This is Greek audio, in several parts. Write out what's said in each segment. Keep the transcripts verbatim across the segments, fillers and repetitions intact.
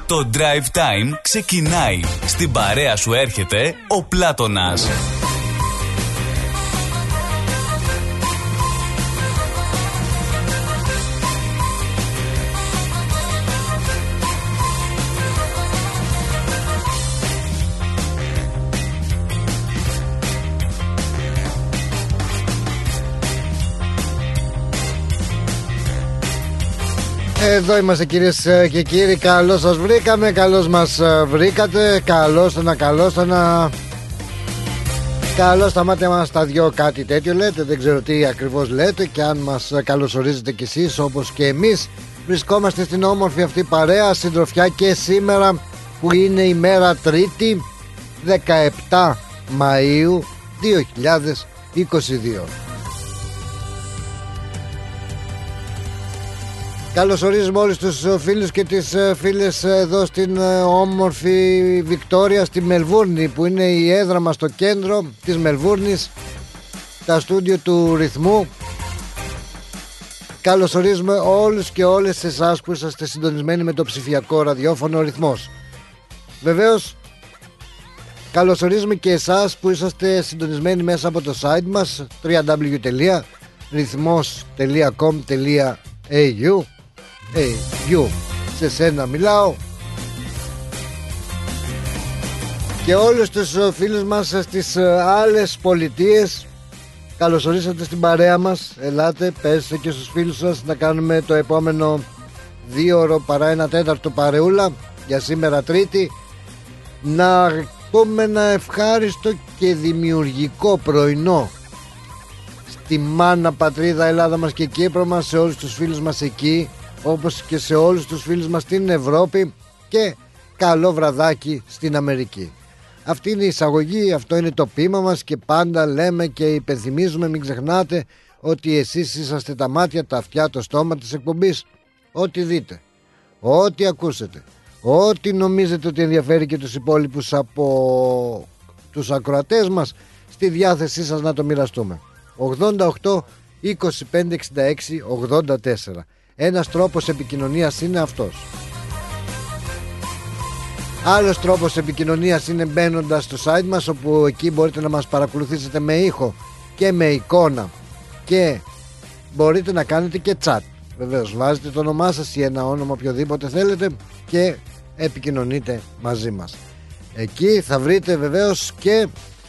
Το Drive Time ξεκινάει. Στην παρέα σου έρχεται ο Πλάτωνας. Εδώ είμαστε κυρίες και κύριοι. Καλώς σας βρήκαμε, καλώς μας βρήκατε. Καλώς το να, καλώς το να. Καλώς τα μάτια μας τα δυο, κάτι τέτοιο λέτε. Δεν ξέρω τι ακριβώς λέτε. Και αν μας καλωσορίζετε κι εσείς όπως και εμείς, βρισκόμαστε στην όμορφη αυτή παρέα, συντροφιά, και σήμερα που είναι η μέρα Τρίτη, δεκαεπτά Μαΐου δύο χιλιάδες είκοσι δύο. Καλωσορίζουμε όλους τους φίλους και τις φίλες εδώ στην όμορφη Βικτόρια, στη Μελβούρνη, που είναι η έδρα μας στο κέντρο της Μελβούρνης, τα στούντιο του Ρυθμού. Καλωσορίζουμε όλους και όλες εσάς που είσαστε συντονισμένοι με το ψηφιακό ραδιόφωνο Ρυθμός. Βεβαίως καλωσορίζουμε και εσάς που είσαστε συντονισμένοι μέσα από το site μας double-u double-u double-u τελεία ρυθμός τελεία κομ τελεία έι γιου. Hey, you, σε σένα μιλάω. Και όλους τους φίλους μας στις άλλες πολιτείες, καλωσορίσατε στην παρέα μας. Ελάτε, πέστε και στους φίλους σας να κάνουμε το επόμενο δύο ώρο παρά ένα τέταρτο παρεούλα για σήμερα Τρίτη. Να πούμε ένα ευχάριστο και δημιουργικό πρωινό στη μάνα πατρίδα Ελλάδα μας και Κύπρο μας, σε όλους τους φίλους μας εκεί, όπως και σε όλους τους φίλους μας στην Ευρώπη, και καλό βραδάκι στην Αμερική. Αυτή είναι η εισαγωγή, αυτό είναι το ποίημα μας, και πάντα λέμε και υπενθυμίζουμε, μην ξεχνάτε ότι εσείς είσαστε τα μάτια, τα αυτιά, το στόμα της εκπομπής. Ό,τι δείτε, ό,τι ακούσετε, ό,τι νομίζετε ότι ενδιαφέρει και τους υπόλοιπους από τους ακροατές μας, στη διάθεσή σας να το μοιραστούμε. ογδόντα οκτώ είκοσι πέντε εξήντα έξι ογδόντα τέσσερα. Ένας τρόπος επικοινωνίας είναι αυτός. Άλλος τρόπος επικοινωνίας είναι μπαίνοντας στο site μας, όπου εκεί μπορείτε να μας παρακολουθήσετε με ήχο και με εικόνα, και μπορείτε να κάνετε και chat. Βεβαίως βάζετε το όνομά σας ή ένα όνομα οποιοδήποτε θέλετε και επικοινωνείτε μαζί μας. Εκεί θα βρείτε βεβαίως και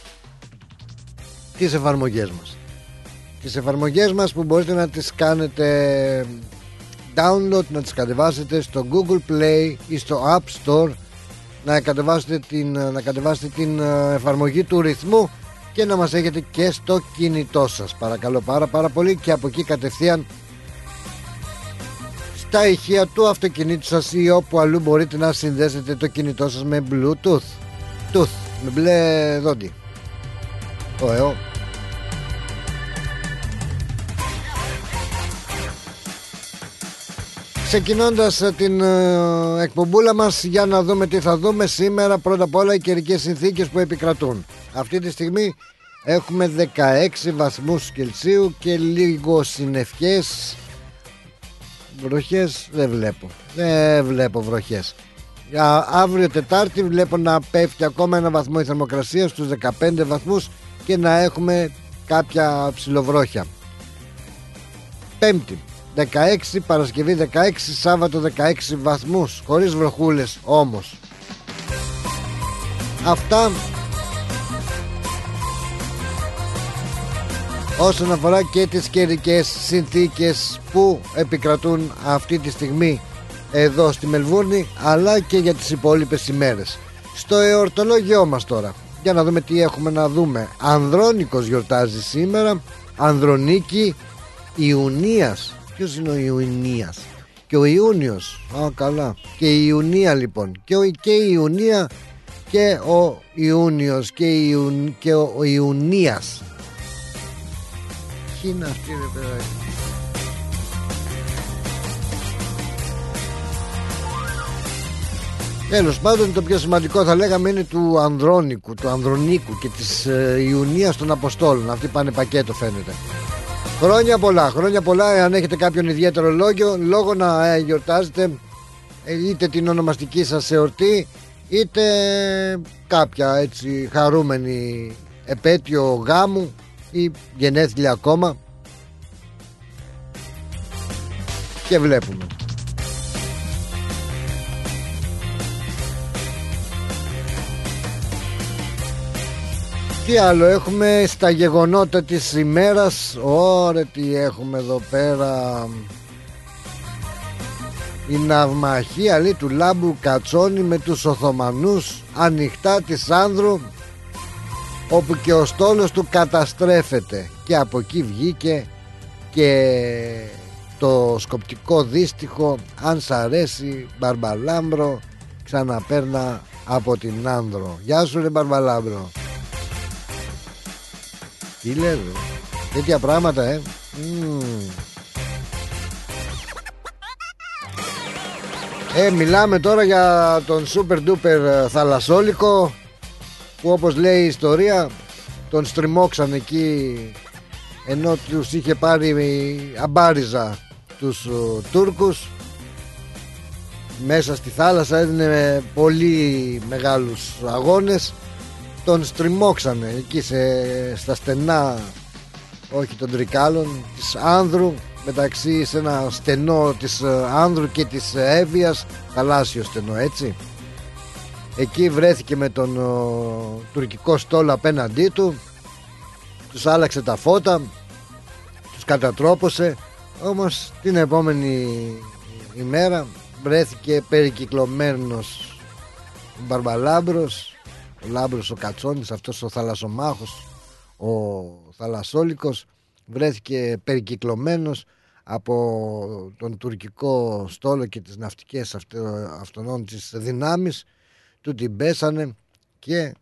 τις εφαρμογές μας. Τις εφαρμογές μας που μπορείτε να τις κάνετε download, να τις κατεβάσετε στο Google Play ή στο App Store, να κατεβάσετε την, να κατεβάσετε την εφαρμογή του Ρυθμού και να μας έχετε και στο κινητό σας, παρακαλώ πάρα πάρα πολύ, και από εκεί κατευθείαν στα ηχεία του αυτοκινήτου σας ή όπου αλλού μπορείτε να συνδέσετε το κινητό σας με Bluetooth, Tooth, με μπλε δόντι. Ωεώ. Ξεκινώντας την ε, εκπομπούλα μας, για να δούμε τι θα δούμε σήμερα. Πρώτα απ' όλα οι καιρικές συνθήκες που επικρατούν. Αυτή τη στιγμή έχουμε δεκαέξι βαθμούς Κελσίου και λίγο συννεφιές. Βροχές δεν βλέπω. Δεν βλέπω βροχές. Για αύριο Τετάρτη βλέπω να πέφτει ακόμα ένα βαθμό η θερμοκρασία στους δεκαπέντε βαθμούς και να έχουμε κάποια ψιλοβρόχια. Πέμπτη δεκαέξι, Παρασκευή δεκαέξι, Σάββατο δεκαέξι βαθμούς, χωρίς βροχούλες όμως. Αυτά όσον αφορά και τις καιρικές συνθήκες που επικρατούν αυτή τη στιγμή εδώ στη Μελβούρνη, αλλά και για τις υπόλοιπες ημέρες. Στο εορτολόγιό μας τώρα, για να δούμε τι έχουμε να δούμε. Ανδρώνικος γιορτάζει σήμερα. Ανδρονίκη Ιουνίας. Ποιος είναι ο Ιουνίας? Και ο Ιούνιος. Α, καλά. Και η Ιουνία λοιπόν. Και, ο, και η Ιουνία και ο Ιούνιος και, η Ιουν, και ο, ο Ιουνίας. Ποιοι είναι αυτοί ρε παιδάκι? Τέλος πάντων, το πιο σημαντικό θα λέγαμε είναι του Ανδρώνικου, του Ανδρονίκου και της ε, Ιουνίας των Αποστόλων. Αυτοί πάνε πακέτο φαίνεται. Χρόνια πολλά, χρόνια πολλά. Αν έχετε κάποιον ιδιαίτερο λόγο, λόγο να ε, γιορτάζετε είτε την ονομαστική σας εορτή, είτε κάποια έτσι χαρούμενη επέτειο γάμου ή γενέθλια ακόμα, και βλέπουμε. Τι άλλο έχουμε στα γεγονότα της ημέρας? Ωραία, τι έχουμε εδώ πέρα. Η ναυμαχία, λέει, του Λάμπρου Κατσόνη με τους Οθωμανούς ανοιχτά της Άνδρου, όπου και ο στόλος του καταστρέφεται, και από εκεί βγήκε και το σκοπτικό δύστιχο «Αν σ' αρέσει Μπαρμπαλάμπρο, ξαναπέρνα από την Άνδρο». Γεια σου ρε Μπαρμπαλάμπρο. Τι λες, τέτοια πράγματα, ε mm. Ε, μιλάμε τώρα για τον super duper θαλασσόλικο, που όπως λέει η ιστορία τον στριμώξαν εκεί ενώ τους είχε πάρει αμπάριζα τους uh, Τούρκους. Μέσα στη θάλασσα έδινε πολύ μεγάλους αγώνες. Τον στριμώξανε εκεί σε, στα στενά, όχι των Τρικάλων, της Άνδρου, μεταξύ σε ένα στενό της Άνδρου και της Εύβοιας, θαλάσσιο στενό, έτσι. Εκεί βρέθηκε με τον ο, τουρκικό στόλο απέναντί του, τους άλλαξε τα φώτα, τους κατατρόπωσε. Όμως την επόμενη ημέρα βρέθηκε περικυκλωμένος ο Μπαρμπαλάμπρος, ο Λάμπρος ο Κατσόνης, αυτός ο θαλασσομάχος, ο θαλασσόλικος, βρέθηκε περικυκλωμένος από τον τουρκικό στόλο και τις ναυτικές αυτών της δυνάμεις του. Την πέσανε και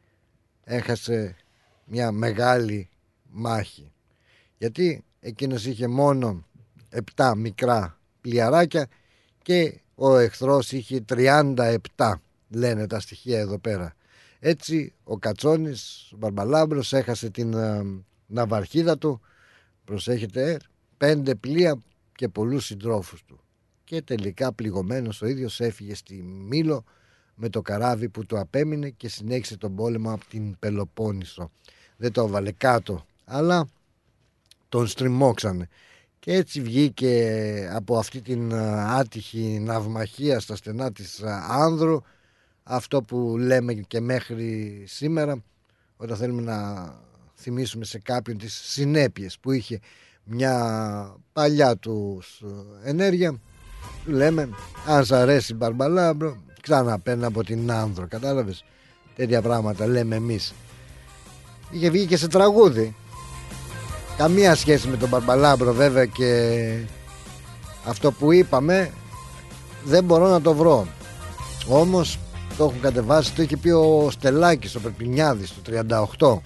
έχασε μια μεγάλη μάχη, γιατί εκείνος είχε μόνο επτά μικρά πλοιαράκια και ο εχθρός είχε τριάντα επτά, λένε τα στοιχεία εδώ πέρα. Έτσι ο Κατσόνης, ο Μπαρμπαλάμπρος, έχασε την uh, ναυαρχίδα του, προσέχετε, πέντε πλοία και πολλούς συντρόφους του, και τελικά πληγωμένος ο ίδιος έφυγε στη Μήλο με το καράβι που του απέμεινε και συνέχισε τον πόλεμο από την Πελοπόννησο. Δεν το έβαλε κάτω, αλλά τον στριμώξανε, και έτσι βγήκε από αυτή την άτυχη ναυμαχία στα στενά της Άνδρου αυτό που λέμε και μέχρι σήμερα, όταν θέλουμε να θυμίσουμε σε κάποιον τις συνέπειες που είχε μια παλιά του ενέργεια, του λέμε «Αν σ' αρέσει Μπαρμπαλάμπρο, ξαναπαίρνα από την Άνδρο». Κατάλαβες, τέτοια πράγματα λέμε εμείς. Είχε βγει και σε τραγούδι, καμία σχέση με τον Μπαρμπαλάμπρο βέβαια, και αυτό που είπαμε δεν μπορώ να το βρω, όμως το έχουν κατεβάσει, το είχε πει ο Στελάκης ο Περπινιάδης το τριάντα οκτώ.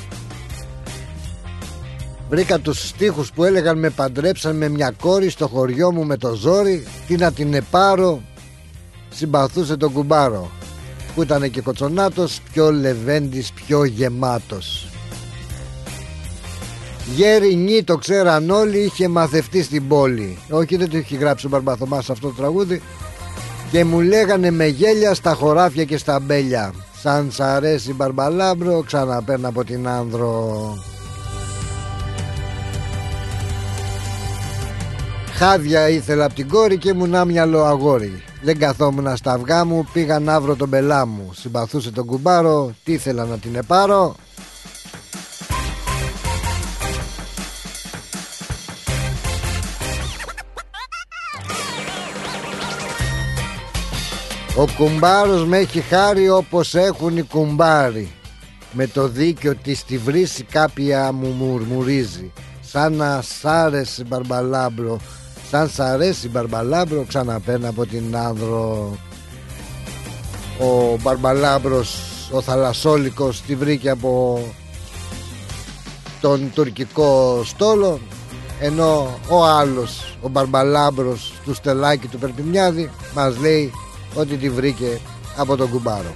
Βρήκα τους στίχους που έλεγαν «Με παντρέψαν με μια κόρη στο χωριό μου με το ζόρι, τι να την επάρω, συμπαθούσε τον κουμπάρο, που ήταν και κοτσονάτος, πιο λεβέντης, πιο γεμάτος. Γέρι νι το ξέραν όλοι, είχε μαθευτεί στην πόλη». Όχι, δεν το έχει γράψει ο Μπαρμπαθωμάς αυτό το τραγούδι. «Και μου λέγανε με γέλια στα χωράφια και στα μπέλια, σαν σ' αρέσει Μπαρμπαλάμπρο, ξαναπαίρνα από την Άνδρο». Χάδια ήθελα απ' την κόρη και ήμουν άμυαλο αγόρι. Δεν καθόμουν στα αυγά μου, πήγα να βρω τον πελά μου. Συμπαθούσε τον κουμπάρο, τι ήθελα να την επάρω. Ο κουμπάρος με έχει χάρη όπως έχουν οι κουμπάροι. Με το δίκιο της τη βρύση κάποια μου μουρμουρίζει. Σαν να σ' άρεσε Μπαρμπαλάμπρο, σαν σ' αρέσει Μπαρμπαλάμπρο, ξαναπαίρνα από την Άνδρο. Ο Μπαρμπαλάμπρος, ο θαλασσόλικος, τη βρήκε από τον τουρκικό στόλο, ενώ ο άλλος, ο Μπαρμπαλάμπρος του Στελάκη του Περπινιάδη, μας λέει ότι τη βρήκε από τον κουμπάρο.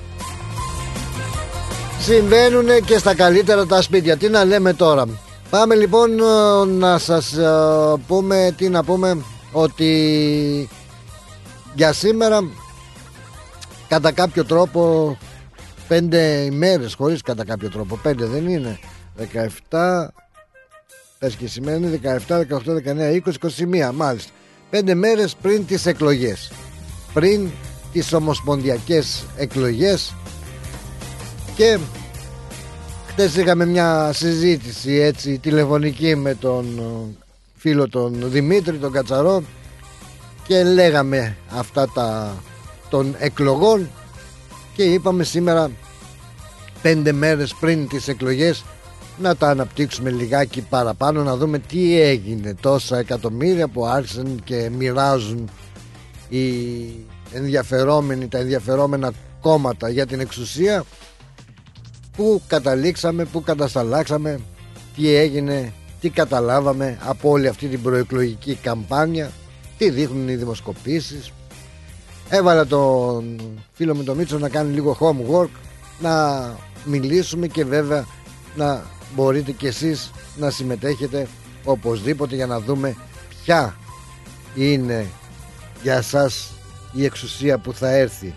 Συμβαίνουνε και στα καλύτερα τα σπίτια. Τι να λέμε τώρα. Πάμε λοιπόν να σας πούμε, τι να πούμε, ότι Για σήμερα, κατά κάποιο τρόπο, πέντε ημέρες, χωρίς κατά κάποιο τρόπο, πέντε δεν είναι, δεκαεπτά, πες και σήμερα είναι δεκαεπτά, δεκαοκτώ, δεκαεννέα, είκοσι, είκοσι ένα, μάλιστα. Πέντε μέρες πριν τις εκλογές, πριν τις ομοσπονδιακές εκλογές. Και χτες είχαμε μια συζήτηση έτσι τηλεφωνική με τον φίλο τον Δημήτρη τον Κατσαρό και λέγαμε αυτά τα των εκλογών και είπαμε σήμερα, πέντε μέρες πριν τις εκλογές, να τα αναπτύξουμε λιγάκι παραπάνω, να δούμε τι έγινε, τόσα εκατομμύρια που άρχισαν και μοιράζουν οι ενδιαφερόμενοι, τα ενδιαφερόμενα κόμματα για την εξουσία. Πού καταλήξαμε, πού κατασταλάξαμε, τι έγινε, τι καταλάβαμε από όλη αυτή την προεκλογική καμπάνια, τι δείχνουν οι δημοσκοπήσεις. Έβαλα τον φίλο μου τον Μίτσο να κάνει λίγο homework, να μιλήσουμε και βέβαια να μπορείτε κι εσείς να συμμετέχετε οπωσδήποτε για να δούμε ποια είναι για σας η εξουσία που θα έρθει.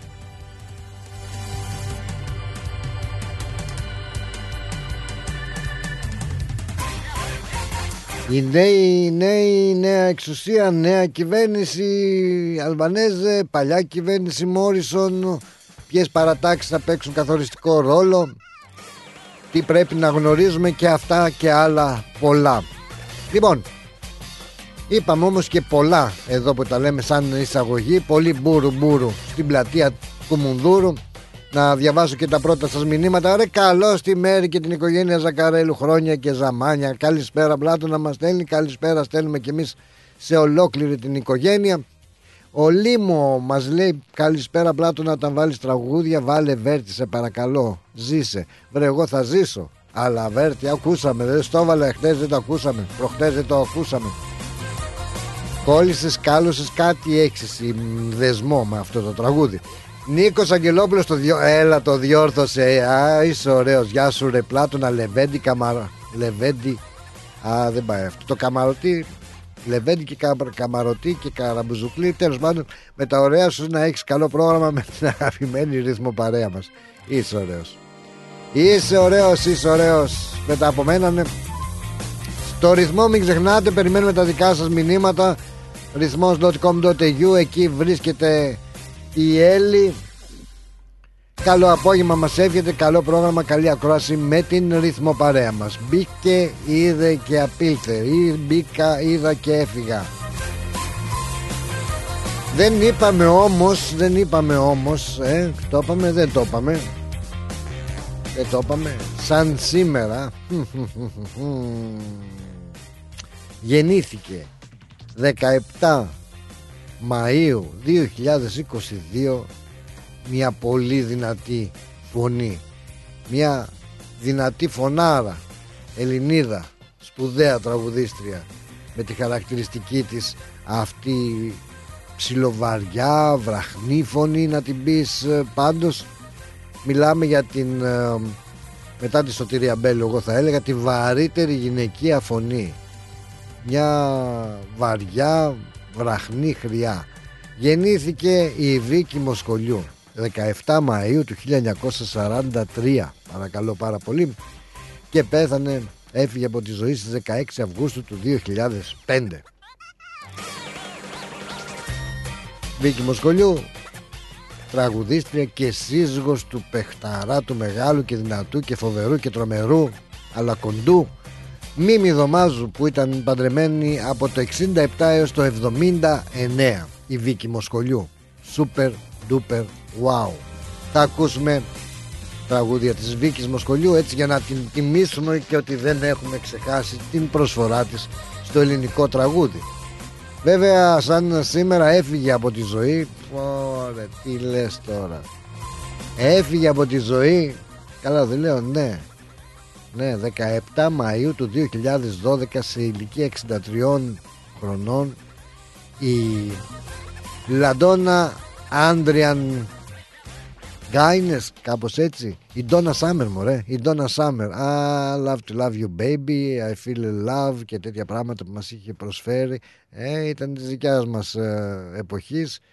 Η νέη, νέη, νέα εξουσία, νέα κυβέρνηση Αλβανέζε, παλιά κυβέρνηση Μόρισον, ποιες παρατάξεις θα παίξουν καθοριστικό ρόλο, τι πρέπει να γνωρίζουμε και αυτά και άλλα πολλά. Λοιπόν, είπαμε όμως και πολλά εδώ που τα λέμε σαν εισαγωγή, πολύ μπούρου μπούρου στην πλατεία Κουμουνδούρου. Να διαβάσω και τα πρώτα σας μηνύματα. Ρε καλώς τη μέρη και την οικογένεια Ζακαρέλου, χρόνια και ζαμάνια. Καλησπέρα Πλάτο να μας στέλνει, καλησπέρα στέλνουμε και εμείς σε ολόκληρη την οικογένεια. Ο Λίμο μας λέει καλησπέρα Πλάτωνα, όταν βάλεις τραγούδια βάλε Βέρτη σε παρακαλώ, ζήσε. Βρε εγώ θα ζήσω, αλλά Βέρτη ακούσαμε, δεν στο έβαλα χτες, δεν το ακούσαμε, προχτές δεν το ακούσαμε. Κόλλησες, κάλωσες, κάτι έχεις δεσμό με αυτό το τραγούδι. Νίκος Αγγελόπουλος το διο... Έλα το διόρθωσε. Α, είσαι ωραίος. Γεια σου ρε Πλάτωνα. Λεβέντη καμαρο... Λεβέντη. Α, δεν πάει αυτό. Το καμαρωτή. Λεβέντη και κα... καμαρωτή και καραμπουζουκλή. Τέλος πάντων, με τα ωραία σου να έχεις καλό πρόγραμμα με την αγαπημένη ρυθμό παρέα μας. Είσαι ωραίος. Είσαι ωραίος, είσαι ωραίος. Με τα από μένα, ναι. Στο ρυθμό μην ξεχνάτε, περιμένουμε τα δικά σας μηνύματα. ρυθμός τελεία κομ τελεία έι γιου, εκεί βρίσκεται η Έλλη. Καλό απόγευμα μας εύχεται, καλό πρόγραμμα, καλή ακρόαση με την ρυθμό παρέα μας. Μπήκε, είδε και απήλθε, ή μπήκα, είδα και έφυγα. Δεν είπαμε όμως, δεν είπαμε όμως, ε, το είπαμε, δεν το είπαμε. Δεν το είπαμε, σαν σήμερα γεννήθηκε δεκαεπτά Μαΐου δύο χιλιάδες είκοσι δύο μια πολύ δυνατή φωνή, μια δυνατή φωνάρα Ελληνίδα, σπουδαία τραγουδίστρια με τη χαρακτηριστική της αυτή ψιλοβαριά, βραχνή φωνή να την πεις. Πάντως μιλάμε για την, μετά τη Σωτηρία Μπέλου εγώ θα έλεγα, τη βαρύτερη γυναικεία φωνή, μια βαριά βραχνή χρειά. Γεννήθηκε η Βίκη Μοσκολιού δεκαεπτά Μαΐου του χίλια εννιακόσια σαράντα τρία, παρακαλώ πάρα πολύ, και πέθανε, έφυγε από τη ζωή στις δεκαέξι Αυγούστου του δύο χιλιάδες πέντε. Βίκη Μοσκολιού, τραγουδίστρια και σύζυγος του παιχταρά, του μεγάλου και δυνατού και φοβερού και τρομερού αλλά κοντού Μίμη Δωμάζου, που ήταν παντρεμένη από το εξήντα επτά έως το εβδομήντα εννέα. Η Βίκη Μοσκολιού, super duper wow. Θα ακούσουμε τραγούδια της Βίκης Μοσκολιού έτσι για να την τιμήσουμε και ότι δεν έχουμε ξεχάσει την προσφορά της στο ελληνικό τραγούδι. Βέβαια σαν σήμερα έφυγε από τη ζωή. Ωραία, τι λες τώρα, έφυγε από τη ζωή, καλά δεν λέω, ναι Ναι, δεκαεπτά Μαΐου του δύο χιλιάδες δώδεκα σε ηλικία εξήντα τριών χρονών η Λαντόνα Άντριαν Γκάινες, κάπως έτσι, η Ντόνα Σάμερ, μωρέ, η Ντόνα Σάμερ. I love to love you baby, I feel love και τέτοια πράγματα που μας είχε προσφέρει. ε, Ήταν της δικιάς μας ε, εποχής,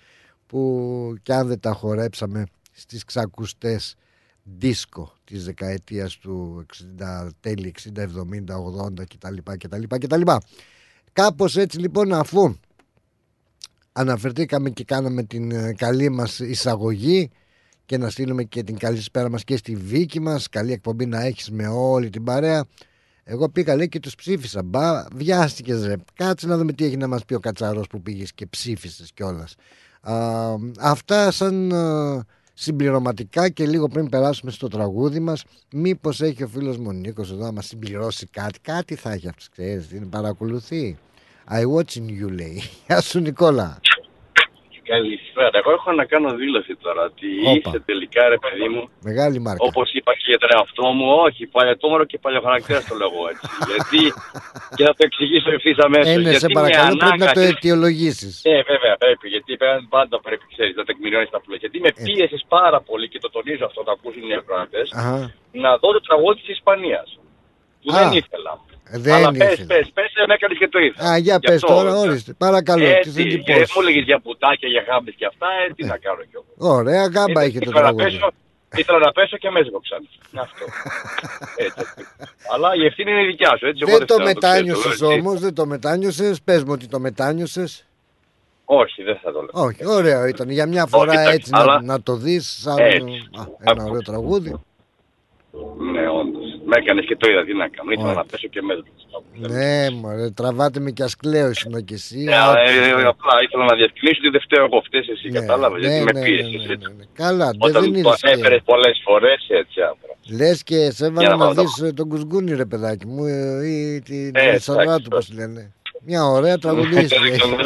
που κι αν δεν τα χορέψαμε στις ξακουστές δίσκο της δεκαετίας του εξήντα, τέλη εξήντα, εβδομήντα, ογδόντα κτλ, κτλ, κτλ. Κάπως έτσι λοιπόν, αφού αναφερθήκαμε και κάναμε την καλή μας εισαγωγή και να στείλουμε και την καλή σπέρα μας και στη Βίκη μας, καλή εκπομπή να έχεις με όλη την παρέα. Εγώ πήγα, λέει, και τους ψήφισα. Μπα, βιάστηκες ρε, κάτσε να δούμε τι έχει να μας πει ο Κατσαρός που πήγες και ψήφισες κιόλας. Α, αυτά σαν α, συμπληρωματικά, και λίγο πριν περάσουμε στο τραγούδι μας, μήπως έχει ο φίλος μου ο Νίκος εδώ να μας συμπληρώσει κάτι. Κάτι θα έχει αυτός, ξέρεις, την παρακολουθεί. I watching you, λέει. Γεια σου Νικόλα. Καλησπέρα. Εγώ έχω να κάνω δήλωση τώρα. Ότι είσαι τελικά, ρε παιδί μου. Μεγάλη μάρκα. Όπως είπα και για τον εαυτό μου, όχι, παλιωτόμορο και παλιοχαρακτήρα το λέγω έτσι. Γιατί. Και θα το εξηγήσω ευθύς αμέσως. Ε, ναι, σε παρακαλώ, πρέπει να το αιτιολογήσεις. Ναι, βέβαια, πρέπει. Γιατί πάντα πρέπει, ξέρεις, να τεκμηριώνεις τα πλέον. Γιατί με πίεσες πάρα πολύ, και το τονίζω αυτό, το ακούσουν οι ακροατές, να δω το τραγούδι της Ισπανίας. Που δεν ήθελα. Δεν Αλλά ήθελε. πες, πες, πες, με έκανες και το ήθελα. Α, για πες τώρα, ορίστε. Παρακαλώ, τι θα την πω. Ε, μου έλεγες για πουτάκια, για γάμπες και αυτά, ε, τι να κάνω κι εγώ. Ωραία, γάμπα είχε το τραγούδι. Ήθελα να πέσω και με έσβοξαν. Αυτό. Έτσι. Αλλά η ευθύνη είναι δικιά σου. Έτσι, δεν το μετάνιωσες όμως, δεν το μετάνιωσες. Πες μου ότι το μετάνιωσες. Όχι, δεν θα το λέω. Όχι, ωραίο ήταν. Για μια φορά όχι, έτσι αλλά... να, να το δεις σαν α, ένα ωραίο τραγούδι. Ναι, όντως. Με έκανες και το είδα, τι να κάνω. Ήθελα να πέσω και με έσβοξαν. Ναι, μωρέ, τραβάτε με κι ασκλαίο ήσουν κι εσύ. Ναι, απλά ήθελα να διευκρινίσω ότι δεν φταίω εγώ, φταίς εσύ, κατάλαβες, γιατί με πίεσες. Καλά, δεν το ανέφερες πολλές φορές, έτσι, άντρα. Λες και σε έβαλα να δεις τον Κουσκούνι, ρε παιδάκι μου, ή την Σανρά του, πώς λένε. Μια ωραία τραγουδίστρια.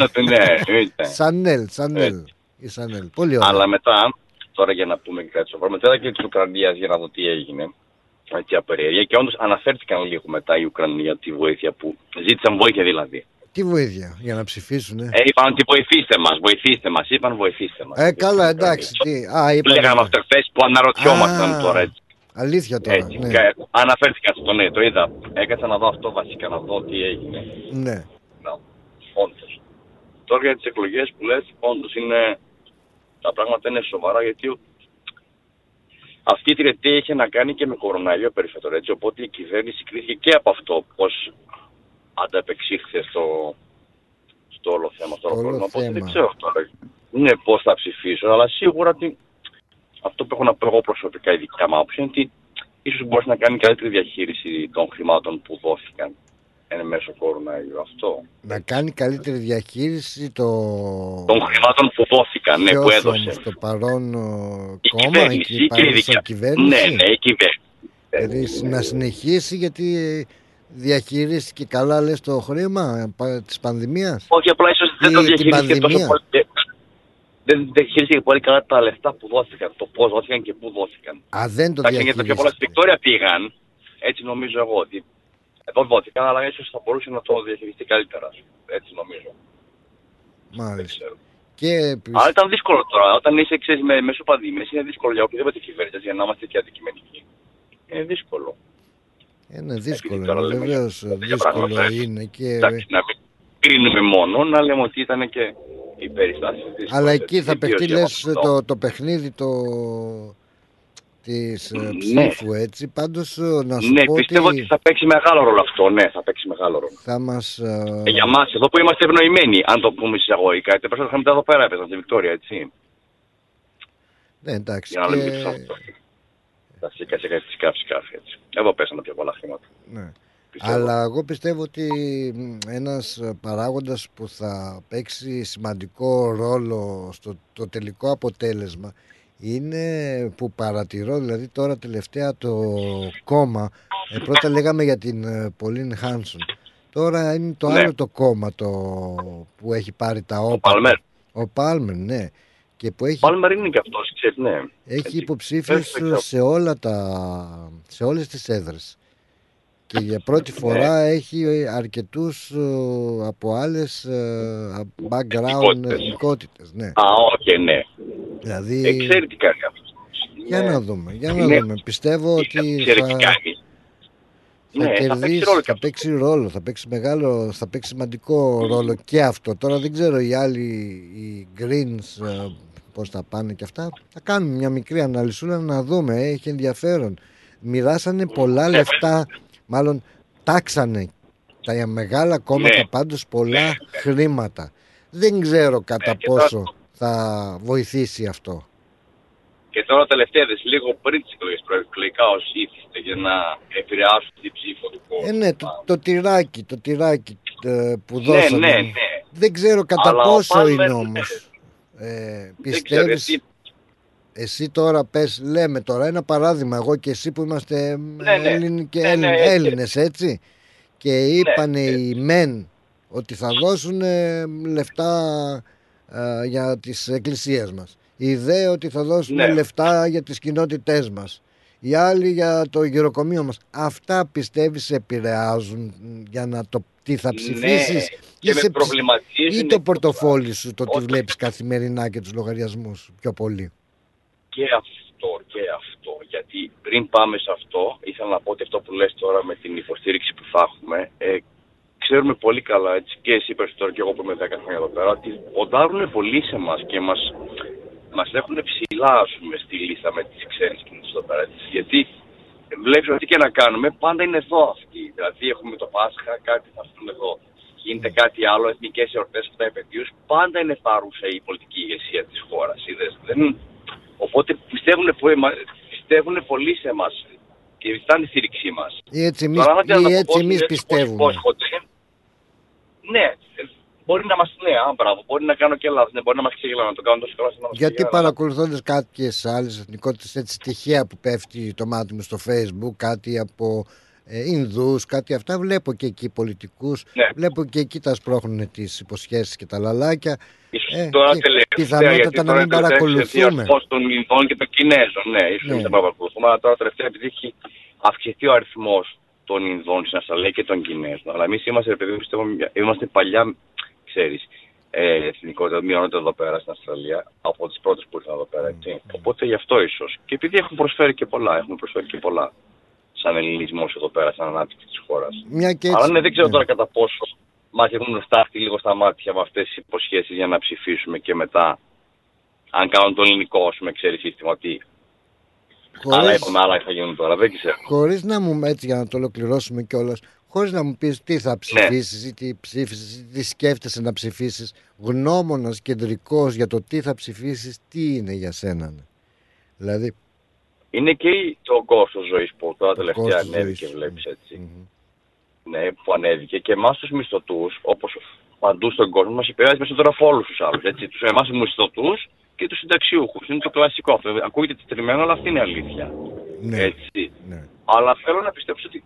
Σανέλ, Σανέλ. Η Σανέλ, πολύ ωραία. Αλλά μετά, τώρα για να πούμε και κάτι σοβαρό, μετά και της Ουκρανίας για να δω τι έγινε. Και απεριέργεια, και όντως αναφέρθηκαν λίγο μετά οι Ουκρανοί για τη βοήθεια που ζήτησαν, βοήθεια δηλαδή. Τι βοήθεια, για να ψηφίσουνε. Ε, είπαν ότι βοηθήστε μας, βοηθήστε μας, είπαν βοηθήστε μας. Ε, καλά, εντάξει. Τι. Α, είπαν. Λέγαμε αυτό χθες που αναρωτιόμασταν Α, τώρα έτσι. Αλήθεια τώρα. Έτσι, ναι. Αναφέρθηκαν στο ναι, το είδα. Έκατσα να δω αυτό βασικά, να δω τι έγινε. Ναι. Να, όντως. Τώρα για τις εκλογές που λες, όντως είναι, τα πράγματα είναι σοβαρά, γιατί αυτή η τριετία είχε να κάνει και με κοροναϊό περιφέτο, έτσι, οπότε η κυβέρνηση κρίθηκε και από αυτό πώς ανταπεξήχθη στο, στο όλο θέμα. Στο όλο θέμα. Οπότε δεν ξέρω τώρα ναι, πώς θα ψηφίσω, αλλά σίγουρα ότι αυτό που έχω να πω εγώ προσωπικά, η δικιά μου άποψη, είναι ότι ίσως μπορεί να κάνει καλύτερη διαχείριση των χρημάτων που δόθηκαν εν μέσω κοροναϊού. Αυτό. Να κάνει καλύτερη διαχείριση το... των χρημάτων που δόθηκαν, ναι, που έδωσε. Στο παρόν η κόμμα, κυβέρνηση, η παρούσα κυβέρνηση. Ναι, ναι, η κυβέρνηση. Δηλαδή να συνεχίσει, γιατί διαχειρίστηκε καλά, λες, το χρήμα της πανδημίας. Όχι, απλά ίσως δεν το διαχειρίστηκε τόσο πολύ. Δεν διαχειρίστηκε πολύ καλά τα λεφτά που δόθηκαν, το πώς δόθηκαν και πού δόθηκαν. Α, δεν το διαχειρίστηκε. Γιατί τα πιο πολλά στη Βικτόρια πήγαν, έτσι νομίζω εγώ, ότι εδώ δόθηκαν, αλλά ίσως θα μπορούσε να το διαχειριστεί καλύτερα. Έτσι νομίζω. Μάλιστα. Και... Αλλά ήταν δύσκολο τώρα. Όταν είσαι, ξέρεις, με, μέσω πανδημίας, είναι δύσκολο για οποιαδήποτε κυβέρνηση, για να είμαστε και αντικειμενικοί. Είναι δύσκολο. Είναι δύσκολο, βεβαίως δύσκολο είναι. Και... Εντάξει, να μην κρίνουμε μόνο, να λέμε ότι ήταν και οι περιστάσεις. Αλλά εκεί θα παιχτεί, λες, το, το παιχνίδι το... της ναι. ψήφου, έτσι. Πάντως να σου ναι, πω πιστεύω ότι... ότι θα παίξει μεγάλο ρόλο αυτό. Ναι, θα παίξει μεγάλο ρόλο. Θα μας... Ε, για μας, εδώ που είμαστε ευνοημένοι, αν το πούμε εισαγωγικά, γιατί πρέπει να είχαμε εδώ πέρα, έπαιζαν στη Βικτόρια, έτσι. Ναι, εντάξει. Για να λέμε και... αυτό. Τα σίκα σίκα φυσικά φυσικά έτσι. Εδώ πέσανε πιο πολλά χρήματα. Ναι. Αλλά εγώ πιστεύω ότι ένας παράγοντας που θα παίξει σημαντικό ρόλο στο το τελικό αποτέλεσμα είναι, που παρατηρώ δηλαδή τώρα τελευταία, το κόμμα. Ε, πρώτα λέγαμε για την Πολίν Χάνσον. Τώρα είναι το ναι. άλλο το κόμμα το, που έχει πάρει τα όπλα. Ο Πάλμερ. Ο Πάλμερ, ναι. Και που έχει... Ο Πάλμερ είναι και αυτός, ξέρεις, ναι. Έχει υποψήφιους σε, όλα τα, σε όλες τις έδρες. Και για πρώτη φορά ναι. έχει αρκετούς uh, από άλλες uh, background εθνικότητες. Ναι. Α, όχι, okay, ναι. Δηλαδή... Ε, ξέρει τι κάνει αυτός. Για ναι. να δούμε, για να ναι. δούμε. Πιστεύω ότι θα, θα, θα ναι, κερδίσει, θα, θα παίξει ρόλο, θα παίξει μεγάλο, θα παίξει σημαντικό mm. ρόλο και αυτό. Τώρα δεν ξέρω οι άλλοι, οι Greens, uh, πώς θα πάνε και αυτά. Θα κάνουμε μια μικρή αναλυσούλα να δούμε, ε, έχει ενδιαφέρον. Μοιράσανε πολλά λεφτά, μάλλον τάξανε τα μεγάλα κόμματα ναι. πάντως πολλά χρήματα. Δεν ξέρω κατά ναι, πόσο τώρα... θα βοηθήσει αυτό. Και τώρα τελευταία, λίγο πριν τις εκλογές προεκλογικά ως ήθιστε για να επηρεάσουν την ψήφο του κόσμου. Ε, ναι, το, το τυράκι, το τυράκι που δώσανε. Ναι, ναι, ναι. Δεν ξέρω κατά Αλλά πόσο Πάλμερ, είναι ναι. όμως. Ε, πιστεύεις, ξέρω, εσύ τώρα πες, λέμε τώρα ένα παράδειγμα, εγώ και εσύ που είμαστε ναι, ναι. Έλληνες και ναι, ναι, Έλληνες, έτσι. Και είπανε ναι, οι μεν ότι θα δώσουν λεφτά α, για τις εκκλησίες μας. Οι δε ότι θα δώσουν ναι. λεφτά για τις κοινότητές μας. Οι άλλοι για το γυροκομείο μας. Αυτά πιστεύεις επηρεάζουν για να το τι θα ψηφίσεις, ναι, ή, σε, ή το πορτοφόλι σου το τι βλέπεις καθημερινά και τους λογαριασμούς σου πιο πολύ. Και αυτό και αυτό. Γιατί πριν πάμε σε αυτό, ήθελα να πω ότι αυτό που λες τώρα με την υποστήριξη που θα έχουμε, ε, ξέρουμε πολύ καλά, έτσι, και εσύ περισσότερο και εγώ που είμαι δέκα χρόνια εδώ πέρα, ότι ποντάρουν πολύ σε εμάς και μας, μας έχουν ψηλά, ας πούμε, στη λίστα με τις ξένες κοινότητες εδώ πέρα. Έτσι. Γιατί βλέπεις ότι και να κάνουμε, πάντα είναι εδώ αυτοί. Δηλαδή έχουμε το Πάσχα, κάτι θα έρθουν εδώ. Γίνεται κάτι άλλο, εθνικές εορτές, αυτά επαιτίους, πάντα είναι παρούσα η πολιτική ηγεσία της χώρας. Δεν... Οπότε πιστεύουν, πιστεύουν πολύ σε εμάς και ζητάνε τη στήριξή μας. Ή έτσι εμείς, ή έτσι εμείς πιστεύουμε. Ναι, μπορεί να μας, ναι, α, μπράβο, μπορεί να κάνω και λάθος, ναι, μπορεί να μας ξεγελάνε, να το κάνω τόσο καλά. Γιατί παρακολουθώντας κάποιες άλλες εθνικότητες, έτσι τυχαία που πέφτει το μάτι μου στο Facebook, κάτι από ε, Ινδούς, κάτι αυτά, βλέπω και εκεί πολιτικούς, ναι. Βλέπω και εκεί τα σπρώχνουν τις υποσχέσεις και τα λαλάκια. Ίσως ε, τώρα τελευταία, πιθανότατα να μην παρακολουθούμε. Των Ινδών και των Κινέζων, ναι, ίσως ναι. Δεν παρακολουθούμε, αλλά τώρα τελευταία επειδή έχει αυξηθεί ο αριθμός των Ινδών στην Αυστραλία και των Κινέζων. Αλλά εμείς είμαστε, επειδή πιστεύω, είμαστε παλιά, ξέρεις, ε, εθνικότητα, μειώνεται εδώ πέρα στην Αυστραλία, από τις πρώτες που ήρθαν εδώ πέρα, έτσι. Mm. Οπότε γι' αυτό ίσως. Και επειδή έχουν προσφέρει και πολλά, έχουν προσφέρει και πολλά σαν ελληνισμός εδώ πέρα, σαν ανάπτυξη της χώρας. Αλλά ναι, δεν ξέρω yeah. τώρα κατά πόσο μας έχουν στάχτη λίγο στα μάτια με αυτές τις υποσχέσεις για να ψηφίσουμε και μετά, αν κάνουν το ελληνικό, ας πούμε, ξέρει σύστημα, ότι χωρίς... άλλα είπαμε, άλλα θα γίνουν τώρα, δεν ξέρω. Χωρίς να μου, έτσι για να το ολοκληρώσουμε κιόλας, χωρίς να μου πεις τι θα ψηφίσεις, ναι. Ή τι ψήφισες, ή τι σκέφτεσαι να ψηφίσεις, γνώμονας κεντρικός για το τι θα ψηφίσεις, τι είναι για σένα, ναι. Δηλαδή... Είναι και το κόστος ζωής που τώρα τελευταία ανέβηκε, βλέπεις, έτσι. Mm-hmm. Ναι, που ανέβηκε και εμάς τους μισθωτούς, όπως παντού στον κόσμο, μας επηρεάζει περισσότερο από όλους τους άλλους, έτσι. Τους εμάς τους μισθωτούς και τους συνταξιούχους. Είναι το κλασικό αυτό. Ακούγεται τετριμένο, αλλά αυτή είναι αλήθεια. Ναι. Έτσι. Ναι. Αλλά θέλω να πιστέψω ότι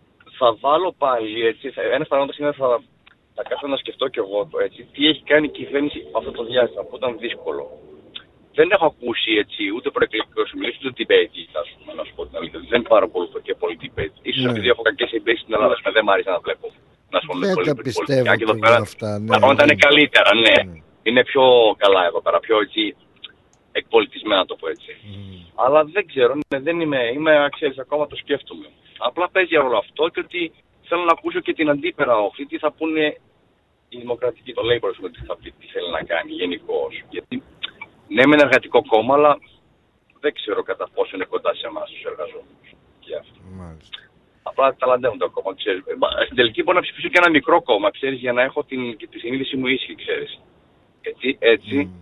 θα βάλω πάλι, έτσι, ένας παράγοντας είναι θα, θα κάτσω να σκεφτώ κι εγώ το, έτσι, τι έχει κάνει η κυβέρνηση αυτό το διάστημα που ήταν δύσκολο. Δεν έχω ακούσει, έτσι, ούτε προεκλογικές ομιλίες, ούτε debate, ας πούμε, να σου πω την αλήθεια. Δεν παρακολουθώ και πολύ debate. Ίσως ναι. επειδή έχω κακές εμπειρίες στην Ελλάδα, δεν μ' άρεσε να βλέπω. Να σου πω με πολύ πιστεύω και εδώ πέρα, αυτά, ναι, τα πράγματα ναι. είναι καλύτερα, ναι. ναι. Είναι πιο καλά εδώ πέρα, πιο έτσι, εκπολιτισμένα να το πω έτσι. Mm. Αλλά δεν ξέρω, ναι, δεν είμαι, είμαι, ξέρεις, ακόμα το σκέφτομαι. Απλά παίζει όλο αυτό και ότι θέλω να ακούσω και την αντίπερα όχθη, τι θα πούνε οι δημοκρατικοί, το Labour, τι θα πει, τι θέλει να κάνει γενικώς. Γιατί ναι, με ένα εργατικό κόμμα, αλλά δεν ξέρω κατά πόσο είναι κοντά σε εμάς τους εργαζόμενους. Μάλιστα. Απλά ταλαντεύουν το κόμμα, ξέρεις. Στην τελική μπορώ να ψηφίσω και ένα μικρό κόμμα, ξέρεις, για να έχω την, τη συνείδηση μου ίσχυ, ξέρεις. Έτσι, έτσι mm.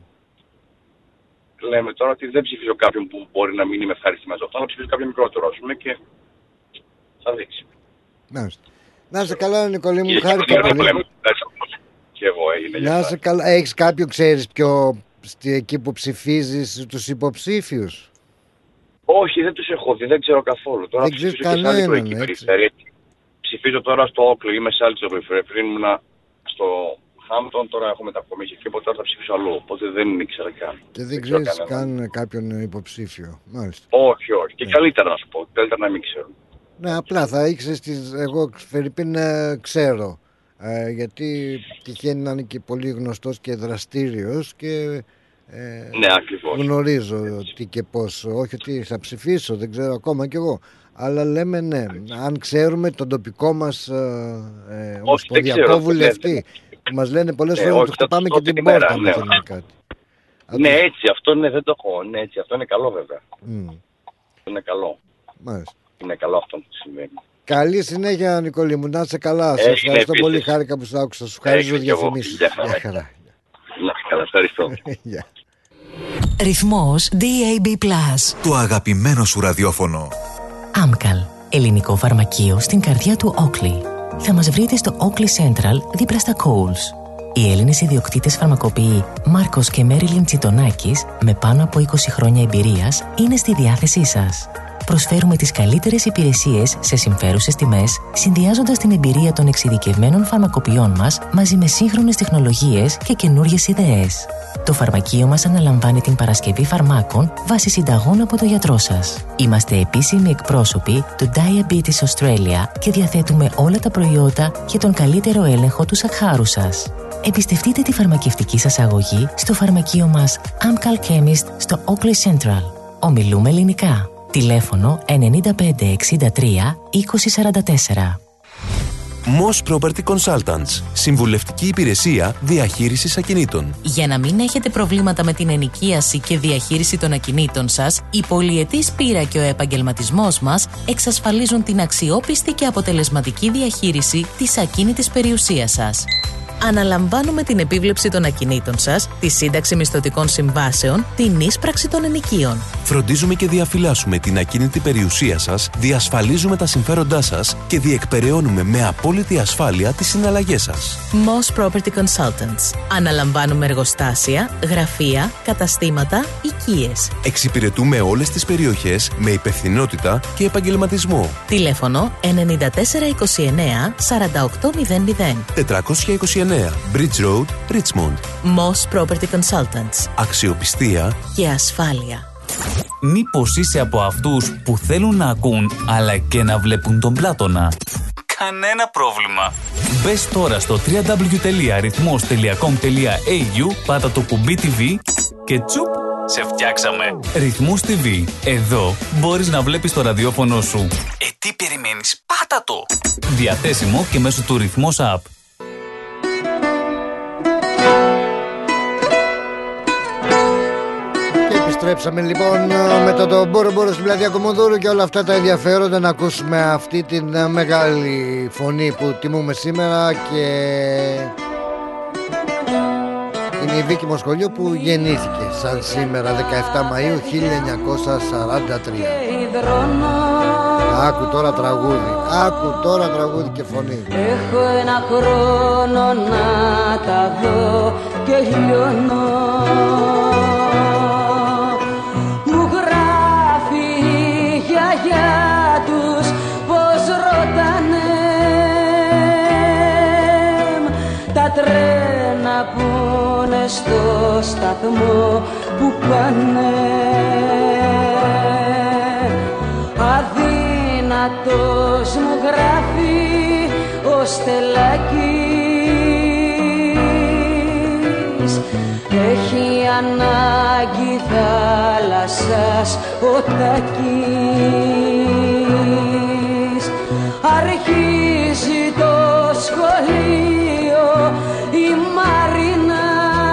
λέμε τώρα ότι δεν ψηφίζω κάποιον που μπορεί να μην είμαι ευχαριστημένος αυτό, αλλά ψηφίζω κάποιον μικρότερο, ας πούμε, και θα δείξει. Μάλιστα. Να είσαι καλά, Νικολή μου, χάρηκα πολύ. Και εγώ έγινε. Να είσαι καλά. Έχεις κάποιον, ξέρεις, πιο... εκεί που ψηφίζεις τους υποψήφιους? Όχι, δεν τους έχω δει, δεν ξέρω καθόλου. Τώρα δεν ξέρεις κανέναν, έτσι. Ψηφίζω τώρα στο Όκλο, είμαι σε άλλη περιφέρεια. Πριν ήμουν στο Χάμπτον, τώρα έχω μετακομίσει και οπότε τώρα θα ψηφίσω αλλού. Οπότε δεν ήξερα καν. Και δεν ξέρεις καν κάποιον υποψήφιο, μάλιστα. Όχι, όχι. Και yeah. καλύτερα να σου πω, καλύτερα να μην ξέρω. Ναι, απλά θα ήξερες, τις... εγώ Φερρυπίν ξέρω. Ε, γιατί τυχαίνει να είναι και πολύ γνωστός και δραστήριος και ε, ναι, ακριβώς. Γνωρίζω τι και πώς. Όχι ότι θα ψηφίσω, δεν ξέρω ακόμα κι εγώ, αλλά λέμε ναι, αν ξέρουμε τον τοπικό μας ε, ομοσπονδιακό βουλευτή, ναι, ναι. που μας λένε πολλές ναι, φορές ότι χτυπάμε και την πόρτα ναι, με ναι. κάτι. Ναι, έτσι, αυτό είναι, δεν το έχω. Ναι, έτσι, αυτό είναι καλό βέβαια. Mm. Είναι καλό. Μάλιστα. Είναι καλό αυτό που συμβαίνει. Καλή συνέχεια, Νικόλη μου, να είσαι καλά. Σε ευχαριστώ πολύ, χάρηκα που σ' άκουσα. Σου χαρίζω διαφημίσεις. Γεια χαρά. Να καλά, ευχαριστώ. Ρυθμός ντι έι μπι πλας. Το αγαπημένο σου ραδιόφωνο. Άμκαλ, ελληνικό φαρμακείο στην καρδιά του Όκλι. Θα μας βρείτε στο Όκλι Central δίπλα στα Coles. Οι Έλληνες ιδιοκτήτες φαρμακοποιοί Μάρκος και Μέριλιν Τσιτονάκης, με πάνω από είκοσι χρόνια εμπειρίας, είναι στη διάθεσή σας. Προσφέρουμε τις καλύτερες υπηρεσίες σε συμφέρουσες τιμές, συνδυάζοντας την εμπειρία των εξειδικευμένων φαρμακοποιών μας μαζί με σύγχρονες τεχνολογίες και καινούριες ιδέες. Το φαρμακείο μας αναλαμβάνει την παρασκευή φαρμάκων βάσει συνταγών από το γιατρό σας. Είμαστε επίσημοι εκπρόσωποι του Diabetes Australia και διαθέτουμε όλα τα προϊόντα για τον καλύτερο έλεγχο του σακχάρου σας. Εμπιστευτείτε τη φαρμακευτική σας αγωγή στο φαρμακείο μας Amcal Chemist στο Oakley Central. Ομιλούμε ελληνικά. Τηλέφωνο ενενήντα πέντε εξήντα τρία είκοσι σαράντα τέσσερα. Moss Property Consultants. Συμβουλευτική υπηρεσία διαχείρισης ακινήτων. Για να μην έχετε προβλήματα με την ενοικίαση και διαχείριση των ακινήτων σας, η πολυετής πείρα και ο επαγγελματισμός μας εξασφαλίζουν την αξιόπιστη και αποτελεσματική διαχείριση της ακίνητης περιουσίας σας. Αναλαμβάνουμε την επίβλεψη των ακινήτων σας, τη σύνταξη μισθωτικών συμβάσεων, την ίσπραξη των ενοικίων. Φροντίζουμε και διαφυλάσσουμε την ακίνητη περιουσία σας, διασφαλίζουμε τα συμφέροντά σας και διεκπεραιώνουμε με απόλυτη ασφάλεια τις συναλλαγές σας. Moss Property Consultants. Αναλαμβάνουμε εργοστάσια, γραφεία, καταστήματα, οικίες. Εξυπηρετούμε όλες τις περιοχές με υπευθυνότητα και επαγγελματισμό. Τηλέφωνο ενενήντα τέσσερα είκοσι εννέα σαράντα οκτώ μηδέν μηδέν. τετρακόσια είκοσι εννέα Bridge Road, Richmond. Moss Property Consultants. Αξιοπιστία και ασφάλεια. Μήπως είσαι από αυτούς που θέλουν να ακούν αλλά και να βλέπουν τον Πλάτωνα? Κανένα πρόβλημα. Μπες τώρα στο double-u double-u double-u τελεία ρυθμός τελεία κομ τελεία έι γιου, πάτα το κουμπί τι βι και τσουπ, σε φτιάξαμε. Ρυθμός τι βι. Εδώ μπορείς να βλέπεις το ραδιόφωνο σου. Ε, τι περιμένεις? Πάτα το! Διαθέσιμο και μέσω του Ρυθμός App. Επιστρέψαμε λοιπόν με το, το Μπόρο Μπόρο στην πλατεία Κομμοδούρου και όλα αυτά τα ενδιαφέροντα, να ακούσουμε αυτή την μεγάλη φωνή που τιμούμε σήμερα, και είναι η Βίκη Μοσχολιού που γεννήθηκε σαν σήμερα δεκαεφτά Μαΐου χίλια εννιακόσια σαράντα τρία. Άκου τώρα τραγούδι, άκου τώρα τραγούδι και φωνή. Έχω ένα χρόνο να τα δω και λιώνω. Μου γράφει η γιαγιά τους πως ρωτάνε τα τρένα που είναι στο σταθμό που πάνε. Αδύνατος μου γράφει ο Στελάκης, έχει ανάγκη θάλασσας ο Τάκης. Αρχίζει το σχολείο η Μαρίνα,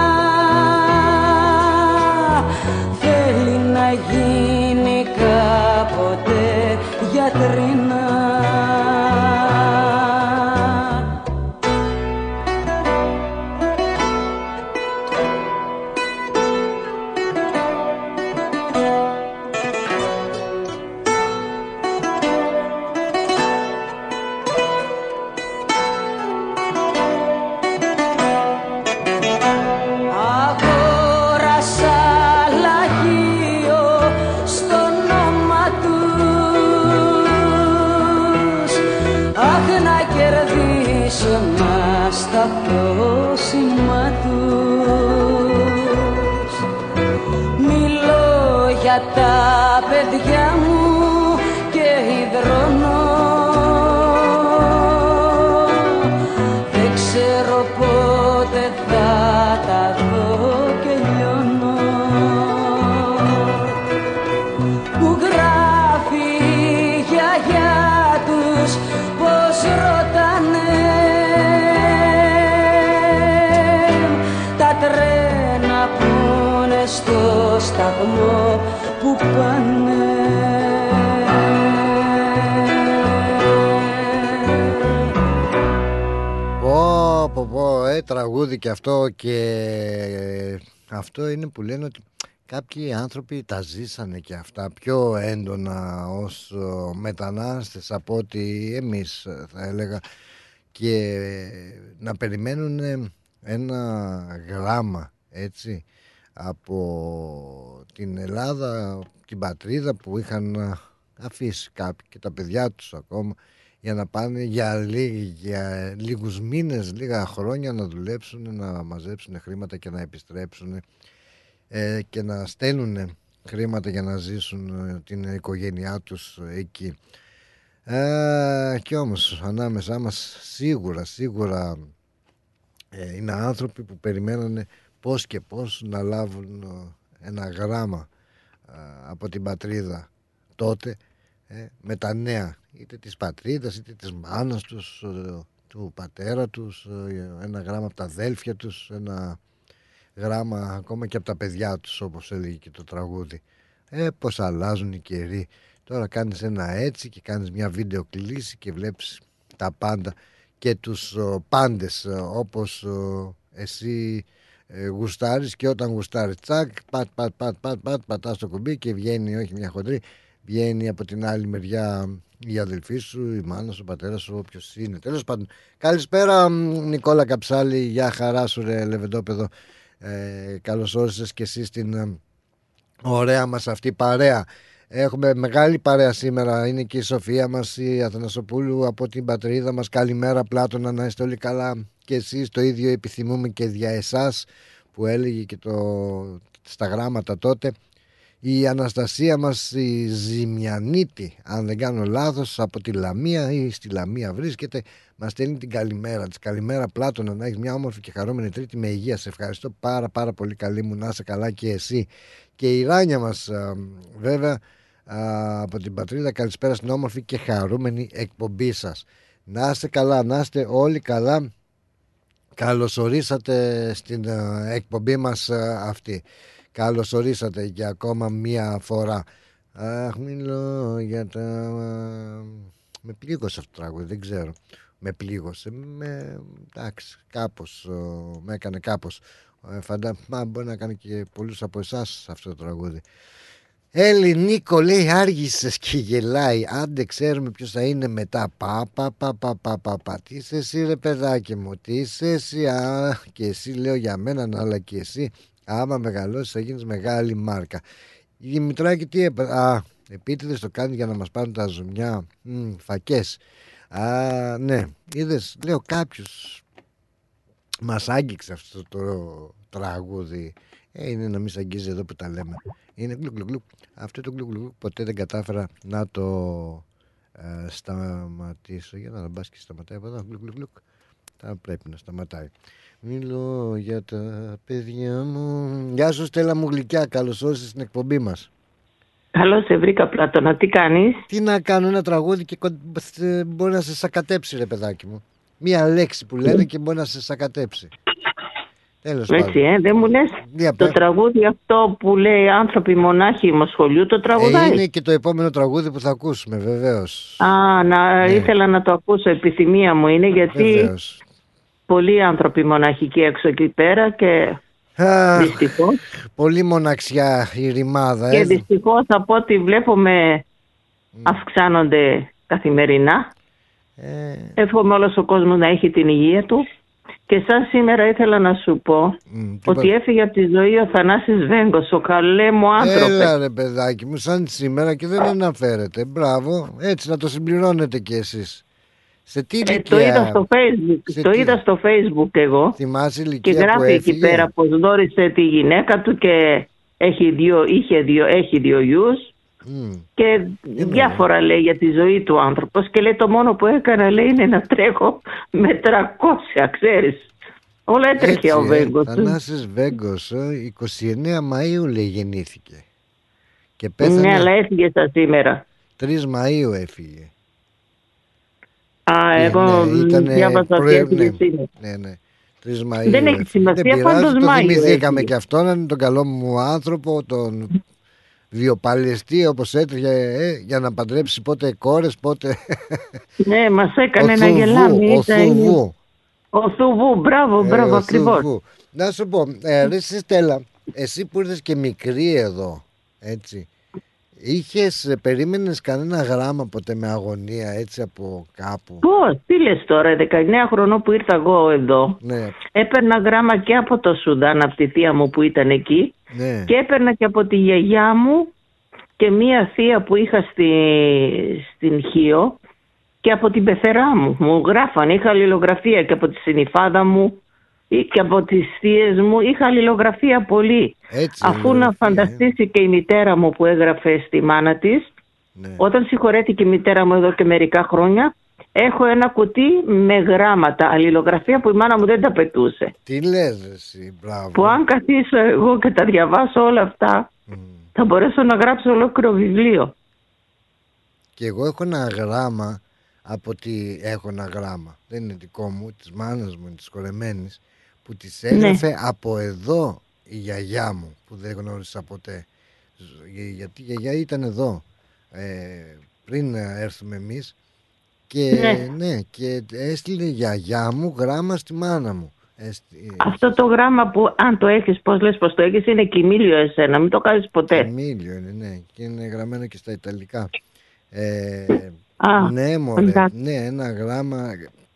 θέλει να γίνει κάποτε γιατρίνα. Τα παιδιά μου και υδρώνω, δεν ξέρω πότε θα τα δω και λιώνω. Μου γράφει η γιαγιά τους πως ρωτάνε τα τρένα που είναι στο σταθμό που πάνε. Πω πω πω, ε, τραγούδι και αυτό. Και αυτό είναι που λένε ότι κάποιοι άνθρωποι τα ζήσανε και αυτά πιο έντονα ως μετανάστες από ότι εμείς, θα έλεγα, και να περιμένουν ένα γράμμα, έτσι, από την Ελλάδα, την πατρίδα που είχαν αφήσει κάποιοι και τα παιδιά τους ακόμα, για να πάνε για, λίγοι, για λίγους μήνες, λίγα χρόνια να δουλέψουν, να μαζέψουν χρήματα και να επιστρέψουν ε, και να στέλνουν χρήματα για να ζήσουν την οικογένειά τους εκεί. Ε, και όμως ανάμεσά μας σίγουρα, σίγουρα ε, είναι άνθρωποι που περιμένανε πώς και πώς να λάβουν ένα γράμμα ε, από την πατρίδα τότε, ε, με τα νέα, είτε της πατρίδας είτε της μάνας τους, ε, του πατέρα τους, ε, ένα γράμμα από τα αδέλφια τους, ένα γράμμα ακόμα και από τα παιδιά τους, όπως έλεγε και το τραγούδι. Ε, πως αλλάζουν οι καιροί. Τώρα κάνεις ένα έτσι και κάνεις μια βίντεο κλήση και βλέπεις τα πάντα και τους ο, πάντες όπως ο, εσύ ε, γουστάρεις, και όταν γουστάρεις τσακ πατ πατ πατ πατ πατ πατάς το κουμπί και βγαίνει, όχι μια χοντρή, βγαίνει από την άλλη μεριά η αδελφή σου, η μάνα σου, ο πατέρας σου, όποιος είναι. Τέλος πάντων, καλησπέρα Νικόλα Καψάλη, για χαρά σου ρε λεβεντόπεδο. Ε, καλώς όρισες και εσύ στην ε, ωραία μας αυτή παρέα. Έχουμε μεγάλη παρέα σήμερα. Είναι και η Σοφία μας, η Αθανασοπούλου από την πατρίδα μας. Καλημέρα Πλάτωνα, να είστε όλοι καλά και εσείς. Το ίδιο επιθυμούμε και δια εσάς, που έλεγε και το, στα γράμματα τότε. Η Αναστασία μας, η Ζημιανίτη, αν δεν κάνω λάθος, από τη Λαμία ή στη Λαμία βρίσκεται, μας στέλνει την καλημέρα της. Καλημέρα Πλάτωνα, να έχεις μια όμορφη και χαρούμενη Τρίτη με υγεία. Σε ευχαριστώ πάρα πάρα πολύ, καλή μου, να είσαι καλά και εσύ. Και η Ράνια μας α, βέβαια α, από την πατρίδα, καλησπέρα στην όμορφη και χαρούμενη εκπομπή σας. Να είστε καλά, να είστε όλοι καλά. Καλωσορίσατε στην α, εκπομπή μας α, αυτή. Καλώς ορίσατε για ακόμα μία φορά. Αχ, μιλώ για τα... Με πλήγωσε αυτό το τραγούδι, δεν ξέρω. Με πλήγωσε, με... εντάξει, κάπως, ο... με έκανε κάπως. Ε, φαντα... Μα μπορεί να κάνει και πολλούς από εσάς αυτό το τραγούδι. Έλλη Νίκο, λέει, άργησες και γελάει. Άντε ξέρουμε ποιος θα είναι μετά. Πα, πα, πα, πα, πα, πα, πα. Τι είσαι εσύ ρε παιδάκι μου, τι είσαι εσύ. Α, και εσύ λέω για μένα, αλλά και εσύ. Άμα μεγαλώσεις θα γίνεις μεγάλη μάρκα. Η Δημητράκη τι έπαθε. Α, επίτηδες το κάνει για να μας πάρουν τα ζουμιά. Μ, φακές. Α, ναι. Είδες, λέω, κάποιος μας άγγιξε αυτό το τραγούδι. Ε, είναι να μην σ' αγγίζει εδώ που τα λέμε. Είναι γλουκ γλουκ γλουκ. Αυτό το γλουκ γλουκ ποτέ δεν κατάφερα να το ε, σταματήσω. Για να μπας και σταματάει από εδώ. Γλουκ γλουκ γλουκ. Θα πρέπει να σταματάει. Μιλώ για τα παιδιά μου. Γεια σου Στέλλα μου γλυκιά, καλώς όρισες στην εκπομπή μας. Καλώς σε βρήκα Πλάτωνα, τι κάνεις? Τι να κάνω, ένα τραγούδι και μπορεί να σε σακατέψει ρε παιδάκι μου. Μία λέξη που λένε και μπορεί να σε σακατέψει. Τέλος πάντων. Έτσι, ε, δεν μου λες το τραγούδι αυτό που λέει άνθρωποι μονάχοι μοσχολιού, το τραγουδάει. Ε, είναι και το επόμενο τραγούδι που θα ακούσουμε, βεβαίως. Α, να, ναι. Ήθελα να το ακούσω, επιθυμία μου είναι, γιατί βεβαίως. Πολλοί άνθρωποι μοναχικοί έξω εκεί πέρα και Αχ, δυστυχώς. Πολύ μοναξιά η ρημάδα. Και ε. δυστυχώς από ό,τι βλέπουμε αυξάνονται καθημερινά. Ε... Εύχομαι όλος ο κόσμος να έχει την υγεία του. Και σαν σήμερα ήθελα να σου πω mm, ότι πα... έφυγε από τη ζωή ο Θανάσης Βέγκος, ο καλέ μου άνθρωπε. Έλα ρε παιδάκι μου, σαν σήμερα και δεν αναφέρεται. Μπράβο, έτσι να το συμπληρώνετε κι εσείς. Σε τι ε, το είδα στο Facebook, σε το τι... είδα στο Facebook εγώ. Θυμάσαι ηλικία και γράφει εκεί πέρα πως γνώρισε τη γυναίκα του και έχει δύο, είχε δύο, έχει δύο γιους. Mm. Και είναι, διάφορα λέει για τη ζωή του άνθρωπος και λέει το μόνο που έκανα λέει είναι να τρέχω με τριακόσια, ξέρεις. Όλα έτρεχε έτσι, ο Βέγκος. Θανάσης Βέγκος, είκοσι εννέα Μαΐου λέει γεννήθηκε. Και πέθανε... Ναι, αλλά έφυγε στα σήμερα. τρεις Μαΐου έφυγε. Α, εγώ ναι, διάβασα ότι έφυγε σήμερα. Ναι, ναι. τρεις Μαΐου. Δεν έχει σημασία, πάντως το Μάιο. θυμηθήκαμε και αυτόν, τον καλό μου άνθρωπο, τον βιοπαλαιστή, όπως έτρεχε ε, για να παντρέψει πότε κόρες, πότε. Ναι, μας έκανε ο να γελάμε. Ο Θουβού. Ο Θουβού, μπράβο, μπράβο, ε, ακριβώς. Να σου πω, ε, ρε Στέλλα, εσύ που ήρθες και μικρή εδώ, έτσι, είχες, περίμενες κανένα γράμμα ποτέ με αγωνία, έτσι, από κάπου? Πώς, τι λες τώρα, δεκαεννέα χρονών που ήρθα εγώ εδώ, ναι. έπαιρνα γράμμα και από το Σουδάν, από τη θεία μου που ήταν εκεί, ναι. και έπαιρνα και από τη γιαγιά μου και μία θεία που είχα στη, στην Χίο και από την πεθερά μου. Μου γράφανε, είχα αλληλογραφία και από τη συνυφάδα μου και από τις θείες μου, είχα αλληλογραφία πολύ. Έτσι, αφού να φανταστείς και η μητέρα μου που έγραφε στη μάνα της, ναι. Όταν συγχωρέθηκε η μητέρα μου εδώ και μερικά χρόνια, έχω ένα κουτί με γράμματα, αλληλογραφία που η μάνα μου δεν τα πετούσε. Τι λες εσύ, μπράβο. Που αν καθίσω εγώ και τα διαβάσω όλα αυτά, mm. θα μπορέσω να γράψω ολόκληρο βιβλίο. Και εγώ έχω ένα γράμμα, από τη... έχω ένα γράμμα, δεν είναι δικό μου, της μάνας μου, της κορεμένης, που της έγραφε ναι. από εδώ η γιαγιά μου, που δεν γνώρισα ποτέ, γιατί η γιαγιά ήταν εδώ ε, πριν έρθουμε εμείς, και ναι. ναι και έστειλε η γιαγιά μου γράμμα στη μάνα μου. Έστη... Αυτό το γράμμα που αν το έχεις, πώς λες πως το έχεις, είναι Κιμίλιο εσένα, μην το κάνεις ποτέ. Κιμίλιο είναι, ναι, και είναι γραμμένο και στα Ιταλικά. Ε, Α, ναι μωρέ, ναι, ένα γράμμα.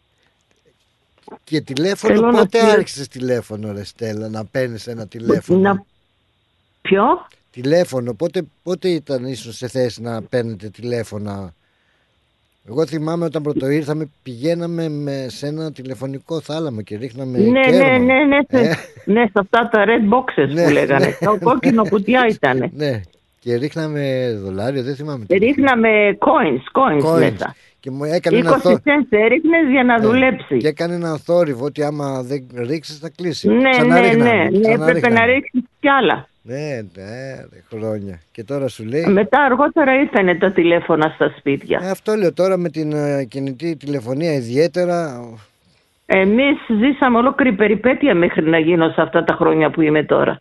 Και τηλέφωνο, Θέλω πότε να... άρχισες τηλέφωνο ρε Στέλλα, να παίρνεις ένα τηλέφωνο? Να... Ποιο? Τηλέφωνο, πότε, πότε ήταν ίσως σε θέση να παίρνετε τηλέφωνα? Εγώ θυμάμαι όταν πρώτο ήρθαμε, πηγαίναμε με, σε ένα τηλεφωνικό θάλαμο και ρίχναμε ναι, κέρμα. Ναι, ναι, ναι, ε? ναι, σε αυτά τα red boxes ναι, που λέγανε, ναι. Το κόκκινο κουτιά ήταν. Ναι, και ρίχναμε δολάριο, δεν θυμάμαι. Ρίχναμε coins, coins, coins. Μέσα. Και μου έκανε είκοσι ένα cents έριχνες για να ναι. δουλέψει. Και έκανε ένα θόρυβο ότι άμα δεν ρίξεις θα κλείσει. Ναι, ναι, ναι, ναι, έπρεπε να ρίξεις κι άλλα. Ναι, ναι, χρόνια. Και τώρα σου λέει. Μετά αργότερα ήρθανε τα τηλέφωνα στα σπίτια. Ε, αυτό λέω τώρα με την uh, κινητή τηλεφωνία ιδιαίτερα. Εμείς ζήσαμε ολόκληρη περιπέτεια μέχρι να γίνω σε αυτά τα χρόνια που είμαι τώρα.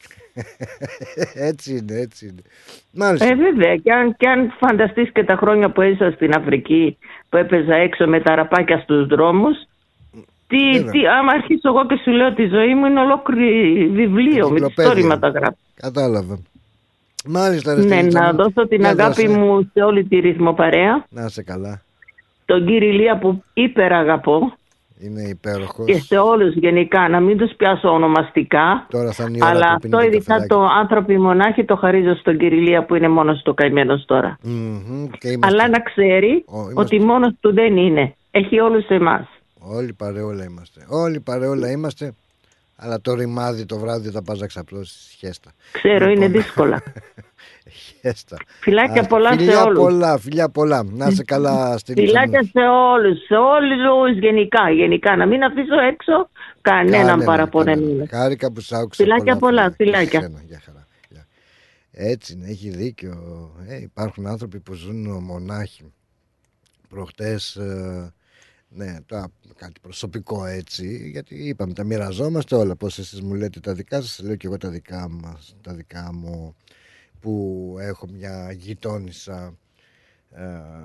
Έτσι είναι, έτσι είναι. Μάλιστα. Ε, βέβαια. Και αν, και αν φανταστείς και τα χρόνια που έζησα στην Αφρική, που έπαιζα έξω με τα ραπάκια στους δρόμους, τι, τι, άμα αρχίσω εγώ και σου λέω τη ζωή μου είναι ολόκληρη βιβλίο με ιστορήματα γράφει. Κατάλαβα. Μάλιστα. Ρε, ναι, να δώσω την αγάπη δώσε. μου σε όλη τη ρυθμοπαρέα. Να είσαι καλά. Τον κύριο Ηλία που υπεραγαπώ. Είναι υπέροχος. Και σε όλους γενικά, να μην τους πιάσω ονομαστικά. Τώρα θα είναι η ώρα αλλά που αυτό ειδικά το άνθρωποι μονάχοι το χαρίζω στον κύριο Ηλία που είναι μόνος του καημένος τώρα. Mm-hmm, και αλλά να ξέρει oh, είμαστε... ότι μόνος του δεν είναι. Έχει όλους εμάς. Όλοι παρεόλα είμαστε. Όλοι παρεόλα είμαστε. Αλλά το ρημάδι το βράδυ θα πας να ξαπλώσεις χέστα. Ξέρω, λοιπόν... είναι δύσκολα. Χέστα. Φιλάκια πολλά φιλιά σε όλους. Πολλά, φιλιά πολλά. Να είσαι καλά στην Φιλάκια σε όλους, σε όλους γενικά. Γενικά, να μην αφήσω έξω κανέναν παραπονεμένο. Χάρηκα που σ' άκουσα. Φιλάκια πολλά, πολλά φιλάκια. Εσένα, για χαρά. Έτσι είναι, έχει δίκιο. Ε, υπάρχουν άνθρωποι που ζουν μονάχοι. Προχτές... Ε, ναι, τα, κάτι προσωπικό έτσι, γιατί είπαμε τα μοιραζόμαστε όλα, πώς εσείς μου λέτε τα δικά σας, λέω και εγώ τα δικά μας, τα δικά μου, που έχω μια γειτόνισσα, ε,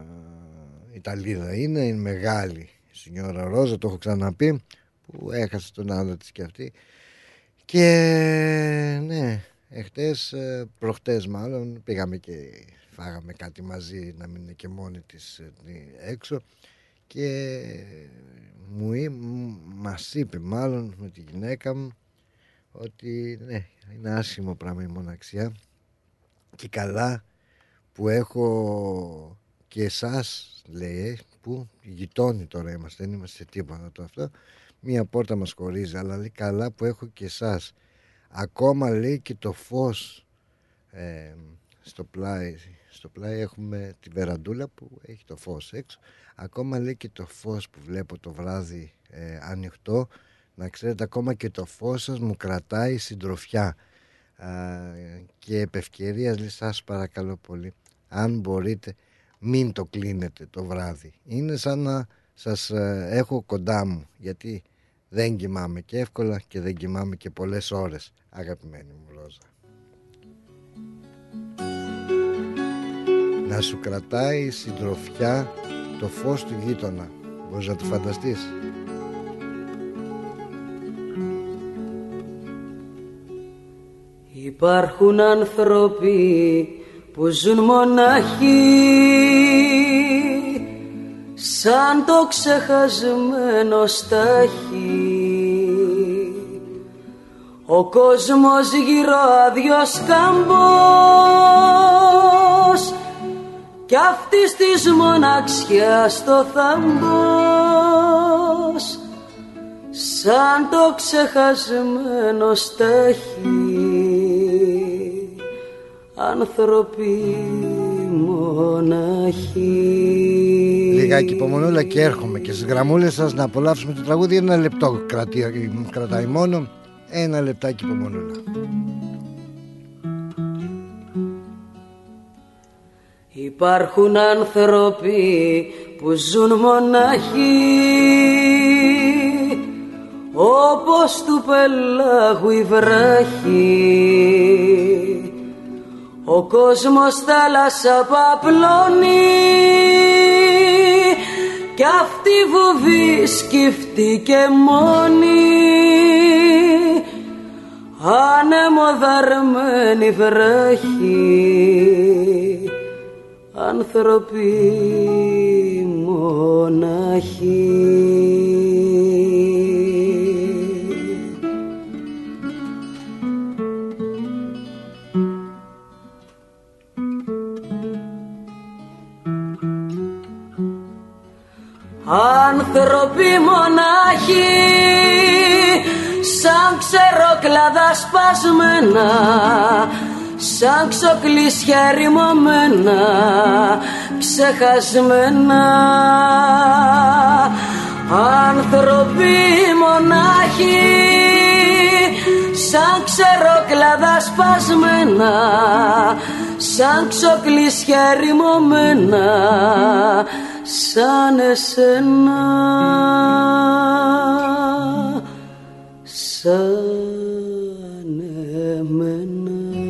Ιταλίδα είναι, είναι μεγάλη, η Σινιόρα Ρόζα, το έχω ξαναπεί, που έχασε τον άντρα της και αυτή, και ναι, εχτες, προχτές μάλλον, πήγαμε και φάγαμε κάτι μαζί, να μην είναι και μόνη της έξω, και μου μας είπε μάλλον με τη γυναίκα μου ότι ναι, είναι άσχημο πράγμα η μοναξιά και καλά που έχω και εσάς, λέει, που γειτόνι τώρα είμαστε, δεν είμαστε σε τίποτα το αυτό, μία πόρτα μας χωρίζει, αλλά λέει καλά που έχω και εσάς, ακόμα λέει και το φως ε, στο πλάι, στο πλάι έχουμε τη βεραντούλα που έχει το φως έξω, ακόμα λέει και το φως που βλέπω το βράδυ ε, ανοιχτό, να ξέρετε ακόμα και το φως σας μου κρατάει συντροφιά, α, και επ' ευκαιρίας λέει σας παρακαλώ πολύ, αν μπορείτε μην το κλείνετε το βράδυ, είναι σαν να σας ε, έχω κοντά μου, γιατί Δεν κοιμάμαι και εύκολα και δεν κοιμάμαι και πολλές ώρες, αγαπημένη μου Ρόζα. Να σου κρατάει συντροφιά το φως του γείτονα. Μπορείς να το φανταστείς? Υπάρχουν άνθρωποι που ζουν μονάχοι, σαν το ξεχασμένο στάχι. Ο κόσμος γύρω άδειος κάμπος κι αυτής της μοναξιάς το θάμπος, σαν το ξεχασμένο στάχι. Άνθρωποι μοναχοί. Λιγάκι υπομονούλα και έρχομαι και στις γραμμούλες σας να απολαύσουμε το τραγούδι. Ένα λεπτό κρατεί, κρατάει μόνο. Ένα λεπτάκι υπομονούλα. Υπάρχουν άνθρωποι που ζουν μοναχοί, όπως του πελάγου η βράχη. Ο κόσμος θάλασσα παπλώνει κι αυτή βουβή σκυφτεί μόνη. Ανεμοδαρμένη βράχη. Άνθρωποι μοναχοί. Άνθρωποι μονάχοι, σαν ξεροκλάδα σπασμένα, σαν ξοκλήσια ρημωμένα, ξεχασμένα. Άνθρωποι μονάχοι, σαν ξεροκλάδα σπασμένα, σαν ξοκλήσια ρημωμένα, σαν εσένα, σαν εμένα.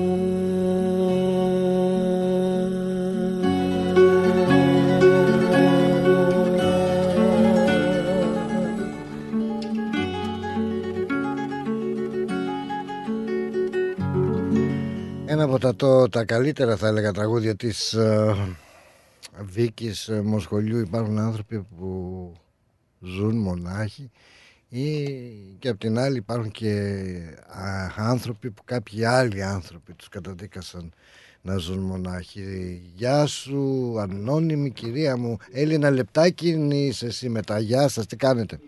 Ένα από τα, το, τα καλύτερα θα έλεγα τραγούδια της uh, Βίκης uh, Μοσχολιού. Υπάρχουν άνθρωποι που ζουν μονάχοι, ή και απ' την άλλη υπάρχουν και uh, άνθρωποι που κάποιοι άλλοι άνθρωποι τους καταδίκασαν να ζουν μονάχοι. Γεια σου ανώνυμη κυρία μου. Έλληνα λεπτάκι είσαι εσύ μετά. Γεια σας, τι κάνετε?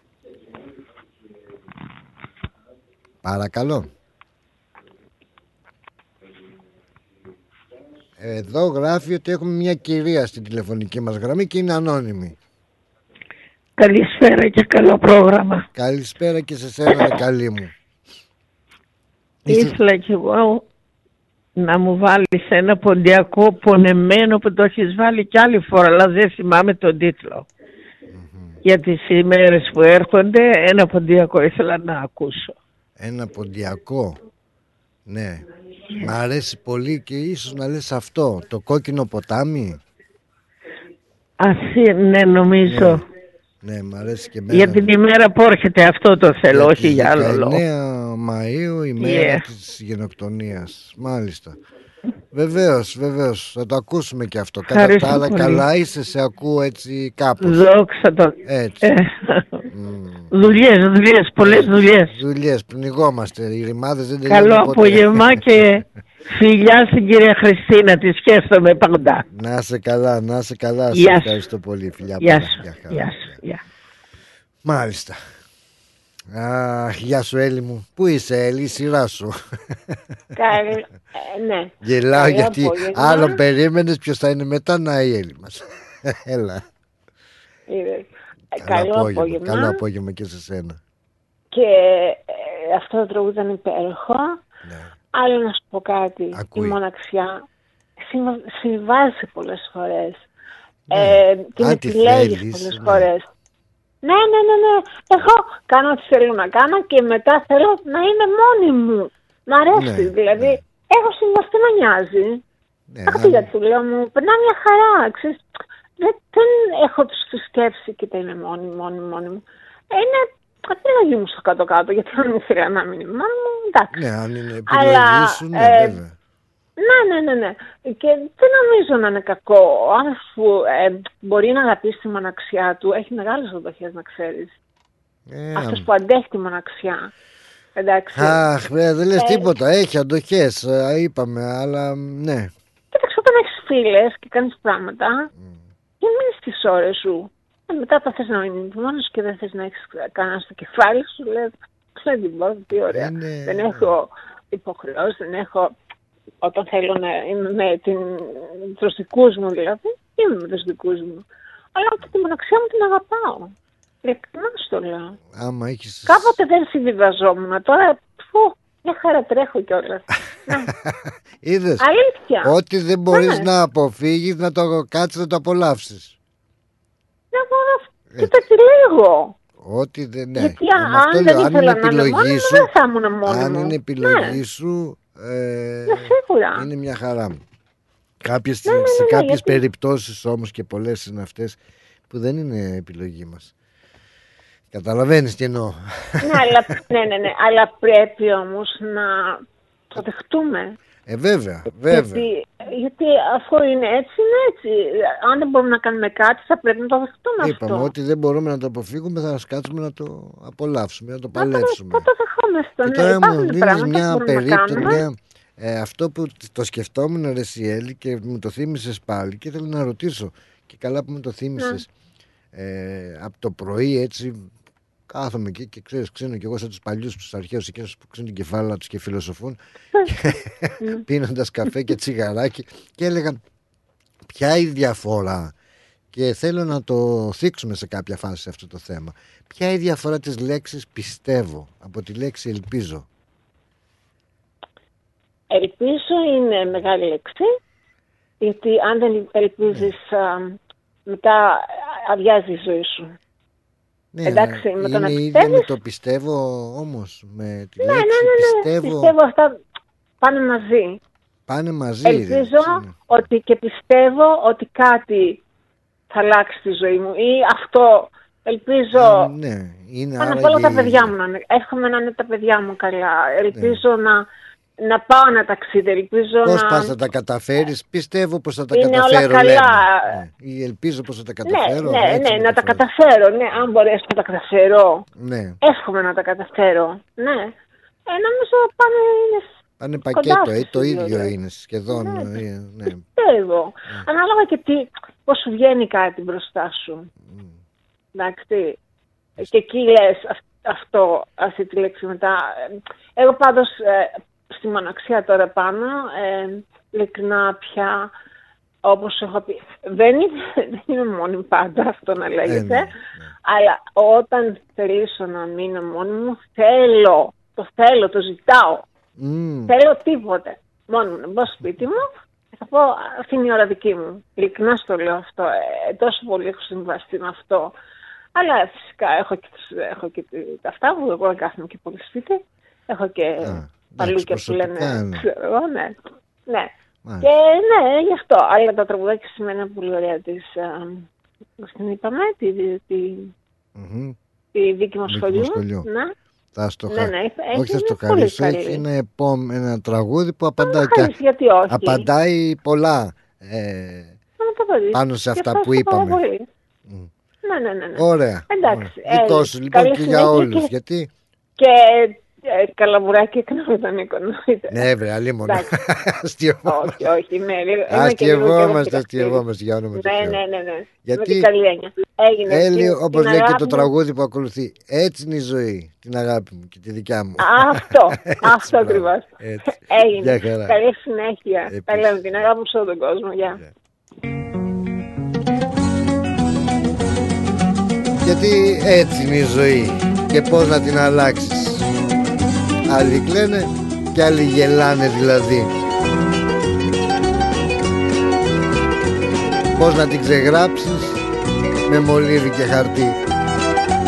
Παρακαλώ. Εδώ γράφει ότι έχουμε μια κυρία στην τηλεφωνική μας γραμμή και είναι ανώνυμη. Καλησπέρα και καλό πρόγραμμα. Καλησπέρα και σε σένα, καλή μου. Ήθελα κι εγώ να μου βάλεις ένα ποντιακό πονεμένο που το έχεις βάλει κι άλλη φορά, αλλά δεν θυμάμαι τον τίτλο. Mm-hmm. Για τις ημέρες που έρχονται, ένα ποντιακό ήθελα να ακούσω. Ένα ποντιακό, ναι. Μ' αρέσει πολύ και ίσως να λες αυτό, το κόκκινο ποτάμι. Asi, ναι, νομίζω. Ναι, ναι, μ' αρέσει και εμένα. Για την ημέρα που έρχεται αυτό το θέλω, όχι για άλλο λόγο. δεκαεννέα Μαΐου, ημέρα yeah. της γενοκτονίας. Μάλιστα. Βεβαίως, βεβαίως, θα το ακούσουμε και αυτό. Κατά τα άλλα, καλά είσαι, σε ακούω έτσι κάπως. Δόξα τω. Έτσι. Ε, mm. Δουλειές, δουλειές, πολλές δουλειές. Δουλειές, πνιγόμαστε, οι ρημάδες δεν τελειώνουν ποτέ. Καλό απόγευμα και φιλιά στην κυρία Χριστίνα, τη σκέφτομαι πάντα. Να είσαι καλά, να είσαι καλά, Γεια σε ευχαριστώ πολύ, φιλιά. Γεια σου, γεια σου, γεια. Μάλιστα. Αχ, γεια σου Έλλη μου. Πού είσαι Έλλη, η σειρά σου? Καλή, ε, ναι. Γελάω Καλή γιατί απόγευμα. Άλλο περίμενες ποιος θα είναι μετά, να η Έλλη μας. Έλα. Είδες. Καλό, καλό απόγευμα. απόγευμα. Καλό απόγευμα και σε σένα. Και ε, αυτό το τραγούδι ήταν υπέροχο. Ναι. Άλλο να σου πω κάτι. Ακούει. Η μοναξιά συμβάζει πολλές φορές. Ναι. Ε, την επιλέγεις πολλές φορές. Ναι, ναι, ναι, ναι. Εγώ κάνω ό,τι θέλω να κάνω και μετά θέλω να είμαι μόνη μου. Μ' αρέσει, ναι, δηλαδή. Ναι. Έχω συμβαστεί να νοιάζει. Ναι, Κάτι για του λέω μου, περνά μια χαρά, ξέρεις. Δεν, δεν έχω τη σκέψη και τα είμαι μόνη, μόνη, μόνη μου. Είναι επιλογή μου στο κάτω-κάτω, γιατί αν ήθελα να μην είμαι μόνη μου, εντάξει. Ναι, αν είναι επιλογή σου, ναι, ε, βέβαια. Ναι, ναι, ναι, ναι. Και δεν νομίζω να είναι κακό. Αφού ε, μπορεί να αγαπήσει τη μοναξιά του, έχει μεγάλες αντοχές, να ξέρεις. Ε, Αυτός που αντέχει τη μοναξιά. Εντάξει. Αχ, ε, δεν λες ε, τίποτα. Έχει αντοχές, ε, είπαμε, αλλά ναι. Κοίταξε, όταν έχεις φίλες και κάνεις πράγματα, mm. και μείνεις τις ώρες σου. Ε, μετά θα θες να μείνεις μόνος και δεν θες να έχεις κανένα στο κεφάλι σου, λες, δεν την πω, τι ωραία. Ε, ναι. Δεν έχω υποχρεώσεις, δεν έχω... Όταν θέλω να είμαι με την... τους δικούς μου, δηλαδή, είμαι με τους δικούς μου. Αλλά και τη μοναξιά μου την αγαπάω. Ειλικρινά στο λέω. Άμα έχεις... Κάποτε δεν συμβιβαζόμουν. Τώρα, φου, μια χαρά τρέχω κιόλας. Είδες. Αλήθεια. Ό,τι δεν μπορείς ναι. να αποφύγεις, να το κάτσεις να το απολαύσεις. Να απολαύσεις. Και το έτσι λίγο. Ό,τι δεν... Ναι. Γιατί αν, αν δεν ήθελα να είμαι μόνη μου, δεν θα ήμουν μόνη μου. Αν είναι επιλογή ναι. σου... Ε, ναι, σίγουρα. Είναι μια χαρά μου. Κάποιες, ναι, ναι, ναι, σε κάποιες γιατί... περιπτώσεις όμως και πολλές είναι αυτές που δεν είναι επιλογή μας. Καταλαβαίνεις τι εννοώ. Ναι, αλλά, ναι, ναι, ναι, αλλά πρέπει όμως να το δεχτούμε. Ε, βέβαια, βέβαια. Γιατί, γιατί αφού είναι έτσι, είναι έτσι. Αν δεν μπορούμε να κάνουμε κάτι, θα πρέπει να το δεχτούμε. Είπαμε αυτό. ότι δεν μπορούμε να το αποφύγουμε, θα κάτσουμε να το απολαύσουμε, να το παλέψουμε. Θα το δεχόμαστε. Και τώρα ναι, μου δίνεις μια περίπτωση, ε, αυτό που το σκεφτόμουν, ρε Σιέλη, και μου το θύμισες πάλι και ήθελα να ρωτήσω. Και καλά που μου το θύμισες. Ναι. Ε, από το πρωί έτσι. Κάθομαι εκεί και ξέρεις, ξύνω και εγώ σαν τους παλιούς, τους αρχαίους εκείνους που ξύνουν την κεφάλα τους και φιλοσοφούν πίνοντας καφέ και τσιγαράκι και έλεγα ποια η διαφορά, και θέλω να το θίξουμε σε κάποια φάση αυτό το θέμα, ποια η διαφορά της λέξης πιστεύω από τη λέξη ελπίζω. Ελπίζω είναι μεγάλη λέξη, γιατί αν δεν ελπίζεις α, μετά αδειάζει η ζωή σου. Ναι, εντάξει, με είναι το να ίδια με το πιστεύω όμως, με τη ναι, λέξη ναι, ναι, ναι. πιστεύω. Πιστεύω αυτά πάνε μαζί. Πάνε μαζί. Ελπίζω ναι. ότι και πιστεύω ότι κάτι θα αλλάξει τη ζωή μου ή αυτό ελπίζω. Α, ναι, είναι πάνω απ' όλα τα παιδιά μου να είναι. Εύχομαι να είναι τα παιδιά μου καλά. Ελπίζω ναι. να, να πάω ένα ταξίδι. Ελπίζω πώς να... πας θα τα καταφέρεις, πιστεύω πως θα τα είναι καταφέρω. Όλα καλά. Ναι. Ή ελπίζω πως θα τα καταφέρω. Ναι, ναι, ναι, να τα καταφέρω. Ναι, αν μπορέσω να τα καταφέρω. Ναι. Εύχομαι να τα καταφέρω. Ναι. Ε, νομίζω πάνε είναι. Πάνε πακέτο, ε, το ίδιο ναι. είναι σχεδόν. Ναι, ναι. ναι. Πιστεύω. Ναι. Ανάλογα και τι, πώς σου βγαίνει κάτι μπροστά σου. Mm. Εντάξει. Και εκεί λες αυτό, αυτή τη λέξη μετά. Εγώ πάντως ε, στη μοναξιά τώρα πάνω, ε, ειλικρινά πια, όπως έχω πει, δεν είναι, δεν είναι μόνη πάντα αυτό να λέγεται, ε, ναι, ναι. αλλά όταν θελήσω να μείνω μόνη μου, θέλω, το θέλω, το ζητάω. Mm. Θέλω τίποτε. Μόνο μου να μπω στο σπίτι μου και θα πω αυτή είναι η ώρα δική μου. Ειλικρινά στο λέω αυτό. Ε, τόσο πολύ έχω συμβαστεί με αυτό. Αλλά φυσικά έχω και, έχω και τα αυτά μου. Εγώ κάθομαι και πολύ σπίτι. Έχω και ah, παλούκια που λένε. Ναι. Ξέρω εγώ, ναι. ναι. Ah. Και ναι, γι' αυτό. Αλλά τα τραγουδάκια σημαίνει πολύ ωραία τη. Πώς την είπαμε, τη, τη, mm-hmm. τη δίκη μου σχολείου. Ναι. Θα στο ναι, ναι, όχι θα στο χαρίσω, έχει ένα, επόμ... ένα τραγούδι που απαντάει, χαρίς, γιατί όχι. απαντάει πολλά ε, πάνω σε αυτά που είπαμε. Mm. Ναι, ναι, ναι, ναι. Ωραία. Εντάξει. Δικό σου λοιπόν και για όλους. Και... Γιατί... Και ε, καλαμουράκι έκανα τον Νίκο. Ναι, βρε, αλίμονο. Όχι, όχι. Ναι, αστειευόμαστε, αστειευόμαστε για όνομα του Θεού. Ναι, ναι, ναι. Γιατί Έλλη, όπως λέει και το τραγούδι που ακολουθεί, έτσι είναι η ζωή, την αγάπη μου και τη δικιά μου. Αυτό, αυτό ακριβώς. Έγινε. Καλή συνέχεια. Τα λέμε, την αγάπη μου σε όλο τον κόσμο. Γεια. Γιατί έτσι είναι η ζωή και πώς να την αλλάξεις. Άλλοι κλαίνε και άλλοι γελάνε δηλαδή. Πώς να την ξεγράψεις με μολύβι και χαρτί.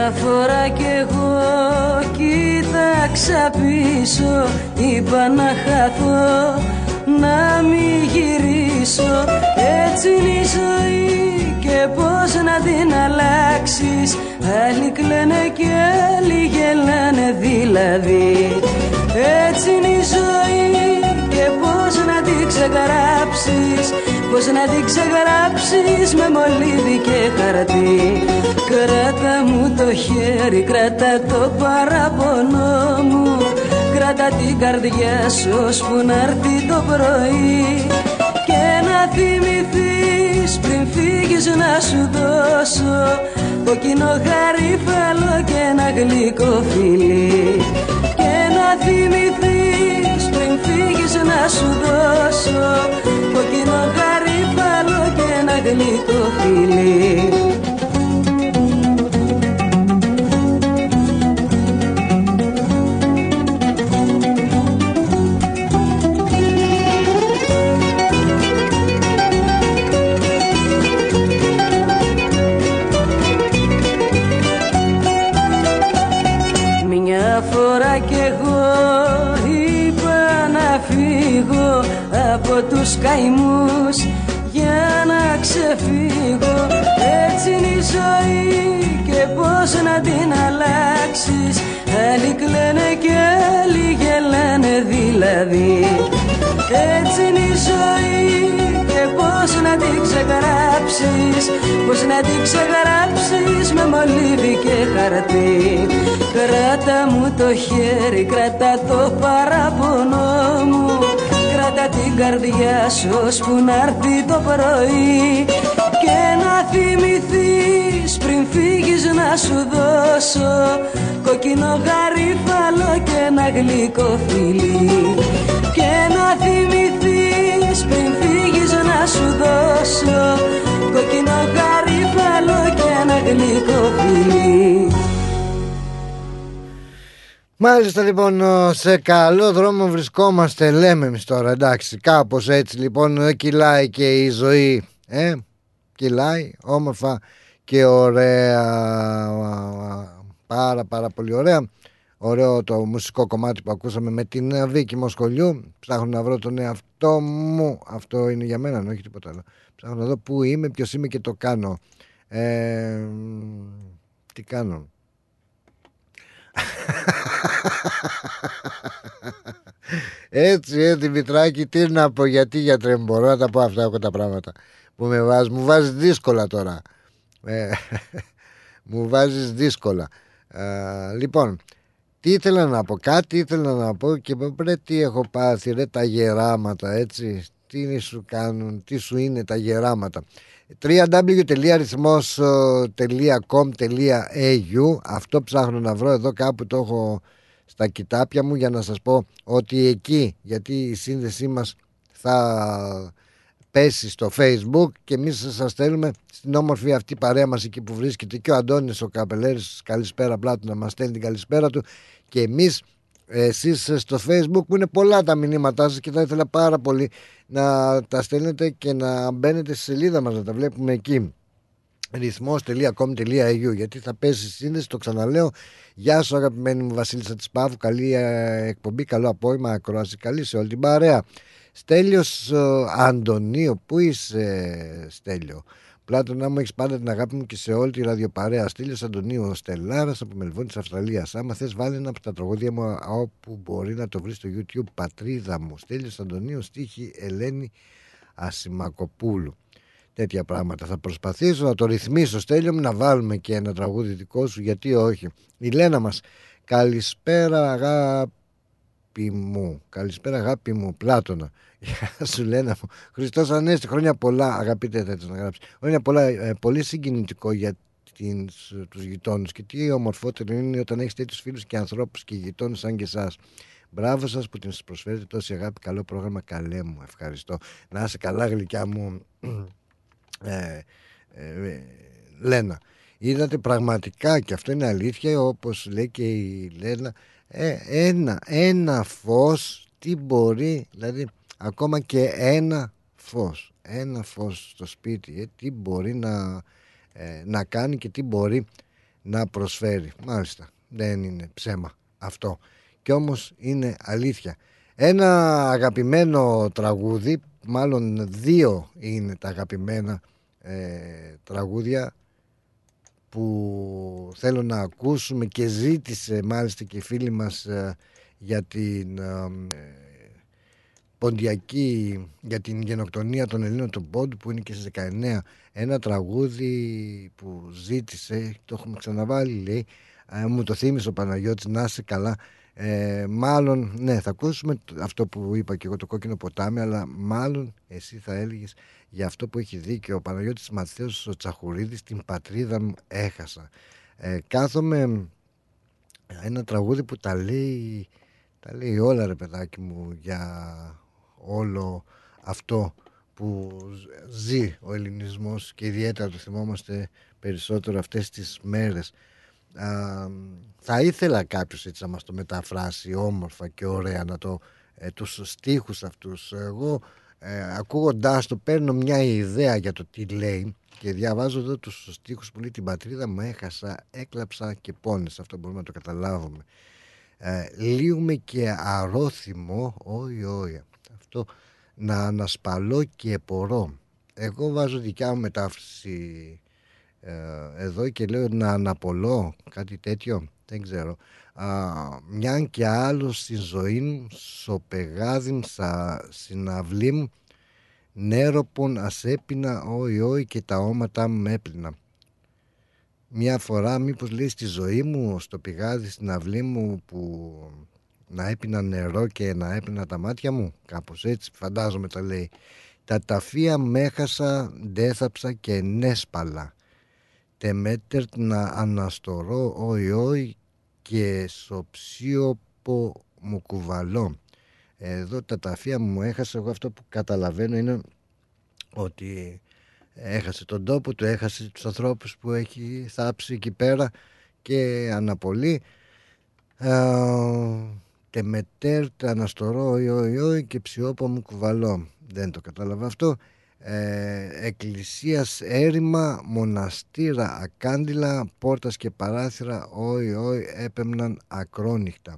Μια φορά κι εγώ κοίταξα πίσω, είπα να χαθώ, να μην γυρίσω. Έτσι είναι η ζωή και πώς να την αλλάξεις. Άλλοι κλαίνε και άλλοι γελάνε δηλαδή. Έτσι είναι η ζωή και πώς να την ξεγράψεις. Πώς να την ξεγράψεις με μολύβι και χαρτί. Κράτα μου το χέρι, κράτα το παράπονο μου. Κράτα την καρδιά σου ώσπου να έρθει το πρωί. Και να θυμηθείς πριν φύγεις να σου δώσω κόκκινο γαρίφαλο και ένα γλυκό φιλί. Και να θυμηθείς πριν φύγεις να σου δώσω κόκκινο γαρίφαλο και ένα γλυκό φιλί. Από τους καημούς για να ξεφύγω. Έτσι είναι η ζωή και πώς να την αλλάξεις. Άλλοι κλαίνε και άλλοι γελάνε δηλαδή. Έτσι είναι η ζωή και πώς να την ξεγράψεις. Πώς να την ξεγράψεις με μολύβι και χαρτί. Κράτα μου το χέρι, κράτα το παράπονο μου. Κράτα την καρδιά σου ώσπου να έρθει το πρωί. Και να θυμηθείς πριν φύγεις να σου δώσω κόκκινο γαρίφαλο και ένα γλυκό φιλί. Και να θυμηθείς πριν φύγεις να σου δώσω κόκκινο γαρίφαλο και ένα γλυκό φιλί. Μάλιστα, λοιπόν, σε καλό δρόμο βρισκόμαστε, λέμε εμείς τώρα, εντάξει, κάπως έτσι λοιπόν κυλάει και η ζωή, ε, κυλάει όμορφα και ωραία, πάρα πάρα πολύ ωραία. Ωραίο το μουσικό κομμάτι που ακούσαμε με την Βίκη Μοσχολιού. Ψάχνω να βρω τον εαυτό μου, αυτό είναι για μένα, όχι τίποτα άλλο. Ψάχνω να δω πού είμαι, ποιος είμαι και το κάνω. ε, Τι κάνω? Έτσι, ε, Δημητράκη, τι να πω, γιατί γιατρέ μου, μπορώ να τα πω αυτά έχω τα πράγματα που με βάζεις, μου βάζεις δύσκολα τώρα, ε, μου βάζεις δύσκολα. ε, Λοιπόν, τι ήθελα να πω, κάτι ήθελα να πω και ρε τι έχω πάθει, ρε τα γεράματα, έτσι, τι σου κάνουν, τι σου είναι τα γεράματα. double-u double-u double-u τελεία ρυθμός τελεία κομ τελεία έι γιου, αυτό ψάχνω να βρω, εδώ κάπου το έχω στα κοιτάπια μου για να σας πω ότι εκεί, γιατί η σύνδεσή μας θα πέσει στο Facebook και εμείς σας στέλνουμε στην όμορφη αυτή παρέα μας εκεί που βρίσκεται και ο Αντώνης ο Καπελέρης, καλησπέρα Πλάτου, να μας στέλνει την καλησπέρα του, και εμείς εσείς στο Facebook που είναι πολλά τα μηνύματά σας και θα ήθελα πάρα πολύ να τα στέλνετε και να μπαίνετε στη σελίδα μας να τα βλέπουμε εκεί, ρυθμός τελεία κομ τελεία έι γιου, γιατί θα πέσει η σύνδεση, το ξαναλέω. Γεια σου αγαπημένη μου Βασίλισσα της Παύου, καλή εκπομπή, καλό απόγευμα, ακρόαση καλή σε όλη την παρέα. Στέλιος Αντωνίου, πού είσαι Στέλιο? Πλάτων, να μου έχεις πάντα την αγάπη μου και σε όλη τη ραδιοπαρέα. Στέλιος Αντωνίου, ο Στελάρας από Μελβόνη της Αυστραλίας. Άμα θες βάλει ένα από τα τραγούδια μου όπου μπορεί να το βρει στο YouTube, πατρίδα μου. Στέλιος Αντωνίου, στίχη Ελένη Ασημακοπούλου. Τέτοια πράγματα θα προσπαθήσω να το ρυθμίσω, Στέλιο μου, να βάλουμε και ένα τραγούδι δικό σου, γιατί όχι. Η Λένα μας, καλησπέρα αγάπη μου, καλησπέρα αγάπη μου Πλάτωνα. Γεια σου Λένα μου, Χριστός Ανέστη, χρόνια πολλά, αγαπητέ θα να γράψει, χρόνια πολλά, ε, πολύ συγκινητικό για την, τους γειτόνους, και τι ομορφότερο είναι όταν έχεις τέτοιους φίλους και ανθρώπους και γειτόνους σαν και εσάς. Μπράβο σας που την σας προσφέρετε τόση αγάπη, καλό πρόγραμμα, καλέ μου, ευχαριστώ. Να είσαι καλά γλυκιά μου. Ε, ε, ε, Λένα, είδατε πραγματικά, και αυτό είναι αλήθεια όπως λέει και η Λένα, ε, ένα, ένα φως, τι μπορεί, δηλαδή ακόμα και ένα φως, ένα φως στο σπίτι, ε, τι μπορεί να, ε, να κάνει και τι μπορεί να προσφέρει. Μάλιστα, δεν είναι ψέμα αυτό, και όμως είναι αλήθεια. Ένα αγαπημένο τραγούδι, μάλλον δύο είναι τα αγαπημένα ε, τραγούδια που θέλω να ακούσουμε, και ζήτησε μάλιστα και η φίλη μας ε, για την ε, ποντιακή, για την γενοκτονία των Ελλήνων του Πόντου, που είναι και στις δεκαεννέα, ένα τραγούδι που ζήτησε, το έχουμε ξαναβάλει, λέει, ε, μου το θύμισε ο Παναγιώτης, να είσαι καλά. Ε, μάλλον, ναι, θα ακούσουμε αυτό που είπα και εγώ, το κόκκινο ποτάμι, αλλά μάλλον εσύ θα έλεγες για αυτό που έχει δίκιο ο Παναγιώτης Ματθαίος ο Τσαχουρίδης, την πατρίδα μου έχασα. Ε, κάθομαι, ένα τραγούδι που τα λέει, τα λέει όλα, ρε παιδάκι μου, για όλο αυτό που ζει ο ελληνισμός, και ιδιαίτερα το θυμόμαστε περισσότερο αυτές τις μέρες. Α, θα ήθελα κάποιος έτσι να μας το μεταφράσει όμορφα και ωραία, να το, ε, τους στίχους αυτούς. Εγώ ε, ακούγοντάς το παίρνω μια ιδέα για το τι λέει, και διαβάζω εδώ τους στίχους που λέει την πατρίδα μου έχασα, έκλαψα και πόνεσα. Αυτό μπορούμε να το καταλάβουμε. ε, Λύουμε και αρρώθυμο, όι όι, αυτό, να ανασπαλώ και επορώ. Εγώ βάζω δικιά μου μετάφραση ε, εδώ και λέω να αναπολώ, κάτι τέτοιο, δεν ξέρω. Α, μιαν και άλλο στη ζωή μου, σοπεγάδιν σα συναυλή μου, νέροπον ασέπινα, όι όι, και τα όματα μου έπλυνα. Μια φορά μήπως λέει στη ζωή μου, στο πηγάδι στην αυλή μου, που να έπινα νερό και να έπινα τα μάτια μου, κάπως έτσι φαντάζομαι τα λέει. Τα ταφεία μέχασα, ντέθαψα και νέσπαλα. Τεμέτερ να αναστορώ, όι όι, και σοψίωπο μου κουβαλώ. Εδώ τα ταφεία μου έχασα, εγώ αυτό που καταλαβαίνω είναι ότι έχασε τον τόπο του, έχασε τους ανθρώπους που έχει θάψει εκεί πέρα και αναπολύει. Τεμετέρ αναστορώ, όι όι όι, και ψιόπο μου κουβαλώ. Δεν το κατάλαβα αυτό. Ε, εκκλησίας έρημα, μοναστήρα ακάντιλα, πόρτας και παράθυρα, όι όι, έπεμναν ακρόνυχτα.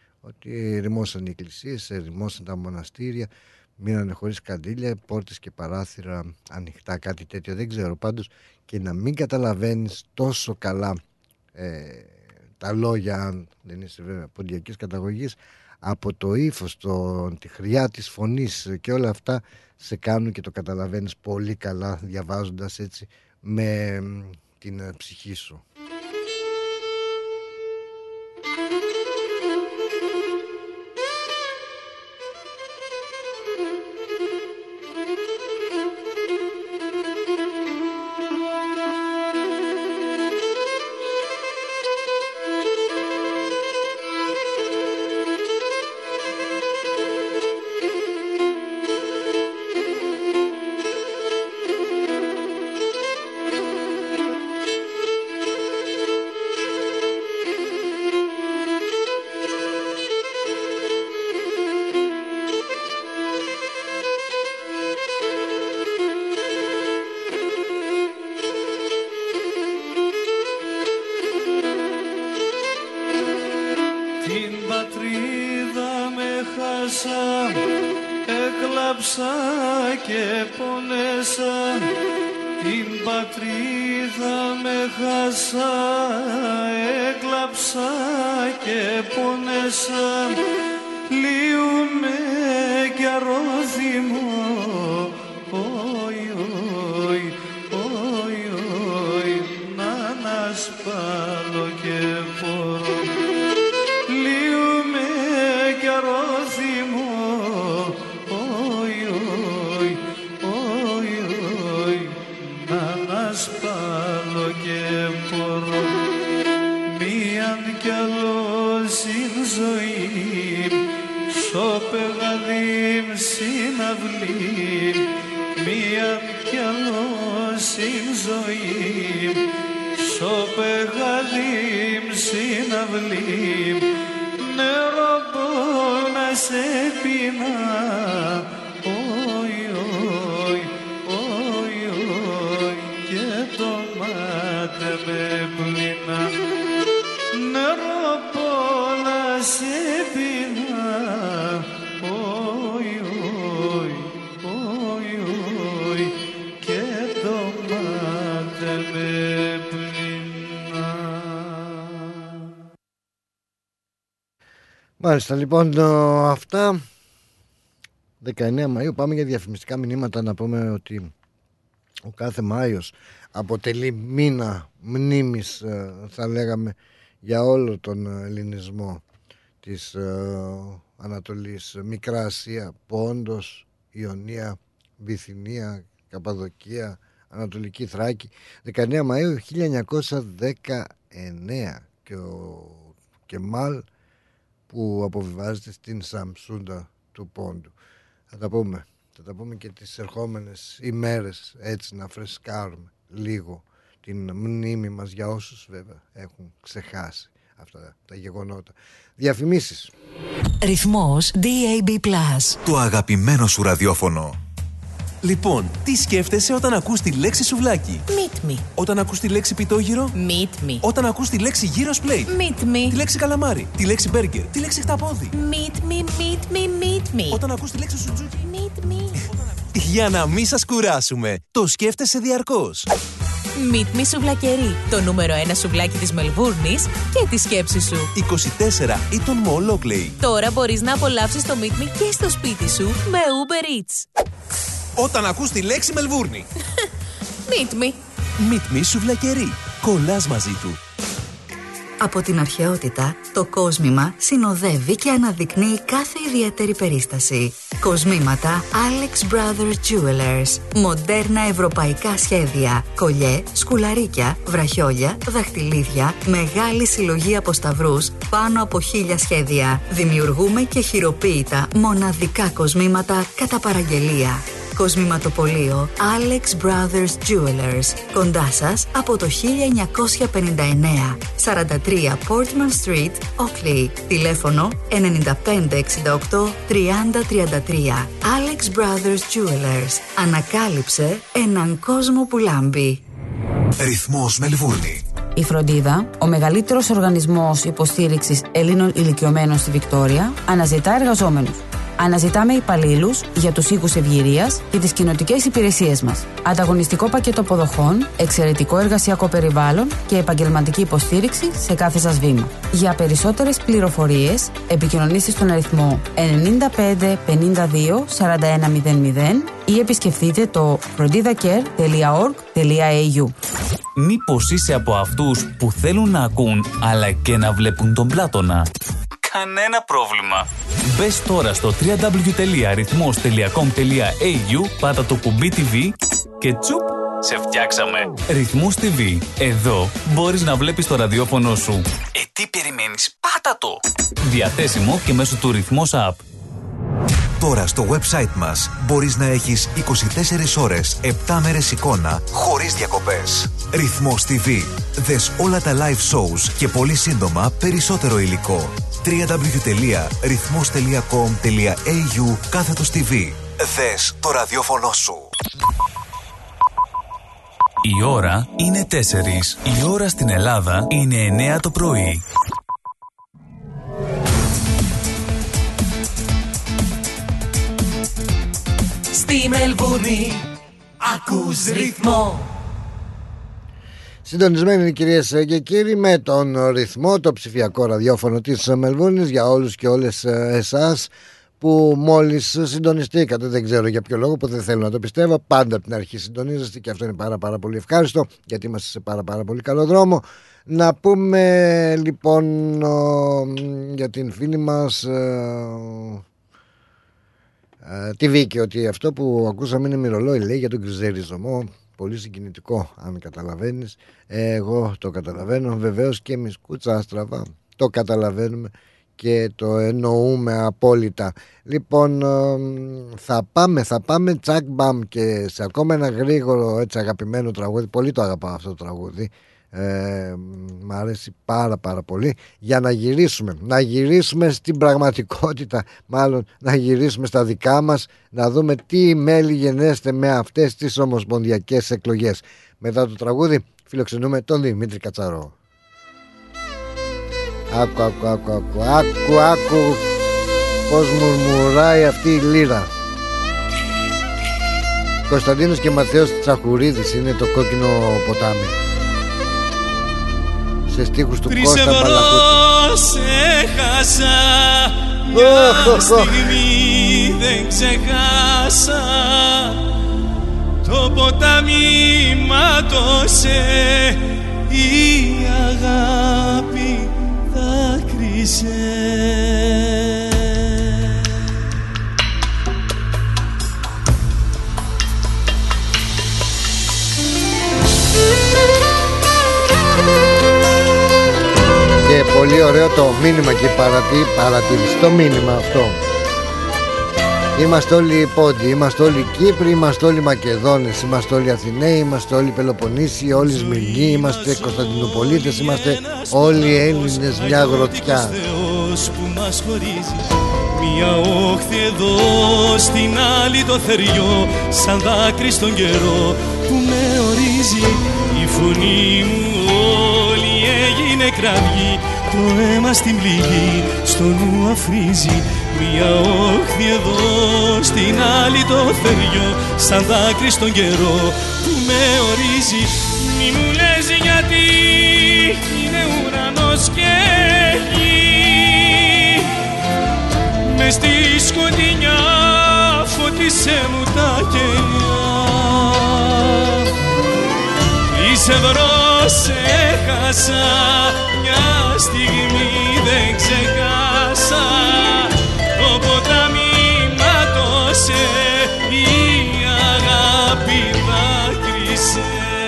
Ότι ρημώσαν οι εκκλησίες, ρημώσαν τα μοναστήρια, μείνανε χωρίς καντήλια, πόρτες και παράθυρα ανοιχτά, κάτι τέτοιο, δεν ξέρω. Πάντως, και να μην καταλαβαίνεις τόσο καλά ε, τα λόγια, αν δεν είσαι βέβαια ποντιακής καταγωγής, από το ύφος, το, τη χρειά της φωνής και όλα αυτά σε κάνουν και το καταλαβαίνεις πολύ καλά διαβάζοντας έτσι με την ψυχή σου. Και το μάτε με πλήνα. Μάλιστα, λοιπόν, αυτά. δεκαεννέα Μαΐου πάμε για διαφημιστικά μηνύματα. Να πούμε ότι ο κάθε Μάιος αποτελεί μήνα μνήμης, θα λέγαμε, για όλο τον ελληνισμό της ε, Ανατολής. Μικρά Ασία, Πόντος, Ιωνία, Βυθινία, Καπαδοκία, Ανατολική Θράκη. δεκαεννέα Μαΐου χίλια εννιακόσια δεκαεννέα και ο Κεμάλ που αποβιβάζεται στην Σαμσούντα του Πόντου. Θα τα πούμε, θα τα πούμε και τις ερχόμενες ημέρες, έτσι να φρεσκάρουμε λίγο την μνήμη μας, για όσους βέβαια έχουν ξεχάσει αυτά τα γεγονότα. Διαφημίσεις. Ρυθμός ντι έι μπι Plus. Το αγαπημένο σου ραδιόφωνο. Λοιπόν, τι σκέφτεσαι όταν ακούς τη λέξη σουβλάκι? Meet me. Όταν ακούς τη λέξη πιτόγυρο? Meet me. Όταν ακούς τη λέξη gyros plate? Meet me. Τη λέξη καλαμάρι? Τη λέξη burger? Τη λέξη χταπόδι? Meet me, meet me, meet me. Όταν ακούς τη λέξη σουτζούκι? Meet me. Για να μην σας κουράσουμε, το σκέφτεσαι διαρκώς. Meet me σουβλακερί, το νούμερο ένα σουβλάκι της Μελβούρνης και τη σκέψη σου. είκοσι τέσσερα Eaton Mall Oakley. Τώρα μπορείς να απολαύσεις το Meet me και στο σπίτι σου με Uber Eats. Όταν ακούς τη λέξη Μελβούρνη. Meet me. Meet me σουβλακερί. Κολλάς μαζί του. Από την αρχαιότητα, το κόσμημα συνοδεύει και αναδεικνύει κάθε ιδιαίτερη περίσταση. Κοσμήματα Alex Brothers Jewelers. Μοντέρνα ευρωπαϊκά σχέδια. Κολιέ, σκουλαρίκια, βραχιόλια, δαχτυλίδια, μεγάλη συλλογή από σταυρούς, πάνω από χίλια σχέδια. Δημιουργούμε και χειροποίητα μοναδικά κοσμήματα κατά παραγγελία. Κοσμηματοπωλείο Alex Brothers Jewelers. Κοντά σας από το χίλια εννιακόσια πενήντα εννέα. σαράντα τρία Portman Street, Oakley. Τηλέφωνο ενενήντα πέντε εξήντα οκτώ τριάντα τριάντα τρία. Alex Brothers Jewelers. Ανακάλυψε έναν κόσμο που λάμπει. Ρυθμός Μελβούρνη. Η Φροντίδα, ο μεγαλύτερος οργανισμός υποστήριξης Ελλήνων ηλικιωμένων στη Βικτόρια, αναζητά εργαζόμενους. Αναζητάμε υπαλλήλους για τους οίκους ευγυρίας και τις κοινοτικές υπηρεσίες μας. Ανταγωνιστικό πακέτο αποδοχών, εξαιρετικό εργασιακό περιβάλλον και επαγγελματική υποστήριξη σε κάθε σας βήμα. Για περισσότερες πληροφορίες, επικοινωνήστε στον αριθμό ενενήντα πέντε πενήντα δύο σαράντα ένα μηδέν μηδέν ή επισκεφτείτε το frondidaCare τελεία org τελεία έι γιου. Μήπως είσαι από αυτούς που θέλουν να ακούν αλλά και να βλέπουν τον Πλάτωνα? Κανένα πρόβλημα. Μπες τώρα στο double-u double-u double-u τελεία ρυθμός τελεία κομ τελεία έι γιου, πάτα το κουμπί τι βι και τσουπ, σε φτιάξαμε. Ρυθμός τι βι. Εδώ μπορείς να βλέπεις το ραδιόφωνο σου. Ε, τι περιμένεις? Πάτα το. Διαθέσιμο και μέσω του Ρυθμός App. Τώρα στο website μας μπορείς να έχεις είκοσι τέσσερις ώρες, επτά μέρες εικόνα, χωρίς διακοπές. Ρυθμός τι βι. Δες όλα τα live shows και πολύ σύντομα περισσότερο υλικό. double-u double-u double-u τελεία ρυθμός τελεία κομ τελεία έι γιου κάθετος τι βι. Δες το ραδιόφωνο σου. Η ώρα είναι τέσσερις. Η ώρα στην Ελλάδα είναι εννέα το πρωί. Στη Μελβούρνη ακούς ρυθμό. Συντονισμένοι κυρίες και κύριοι με τον Ρυθμό, το ψηφιακό ραδιόφωνο της Μελβούρνης, για όλους και όλες εσάς που μόλις συντονιστήκατε. Δεν ξέρω για ποιο λόγο, που δεν θέλω να το πιστεύω. Πάντα από την αρχή συντονίζεστε και αυτό είναι πάρα πάρα πολύ ευχάριστο, γιατί είμαστε σε πάρα πάρα πολύ καλό δρόμο. Να πούμε λοιπόν για την φίλη μας ε, τη Βίκη, ότι αυτό που ακούσαμε είναι μυρολόι, λέει, για τον κρυζέριζωμό. Πολύ συγκινητικό, αν καταλαβαίνεις. Εγώ το καταλαβαίνω. Βεβαίως και εμείς κουτσάστραβα το καταλαβαίνουμε και το εννοούμε απόλυτα. Λοιπόν, θα πάμε, θα πάμε τσακ μπαμ και σε ακόμα ένα γρήγορο, έτσι, αγαπημένο τραγούδι. Πολύ το αγαπάω αυτό το τραγούδι. Ε, μ' αρέσει πάρα πάρα πολύ. Για να γυρίσουμε Να γυρίσουμε στην πραγματικότητα, μάλλον να γυρίσουμε στα δικά μας, να δούμε τι μέλη γενέστε με αυτές τις ομοσπονδιακές εκλογές. Μετά το τραγούδι φιλοξενούμε τον Δημήτρη Κατσαρό. Άκου, άκου, άκου, άκου, άκου, άκου πως μουρμουράει αυτή η λύρα. Κωνσταντίνος και Ματθαίος Τσαχουρίδης είναι το κόκκινο ποτάμι. σε στίχους του Τρεις Κώστα ευρώ Παλακούτη. σε χάσα, μια στιγμή δεν ξεχάσα. Το ποτάμι μάτωσε, η αγάπη δάκρυσε. Και πολύ ωραίο το μήνυμα και παρατή, παρατήρηση, το μήνυμα αυτό. Είμαστε όλοι Πόντιοι, είμαστε όλοι Κύπροι, είμαστε όλοι Μακεδόνες, είμαστε όλοι Αθηναίοι, είμαστε όλοι Πελοποννήσιοι, όλοι Σμυρνοί, είμαστε Κωνσταντινουπολίτες, είμαστε όλοι Έλληνες μια γροθιά. Μια όχθη εδώ, στην άλλη το θεριό, σαν δάκρυ στον καιρό που με ορίζει. Η φωνή μου όλη έγινε κραυγή, το αίμα στην πληγή στο νου αφρίζει. Μια όχθη εδώ, στην άλλη το θεριό, σαν δάκρυ στον καιρό που με ορίζει. Μη μου λες γιατί είναι ουρανός και γη, μες στη σκοτεινιά φώτισε μου τα κελιά. Τρεις ευρώ σε χάσα, μια στιγμή δεν ξεχάσα. Το ποτάμι μάτωσε, η αγάπη δάκρυσε.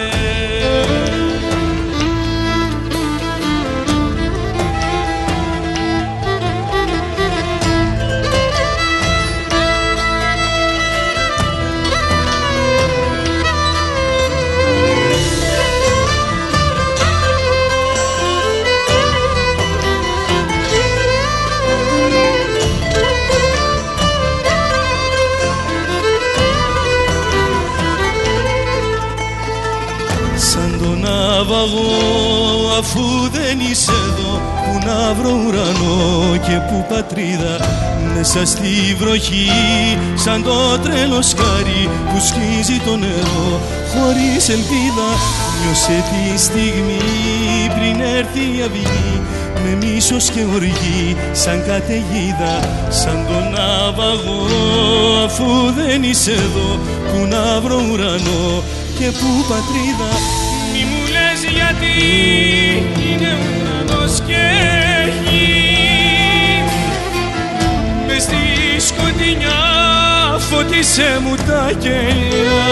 Αφού δεν είσαι εδώ, που να βρω ουρανό και που πατρίδα. Μέσα στη βροχή, σαν το τρελό σκάρι που σκίζει το νερό, χωρίς ελπίδα. Νιώσε τη στιγμή πριν έρθει η αυγή, με μίσος και οργή σαν καταιγίδα. Σαν τον ναυαγό, αφού δεν είσαι εδώ, που να βρω ουρανό και που πατρίδα. Μη μου λες γιατί είναι ουρανός και γη, μες στη σκοτεινιά φώτισε μου τα κελιά.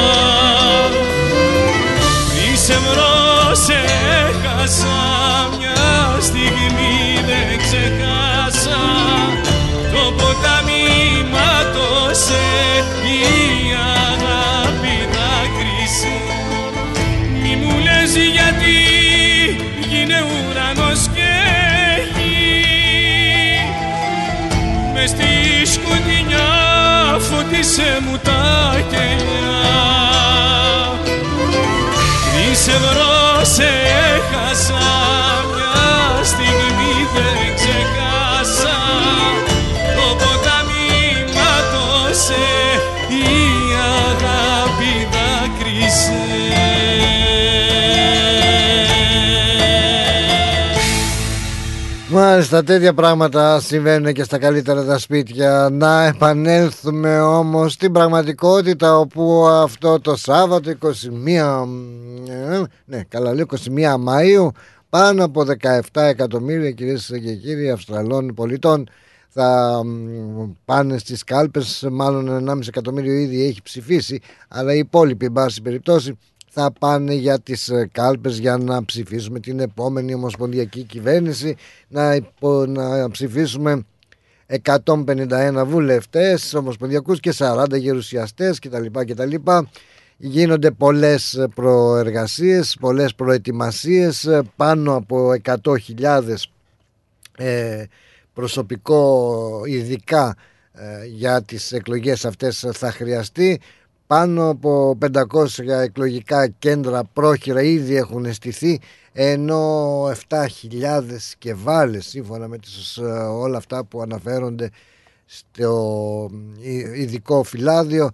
Τρεις ευρώ σε χάσα, μια στιγμή δεν ξεχάσα. Το ποτάμι μάτωσε, η αγάπη δάκρυσε. Μη μου λες γιατί γίνε ουρανός και γη, μες στη σκοτεινιά φώτισε μου τα κελιά. Τρεις ευρώ σε χάσα, μια στιγμή δεν ξεχάσα. Το ποτάμι μάτωσε, η αγάπη δάκρυσε. Μάλιστα, τέτοια πράγματα συμβαίνουν και στα καλύτερα τα σπίτια. Να επανέλθουμε όμως στην πραγματικότητα, όπου αυτό το Σάββατο είκοσι μία, ναι, καλά λέω είκοσι μία Μαΐου, πάνω από δεκαεπτά εκατομμύρια κυρίες και κύριοι Αυστραλών πολιτών θα πάνε στις κάλπες. Μάλλον ενάμιση εκατομμύριο ήδη έχει ψηφίσει, αλλά οι υπόλοιποι εν πάση περιπτώσει θα πάνε για τις κάλπες για να ψηφίσουμε την επόμενη ομοσπονδιακή κυβέρνηση, να, υπο, να ψηφίσουμε εκατόν πενήντα ένα βουλευτές ομοσπονδιακούς και σαράντα γερουσιαστές κτλ. κτλ. Γίνονται πολλές προεργασίες, πολλές προετοιμασίες, πάνω από εκατό χιλιάδες ε, προσωπικό ειδικά ε, για τις εκλογές αυτές θα χρειαστεί. Πάνω από πεντακόσια εκλογικά κέντρα πρόχειρα ήδη έχουν στηθεί, ενώ επτά χιλιάδες σκευάλες, σύμφωνα με τις, όλα αυτά που αναφέρονται στο ειδικό φυλάδιο,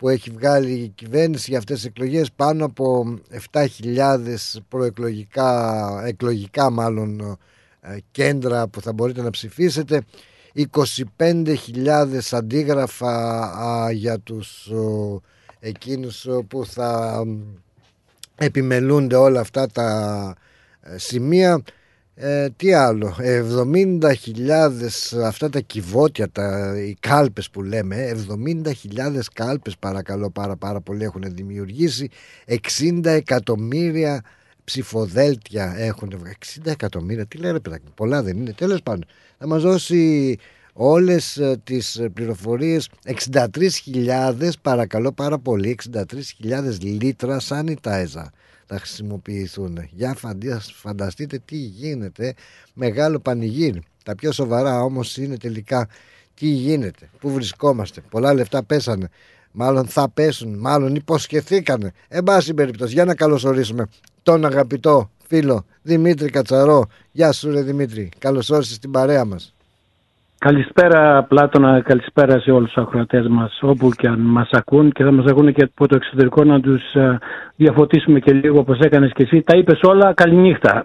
που έχει βγάλει η κυβέρνηση για αυτές τις εκλογές, πάνω από επτά χιλιάδες προεκλογικά, εκλογικά μάλλον, κέντρα που θα μπορείτε να ψηφίσετε, είκοσι πέντε χιλιάδες αντίγραφα α, για τους ο, εκείνους που θα επιμελούνται όλα αυτά τα ε, σημεία. Ε, τι άλλο, εβδομήντα χιλιάδες αυτά τα κυβότια, τα, οι κάλπες που λέμε, εβδομήντα χιλιάδες κάλπες παρακαλώ πάρα πάρα πολύ έχουν δημιουργήσει, εξήντα εκατομμύρια ψηφοδέλτια έχουν, εξήντα εκατομμύρια, τι λένε παιδάκι, πολλά δεν είναι, τέλος πάντων θα μας δώσει όλες τις πληροφορίες. Εξήντα τρεις χιλιάδες παρακαλώ πάρα πολύ, εξήντα τρεις χιλιάδες λίτρα sanitizer θα χρησιμοποιηθούν. Για φανταστείτε τι γίνεται, μεγάλο πανηγύρι. Τα πιο σοβαρά όμως είναι τελικά τι γίνεται, πού βρισκόμαστε. Πολλά λεφτά πέσανε, μάλλον θα πέσουν, μάλλον υποσχεθήκανε. Εν πάση περιπτώσει, για να καλωσορίσουμε τον αγαπητό φίλο Δημήτρη Κατσαρό. Γεια σου ρε Δημήτρη, καλώς όρισες στην παρέα μας. Καλησπέρα Πλάτωνα, καλησπέρα σε όλους τους ακροατές μας όπου και αν μας ακούν, και θα μας ακούν και από το εξωτερικό, να τους uh, διαφωτίσουμε και λίγο όπως έκανες και εσύ. Τα είπες όλα, καληνύχτα.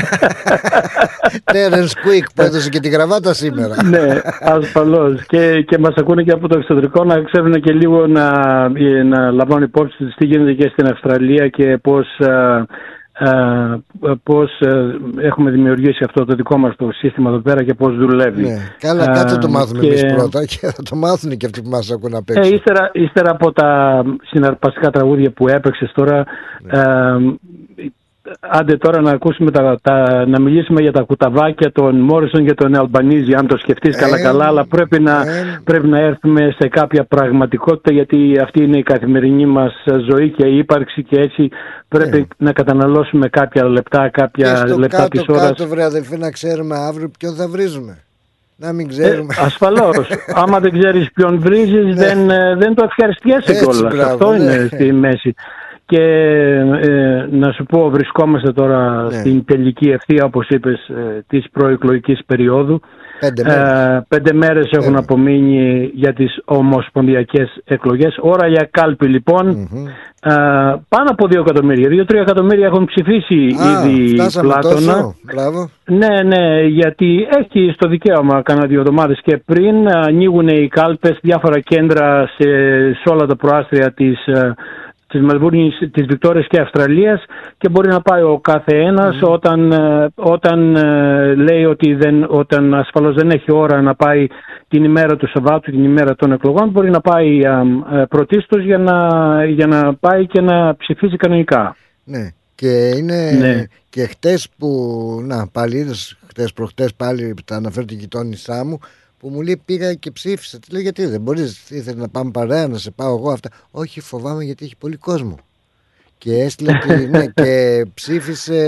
Terence Quick που έδωσε και τη γραβάτα σήμερα. Ναι, ασφαλώς. Και, και μας ακούνε και από το εξωτερικό, να ξέρουν και λίγο να, να λαμβάνουν υπόψη τι γίνεται και στην Αυστραλία και πώς... Uh, Uh, πώς uh, έχουμε δημιουργήσει αυτό το δικό μας το σύστημα εδώ πέρα και πώς δουλεύει. Ναι. Καλά, uh, κάτω το μάθουμε και... εμείς πρώτα και θα το μάθουν και αυτοί που μας ακούν απ' έξω. Ε, ύστερα, ύστερα από τα συναρπαστικά τραγούδια που έπαιξες τώρα, ναι. uh, άντε τώρα να ακούσουμε τα, τα, να μιλήσουμε για τα κουταβάκια των Μόρισον και των Αλμπανίζη, αν το σκεφτείς ε, καλά καλά, αλλά πρέπει να, ε, πρέπει να έρθουμε σε κάποια πραγματικότητα, γιατί αυτή είναι η καθημερινή μας ζωή και η ύπαρξη, και έτσι πρέπει ε. να καταναλώσουμε κάποια λεπτά, κάποια και λεπτά κάτω, της ώρας. Κάτω βρε αδελφοί, να ξέρουμε αύριο ποιον θα βρίζουμε. Να μην ξέρουμε. Ε, ασφαλώς. Άμα δεν ξέρεις ποιον βρίζεις, δεν, δεν το ευχαριστιέσαι κιόλας. Αυτό ναι. είναι στη μέση. Και ε, να σου πω, βρισκόμαστε τώρα ναι. στην τελική ευθεία, όπως είπες, ε, της προεκλογικής περίοδου. Πέντε μέρες, ε, πέντε μέρες έχουν Πέντε. απομείνει για τις ομοσπονδιακές εκλογές. Ώρα για κάλπη λοιπόν. Mm-hmm. Ε, πάνω από δύο εκατομμύρια, δύο-τρία εκατομμύρια έχουν ψηφίσει Α, ήδη Πλάτωνα. Ναι, ναι, γιατί έχει στο δικαίωμα κάνα δύο εβδομάδες και πριν ανοίγουν οι κάλπες, διάφορα κέντρα σε, σε όλα τα προάστρια της της Μελβούρνης, της Βικτόριας και Αυστραλίας, και μπορεί να πάει ο κάθε ένας mm. όταν, όταν λέει ότι δεν, όταν ασφαλώς δεν έχει ώρα να πάει την ημέρα του Σαββάτου, την ημέρα των εκλογών, μπορεί να πάει α, πρωτίστως για να, για να πάει και να ψηφίσει κανονικά. Ναι, και είναι ναι. και χτες που, να πάλι είδες, χτες προχτές πάλι τα αναφέρω την γειτόνισά μου, που μου λέει πήγα και ψήφισα. Τι λέει, γιατί δεν μπορείς, ήθελε να πάμε παρέα, να σε πάω εγώ αυτά. Όχι, φοβάμαι γιατί έχει πολύ κόσμο. Και έστειλε τη, ναι, και ψήφισε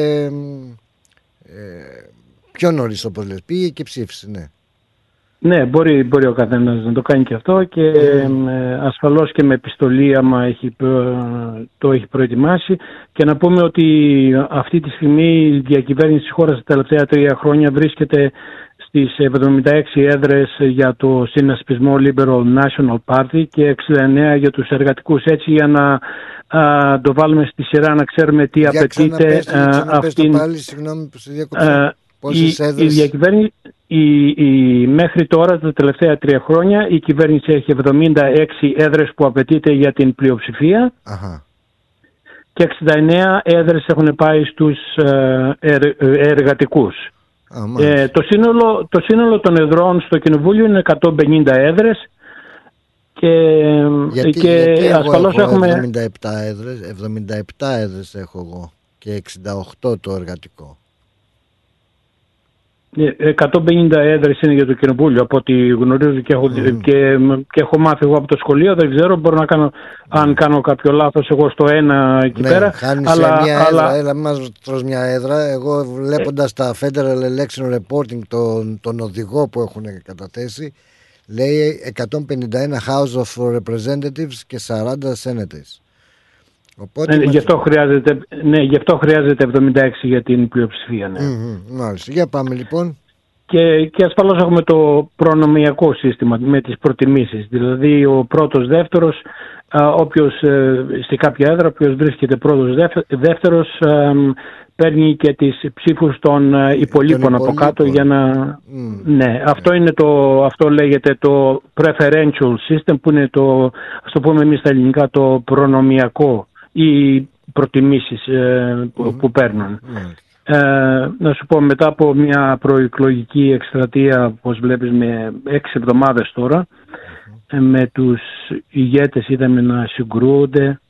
ε, πιο νωρίς, όπως λες. Πήγε και ψήφισε, ναι. Ναι, μπορεί, μπορεί ο καθένας να το κάνει και αυτό, και mm. ε, ασφαλώς και με επιστολή άμα έχει, το έχει προετοιμάσει. Και να πούμε ότι αυτή τη στιγμή η διακυβέρνηση της χώρας τα τελευταία τρία χρόνια βρίσκεται στις εβδομήντα έξι έδρες για το συνασπισμό Liberal National Party και εξήντα εννέα για τους εργατικούς. Έτσι, για να α, το βάλουμε στη σειρά, να ξέρουμε τι για απαιτείται. Αυτήν πάλι, συγγνώμη που σε διακόψω. Πόσες η, έδρες? Η διακυβέρνηση, η, η, μέχρι τώρα, τα τελευταία τρία χρόνια, η κυβέρνηση έχει εβδομήντα έξι έδρες που απαιτείται για την πλειοψηφία. Αχα. Και εξήντα εννέα έδρες έχουν πάει στους ε, ερ, εργατικούς. Ah, ε, το, σύνολο, το σύνολο των εδρών στο Κοινοβούλιο είναι εκατόν πενήντα έδρες, και, γιατί, και γιατί ασφαλώς εγώ έχω έχουμε εβδομήντα επτά έδρες, εβδομήντα επτά έδρες έχω εγώ και εξήντα οκτώ το εργατικό. εκατόν πενήντα έδρες είναι για το Κοινοβούλιο, από ό,τι γνωρίζω και έχω, mm. και, και έχω μάθει εγώ από το σχολείο. Δεν ξέρω, μπορώ να κάνω, mm. αν κάνω κάποιο λάθος εγώ στο ένα εκεί ναι, πέρα. Χάνεις αλλά, μια αλλά... έδρα, έλα μας τρως μια έδρα. Εγώ βλέποντας ε... τα Federal Election Reporting, τον, τον οδηγό που έχουν καταθέσει, λέει εκατόν πενήντα ένα House of Representatives και σαράντα Senators. Οπότε ναι, γι' αυτό χρειάζεται, ναι, γι' αυτό χρειάζεται εβδομήντα έξι για την πλειοψηφία. Ναι. Mm-hmm, μάλιστα. Για πάμε λοιπόν. Και, και ασφαλώς έχουμε το προνομιακό σύστημα με τις προτιμήσεις. Δηλαδή ο πρώτος, δεύτερος όποιος στη κάποια έδρα, όποιος βρίσκεται πρώτος δεύτερος, παίρνει και τις ψήφους των υπολείπων από κάτω για να... Mm. Ναι, αυτό, είναι το, αυτό λέγεται το preferential system, που είναι το, ας το πούμε εμείς στα ελληνικά, το προνομιακό ή προτιμήσεις ε, που, mm. που παίρνουν. Mm. Ε, να σου πω, μετά από μια προεκλογική εκστρατεία, όπως βλέπεις, με έξι εβδομάδες τώρα, mm. ε, με τους ηγέτες είδαμε να συγκρούονται.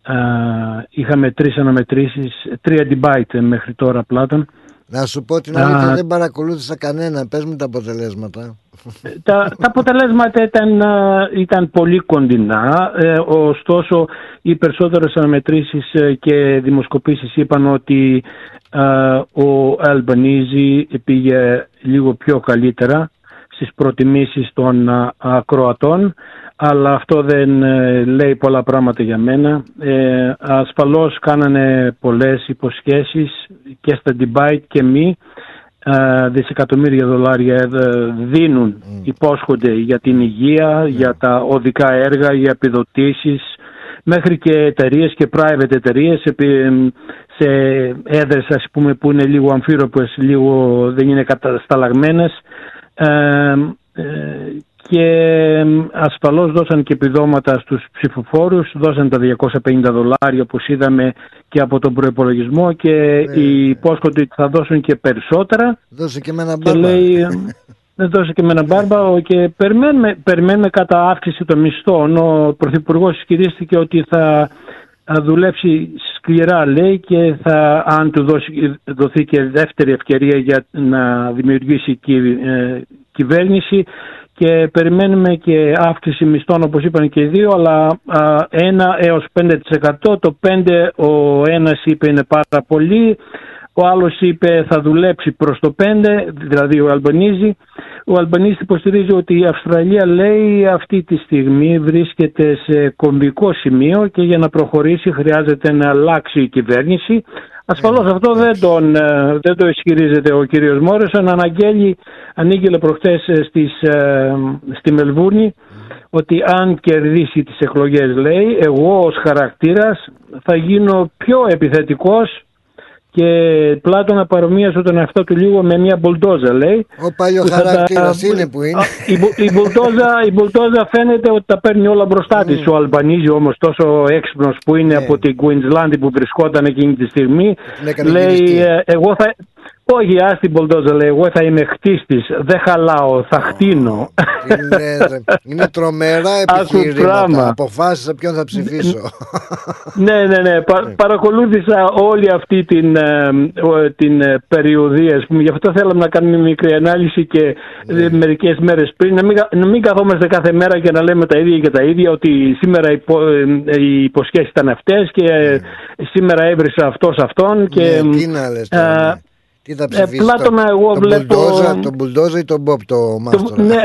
Uh, είχαμε τρεις αναμετρήσεις, τρία debate μέχρι τώρα, Πλάτων. Να σου πω την αλήθεια, uh, δεν παρακολούθησα κανένα. Πες μου τα αποτελέσματα. Τα, τα αποτελέσματα ήταν, uh, ήταν πολύ κοντινά, uh, ωστόσο οι περισσότερες αναμετρήσεις uh, και δημοσκοπήσεις είπαν ότι uh, ο Αλμπανίζη πήγε λίγο πιο καλύτερα στις προτιμήσεις των uh, ακροατών. Αλλά αυτό δεν ε, λέει πολλά πράγματα για μένα. Ε, ασφαλώς κάνανε πολλές υποσχέσεις και στα debate και μη. Ε, δισεκατομμύρια δολάρια ε, δίνουν, mm. υπόσχονται για την υγεία, mm. για τα οδικά έργα, για επιδοτήσεις, μέχρι και εταιρείες και private εταιρείες σε έδρες, ας πούμε, που είναι λίγο αμφίροπες, λίγο δεν είναι κατασταλαγμένες. Ε, ε, και ασφαλώς δώσαν και επιδόματα στους ψηφοφόρους, δώσαν τα διακόσια πενήντα δολάρια όπως είδαμε και από τον προϋπολογισμό και ε, υπόσχονται ότι θα δώσουν και περισσότερα. Δώσε και με ένα μπάρμπα. Δώσε και με ένα μπάρμπα και περιμένουμε, περιμένουμε κατά αύξηση των μισθών. Ο Πρωθυπουργός ισχυρίστηκε ότι θα δουλέψει σκληρά, λέει, και θα, αν του δώσει, δοθεί και δεύτερη ευκαιρία για να δημιουργήσει κυ, ε, κυβέρνηση, και περιμένουμε και αύξηση μισθών, όπως είπαν και οι δύο, αλλά ένα έως πέντε τοις εκατό. Το πέντε ο ένας είπε είναι πάρα πολύ, ο άλλος είπε θα δουλέψει προς το πέντε, δηλαδή ο Αλμπανίζη. Ο Αλμπανίζη υποστηρίζει ότι η Αυστραλία, λέει, αυτή τη στιγμή βρίσκεται σε κομβικό σημείο και για να προχωρήσει χρειάζεται να αλλάξει η κυβέρνηση. Ασφαλώς αυτό δεν, τον, δεν το ισχυρίζεται ο κύριος Μόρισον. Αναγγέλει, ανήγγειλε προχτές στις, στη Μελβούρνη ότι αν κερδίσει τις εκλογές, λέει, εγώ ως χαρακτήρας θα γίνω πιο επιθετικός και Πλάτωνα παρομοίασε τον εαυτό του λίγο με μια μπουλντόζα, λέει. Ο παλιό χαρακτήρας είναι που είναι. Η, η, μπουλντόζα, η μπουλντόζα φαίνεται ότι τα παίρνει όλα μπροστά της. Mm. Ο Αλμπανίζη όμως, τόσο έξυπνος που είναι, yeah. από την Κουίνσλανδη που βρισκόταν εκείνη τη στιγμή, λέει ε, εγώ θα... Όχι, ας την μπουλντόζα, λέει, εγώ θα είμαι χτίστης, δεν χαλάω, θα χτίνω. Είναι, είναι τρομερά επιχειρήματα, αποφάσισα ποιον θα ψηφίσω. Ναι, ναι, ναι, Πα, παρακολούθησα όλη αυτή την, την περιοδία, ας πούμε, γι' αυτό θέλαμε να κάνουμε μια μικρή ανάλυση και ναι. μερικές μέρες πριν, να μην, να μην καθόμαστε κάθε μέρα και να λέμε τα ίδια και τα ίδια, ότι σήμερα υπο, οι υποσχέσεις ήταν αυτές και ναι. σήμερα έβρισα αυτός αυτόν και... Ναι, τι να λες τώρα, ναι. Τι θα ψηφίσεις, ε, Πλάτωνα, το, εγώ τον βλέπω... Μπουλντόζα, τον Μπουλντόζα ή τον Μπομπ, το μάστορα. Ναι.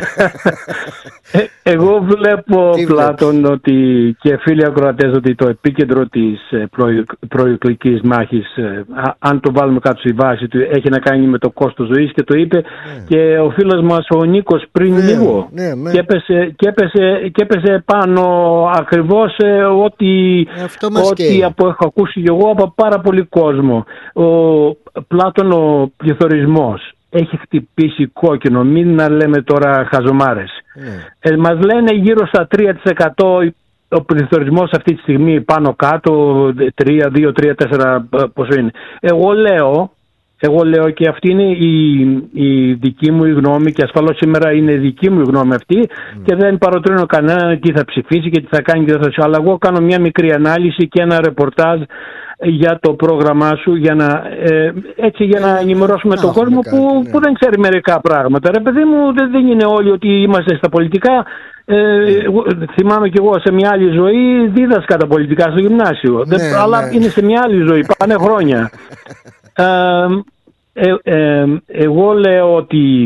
ε, εγώ βλέπω, Πλάτων, ότι και φίλοι ακροατές, ότι το επίκεντρο της προεκλογικής μάχης, ε, αν το βάλουμε κάτω στη βάση του, έχει να κάνει με το κόστος ζωής, και το είπε ναι. και ο φίλος μας ο Νίκος πριν ναι, λίγο. Ναι, ναι. Και, έπεσε, και, έπεσε, και έπεσε πάνω ακριβώς ε, ό,τι, ό,τι από, έχω ακούσει και εγώ από πάρα πολύ κόσμο. Ο Πλάτων, ο πληθωρισμός έχει χτυπήσει κόκκινο, μην να λέμε τώρα χαζομάρες. Mm. Ε, μας λένε γύρω στα τρία τοις εκατό ο πληθωρισμός αυτή τη στιγμή, πάνω κάτω, τρία, δύο, τρία, τέσσερα πόσο είναι. Εγώ λέω, εγώ λέω και αυτή είναι η, η δική μου η γνώμη, και ασφαλώς σήμερα είναι η δική μου η γνώμη αυτή mm. και δεν παροτρύνω κανέναν τι θα ψηφίσει και τι θα κάνει και δεν θα, αλλά εγώ κάνω μια μικρή ανάλυση και ένα ρεπορτάζ για το πρόγραμμά σου, για να, ε, έτσι για να ενημερώσουμε τον κόσμο κάτι, που, ναι. που δεν ξέρει μερικά πράγματα. Ρε παιδί μου, δεν, δεν είναι όλοι ότι είμαστε στα πολιτικά. Ε, ναι. Θυμάμαι κι εγώ σε μια άλλη ζωή δίδασκα τα πολιτικά στο γυμνάσιο. Ναι, δεν, αλλά ναι. είναι σε μια άλλη ζωή, πάνε χρόνια. ε, ε, ε, εγώ λέω ότι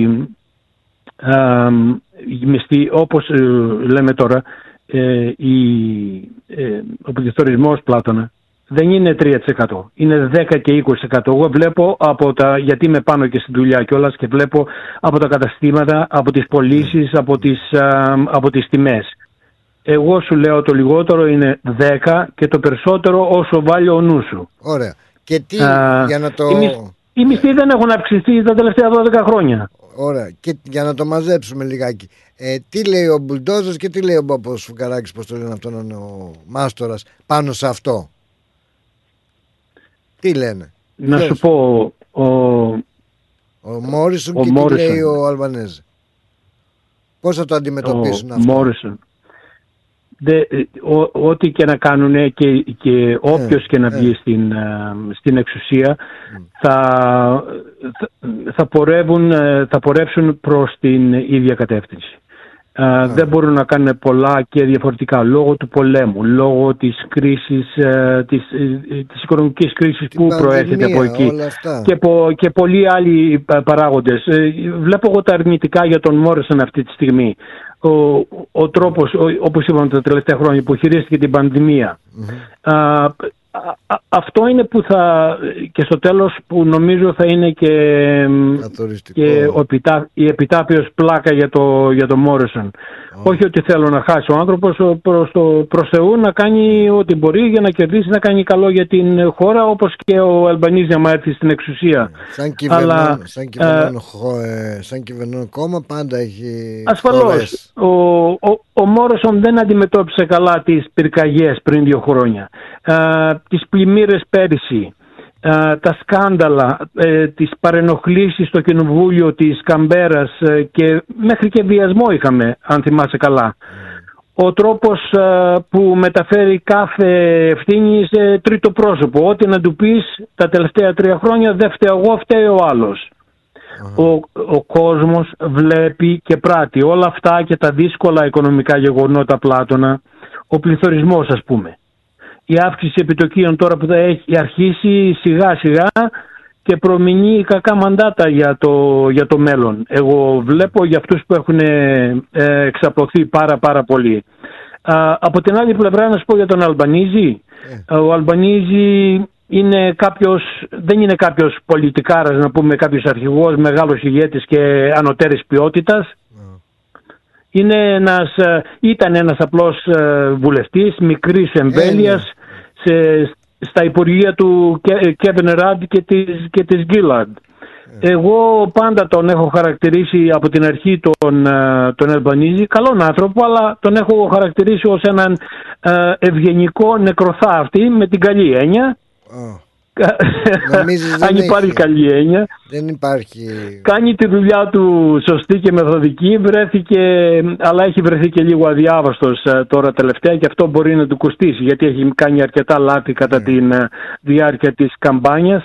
ε, μισθή, όπως ε, λέμε τώρα, ε, η, ε, ο πληθωρισμός, Πλάτωνα, δεν είναι τρία τοις εκατό, είναι δέκα και είκοσι τοις εκατό. Εγώ βλέπω από τα, γιατί είμαι πάνω και στη δουλειά κιόλας, και βλέπω από τα καταστήματα, από τις πωλήσεις, από τις, α, από τις τιμές. Εγώ σου λέω το λιγότερο είναι δέκα και το περισσότερο όσο βάλει ο νου σου. Ωραία. Και τι Α, για να το... Οι μισθοί δεν έχουν αυξηθεί τα τελευταία δώδεκα χρόνια. Ωραία. Και για να το μαζέψουμε λιγάκι. Ε, τι λέει ο Μπουλντόζος και τι λέει ο Μπόπος Φουκαράκης, πώς το λένε αυτόν ο Μάστορας, πάνω σε αυτό. Τι λένε. Να Ποιος? σου πω, ο, ο Μόρισον και Μόρισον. Τι λέει ο Αλβανέζη. Πώς θα το αντιμετωπίσουν ο αυτό. Μόρισον. Δε, ό, ό,τι και να κάνουν και, και όποιος ε, και να βγει ε. στην, στην εξουσία mm. θα, θα, πορεύουν, θα πορεύσουν προς την ίδια κατεύθυνση. Uh, δεν μπορούν να κάνουν πολλά και διαφορετικά λόγω του πολέμου, λόγω της κρίσης, της, της οικονομικής κρίσης που πανδημία, προέρχεται από εκεί και, πο, και πολλοί άλλοι παράγοντες. Βλέπω εγώ τα αρνητικά για τον Μόρισον αυτή τη στιγμή. Ο, ο τρόπος, ο, όπως είπαμε τα τελευταία χρόνια, που χειρίστηκε την πανδημία. Mm-hmm. Uh, Α, αυτό είναι που θα, και στο τέλος που νομίζω θα είναι και, και ο επιτά, η επιτάπιος πλάκα για το, για το Μόρισον. Oh. Όχι ότι θέλω να χάσει ο άνθρωπος, προς, το, προς Θεού να κάνει ό,τι μπορεί για να κερδίσει, να κάνει καλό για την χώρα, όπως και ο Αλμπανίζη άμα έρθει στην εξουσία. Σαν κυβερνών, Αλλά, σαν κυβερνών, ε, σαν κυβερνών κόμμα πάντα έχει ασφαλώς φορές. Ο, ο, ο Μόρισον δεν αντιμετώπισε καλά τις πυρκαγιές πριν δύο χρόνια. Uh, τις πλημμύρες πέρυσι, uh, τα σκάνδαλα, uh, τις παρενοχλήσεις στο κοινοβούλιο της Καμπέρας uh, και μέχρι και βιασμό είχαμε, αν θυμάσαι καλά. Mm. Ο τρόπος uh, που μεταφέρει κάθε ευθύνη σε τρίτο πρόσωπο. Ό,τι να του πεις τα τελευταία τρία χρόνια δεν φταίω εγώ, φταίει ο άλλος. Mm. Ο, ο κόσμος βλέπει και πράττει όλα αυτά και τα δύσκολα οικονομικά γεγονότα, Πλάτωνα, ο πληθωρισμός ας πούμε. Η αύξηση επιτοκίων τώρα που θα έχει αρχίσει σιγά σιγά και προμηνύει κακά μαντάτα για το, για το μέλλον. Εγώ βλέπω για αυτούς που έχουν ε, εξαπλωθεί πάρα πάρα πολύ. Α, από την άλλη πλευρά να σου πω για τον Αλμπανίζη. Yeah. Ο Αλμπανίζη είναι κάποιος, δεν είναι κάποιος πολιτικάρας, να πούμε κάποιος αρχηγός, μεγάλος ηγέτης και ανωτέρης ποιότητας. Είναι ένας, ήταν ένας απλός βουλευτής μικρής εμβέλειας yeah, yeah. σε, στα υπουργεία του Κέβιν Ραντ και της, και της Γκίλαντ. Yeah. Εγώ πάντα τον έχω χαρακτηρίσει από την αρχή τον, τον Αλμπανίζη, καλόν άνθρωπο, αλλά τον έχω χαρακτηρίσει ως έναν ευγενικό νεκροθάφτη με την καλή έννοια. Oh. Αν υπάρχει καλή έννοια, δεν υπάρχει. Κάνει τη δουλειά του σωστή και μεθοδική, βρέθηκε, αλλά έχει βρεθεί και λίγο αδιάβαστος τώρα τελευταία και αυτό μπορεί να του κοστίσει, γιατί έχει κάνει αρκετά λάθη κατά mm. τη διάρκεια της καμπάνιας.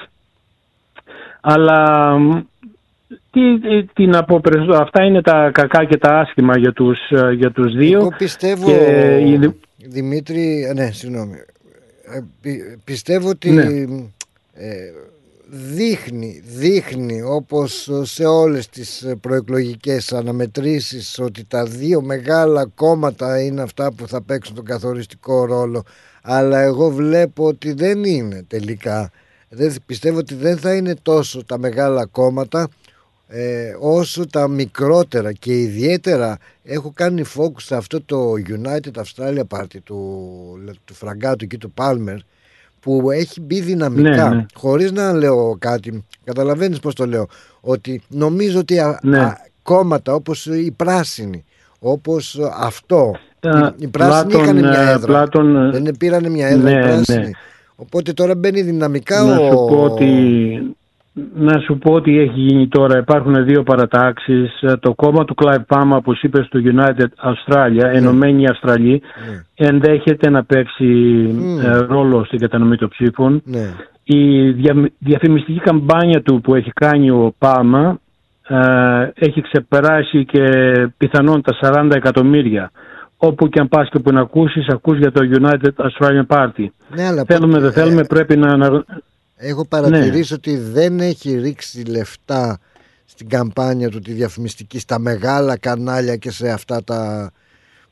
Αλλά τι, τι να πω, αυτά είναι τα κακά και τα άσχημα για τους, για τους δύο. Εγώ πιστεύω και... Δημήτρη, ναι συγγνώμη, πιστεύω ότι ναι. ε, δείχνει, δείχνει όπως σε όλες τις προεκλογικές αναμετρήσεις ότι τα δύο μεγάλα κόμματα είναι αυτά που θα παίξουν τον καθοριστικό ρόλο, αλλά εγώ βλέπω ότι δεν είναι τελικά. Δεν, πιστεύω ότι δεν θα είναι τόσο τα μεγάλα κόμματα ε, όσο τα μικρότερα, και ιδιαίτερα έχω κάνει focus σε αυτό το United Australia Party του, του Φραγκάτου και του Πάλμερ, που έχει μπει δυναμικά, ναι, ναι. χωρίς να λέω κάτι, καταλαβαίνεις πως το λέω, ότι νομίζω ότι α, ναι. α, κόμματα όπως οι πράσινοι, όπως αυτό, uh, οι, οι πράσινοι είχαν μια έδρα, Πλάτων, δεν πήρανε μια έδρα, ναι, οι πράσινοι, ναι. Οπότε τώρα μπαίνει δυναμικά να ο... Σου πω ότι, να σου πω ότι έχει γίνει τώρα, υπάρχουν δύο παρατάξεις. Το κόμμα του Κλάιβ Πάλμερ, όπως είπε, στο United Australia, mm. Ενωμένη Αυστραλία, mm. ενδέχεται να παίξει mm. ρόλο στην κατανομή των ψήφων. Mm. Η δια, διαφημιστική καμπάνια του που έχει κάνει ο Πάλμερ ε, έχει ξεπεράσει και πιθανόν τα σαράντα εκατομμύρια. Όπου και αν πας και που να ακούσεις, ακούς για το United Australian Party. Ναι, αλλά θέλουμε, δεν θέλουμε, πρέπει να... να... Έχω παρατηρήσει, ναι, ότι δεν έχει ρίξει λεφτά στην καμπάνια του τη διαφημιστική στα μεγάλα κανάλια και σε αυτά τα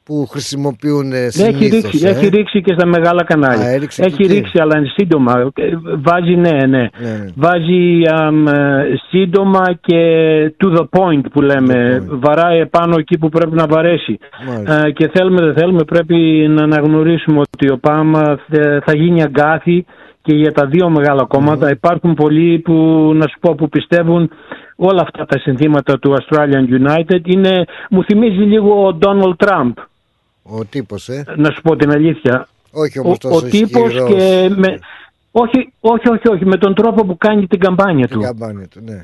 που χρησιμοποιούν συνήθως. Έχει ρίξει, ε? έχει ρίξει και στα μεγάλα κανάλια. Α, έχει ρίξει, και... αλλά σύντομα. Βάζει, ναι, ναι. ναι. Βάζει α, σύντομα και to the point που λέμε. Βαράει επάνω εκεί που πρέπει να βαρέσει. Α, και θέλουμε δεν θέλουμε πρέπει να αναγνωρίσουμε ότι ο ΠΑΜ θα γίνει αγκάθι και για τα δύο μεγάλα κόμματα. Mm-hmm. Υπάρχουν πολλοί που, να σου πω, που πιστεύουν όλα αυτά τα συνθήματα του Australian United. Είναι, μου θυμίζει λίγο ο Donald Trump. Ο τύπος, ε. Να σου πω την αλήθεια. Όχι όμως τόσο ο, ο τύπος και με, όχι, όχι, όχι, όχι, με τον τρόπο που κάνει την καμπάνια την του. Την καμπάνια του, ναι.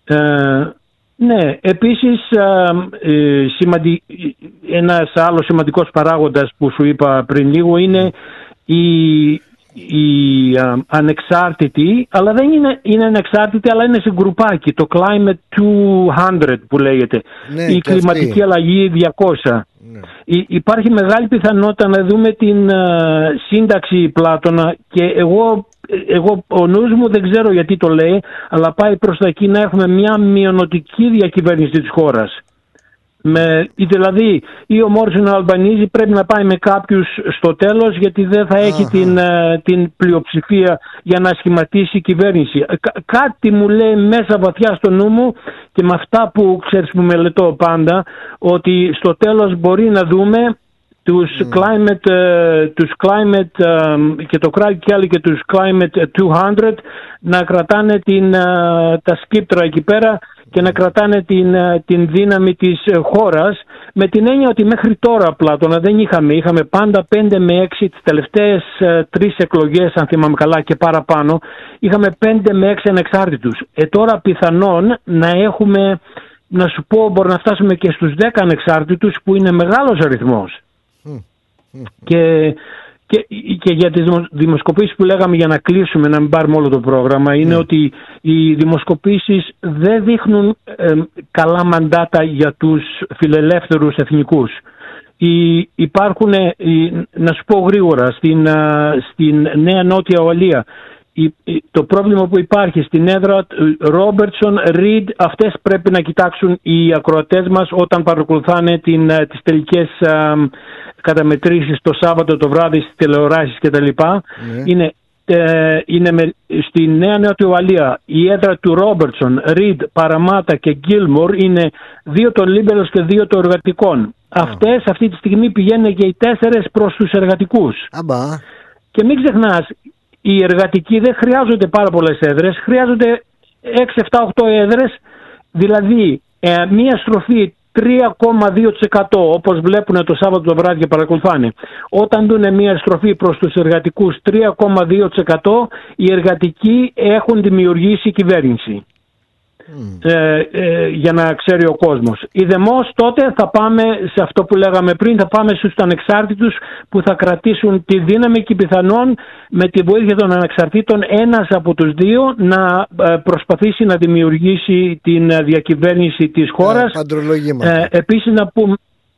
Ε, ναι, επίσης ε, σημαντι... ένας άλλος σημαντικός παράγοντας που σου είπα πριν λίγο είναι η, η α, ανεξάρτητη, αλλά δεν είναι, είναι ανεξάρτητη, αλλά είναι σε γκρουπάκι, το Climate διακόσια που λέγεται, ναι, η κλιματική αυτή. Αλλαγή διακόσια. Ναι. Υ, υπάρχει μεγάλη πιθανότητα να δούμε την uh, σύνταξη Πλάτωνα και εγώ, εγώ ο νους μου δεν ξέρω γιατί το λέει, αλλά πάει προς τα εκεί να έχουμε μια μειονοτική διακυβέρνηση της χώρας. Με, δηλαδή ή ο Μόρισον Αλμπανίζη πρέπει να πάει με κάποιους στο τέλος γιατί δεν θα έχει την, την πλειοψηφία για να σχηματίσει κυβέρνηση. Κά, κάτι μου λέει μέσα βαθιά στο νου μου και με αυτά που ξέρεις που μελετώ πάντα ότι στο τέλος μπορεί να δούμε τους mm. climate, uh, τους climate uh, και το Craig Kelly και τους Climate διακόσια να κρατάνε την, uh, τα σκύπτρα εκεί πέρα και να κρατάνε την, την δύναμη της χώρας με την έννοια ότι μέχρι τώρα Πλάτωνα δεν είχαμε, είχαμε πάντα πέντε με έξι τις τελευταίες τρεις εκλογές αν θυμάμαι καλά και παραπάνω είχαμε πέντε με έξι ανεξάρτητους. Ε, τώρα πιθανόν να έχουμε, να σου πω μπορεί να φτάσουμε και στους δέκα ανεξάρτητους που είναι μεγάλος αριθμός. Mm. Mm. Και Και, και για τις δημοσκοπήσεις που λέγαμε για να κλείσουμε, να μην πάρουμε όλο το πρόγραμμα, είναι mm. ότι οι δημοσκοπήσεις δεν δείχνουν ε, καλά μαντάτα για τους φιλελεύθερους εθνικούς. Οι, υπάρχουν, οι, να σου πω γρήγορα, στην, στην Νέα Νότια Ουαλία, η, το πρόβλημα που υπάρχει στην έδρα Ρόμπερτσον, Ριντ, αυτές πρέπει να κοιτάξουν οι ακροατές μας όταν παρακολουθάνε την, τις τελικές α, καταμετρήσεις το Σάββατο το βράδυ στις τηλεοράσεις κτλ. Mm. Είναι, ε, είναι με, στη Νέα Νότια Ουαλία η έδρα του Ρόμπερτσον, Ριντ, Παραμάτα και Γκίλμορ είναι δύο των Λίμπερος και δύο των εργατικών. Mm. Αυτές αυτή τη στιγμή πηγαίνουν και οι τέσσερες προς τους εργατικούς. Mm. Και μην ξεχνάς, οι εργατικοί δεν χρειάζονται πάρα πολλές έδρες, χρειάζονται έξι, επτά, οκτώ έδρες, δηλαδή ε, μία στροφή τρία κόμμα δύο τοις εκατό όπως βλέπουν το Σάββατο το βράδυ και παρακολουθάνε. Όταν δουν μία στροφή προς τους εργατικούς τρία κόμμα δύο τοις εκατό, οι εργατικοί έχουν δημιουργήσει κυβέρνηση. Mm. Ε, ε, για να ξέρει ο κόσμος. Ιδεμώς τότε θα πάμε σε αυτό που λέγαμε πριν, θα πάμε στους ανεξάρτητους που θα κρατήσουν τη δύναμη και πιθανόν με τη βοήθεια των ανεξαρτήτων ένας από τους δύο να ε, προσπαθήσει να δημιουργήσει την διακυβέρνηση της χώρας. Ε, επίσης να πούμε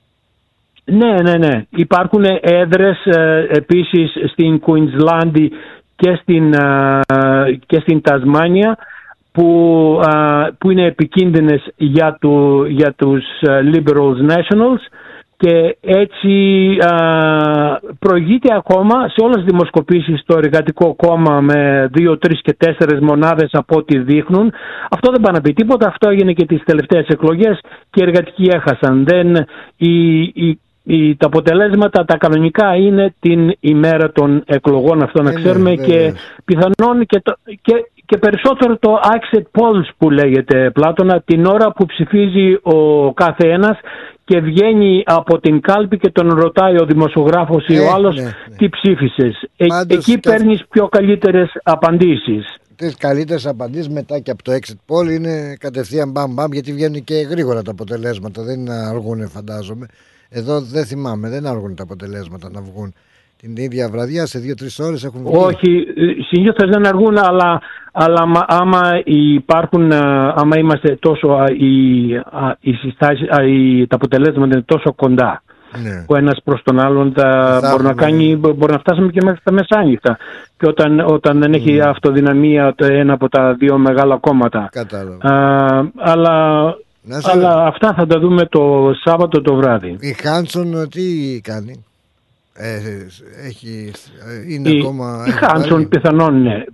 ναι, ναι, ναι. Υπάρχουν έδρες ε, επίσης στην Κουινσλάνδη και στην, ε, και στην Τασμάνια που, α, που είναι επικίνδυνες για, το, για τους uh, Liberals Nationals και έτσι α, προηγείται ακόμα σε όλες τις δημοσκοπήσεις το εργατικό κόμμα με δύο, τρεις και τέσσερις μονάδες από ό,τι δείχνουν. Αυτό δεν πάει να πει τίποτα, αυτό έγινε και τις τελευταίες εκλογές και οι εργατικοί έχασαν. Δεν, η, η, η, τα αποτελέσματα τα κανονικά είναι την ημέρα των εκλογών, αυτό να ξέρουμε είναι, και είναι. Πιθανόν και, το, και και περισσότερο το exit polls που λέγεται Πλάτωνα, την ώρα που ψηφίζει ο κάθε ένας και βγαίνει από την κάλπη και τον ρωτάει ο δημοσιογράφος ή ε, ο άλλος ναι, ναι. τι ψήφισες. Ε, εκεί και... παίρνεις πιο καλύτερες απαντήσεις. Τις καλύτερες απαντήσεις μετά και από το exit poll είναι κατευθείαν μπαμ μπαμ γιατί βγαίνουν και γρήγορα τα αποτελέσματα, δεν αργούν φαντάζομαι. Εδώ δεν θυμάμαι, δεν αργούν τα αποτελέσματα να βγουν. Την ίδια βραδιά σε δύο-τρεις ώρες έχουν βγει. Όχι, συνήθως δεν αργούν, αλλά, αλλά άμα υπάρχουν, άμα είμαστε τόσο, οι, οι συστάσεις, οι, τα αποτελέσματα είναι τόσο κοντά. Ναι. Ο ένας προς τον άλλον τα μπορεί, να κάνει, μπορεί να φτάσουμε και μέχρι τα μεσάνυχτα. Και όταν, όταν δεν έχει mm. αυτοδυναμία ένα από τα δύο μεγάλα κόμματα. Κατάλαβα. Α, αλλά Αλλά αυτά θα τα δούμε το Σάββατο το βράδυ. Η Χάνσον τι κάνει? Ε, έχει, είναι η, ακόμα... Η Χάνσον πιθανόν ναι.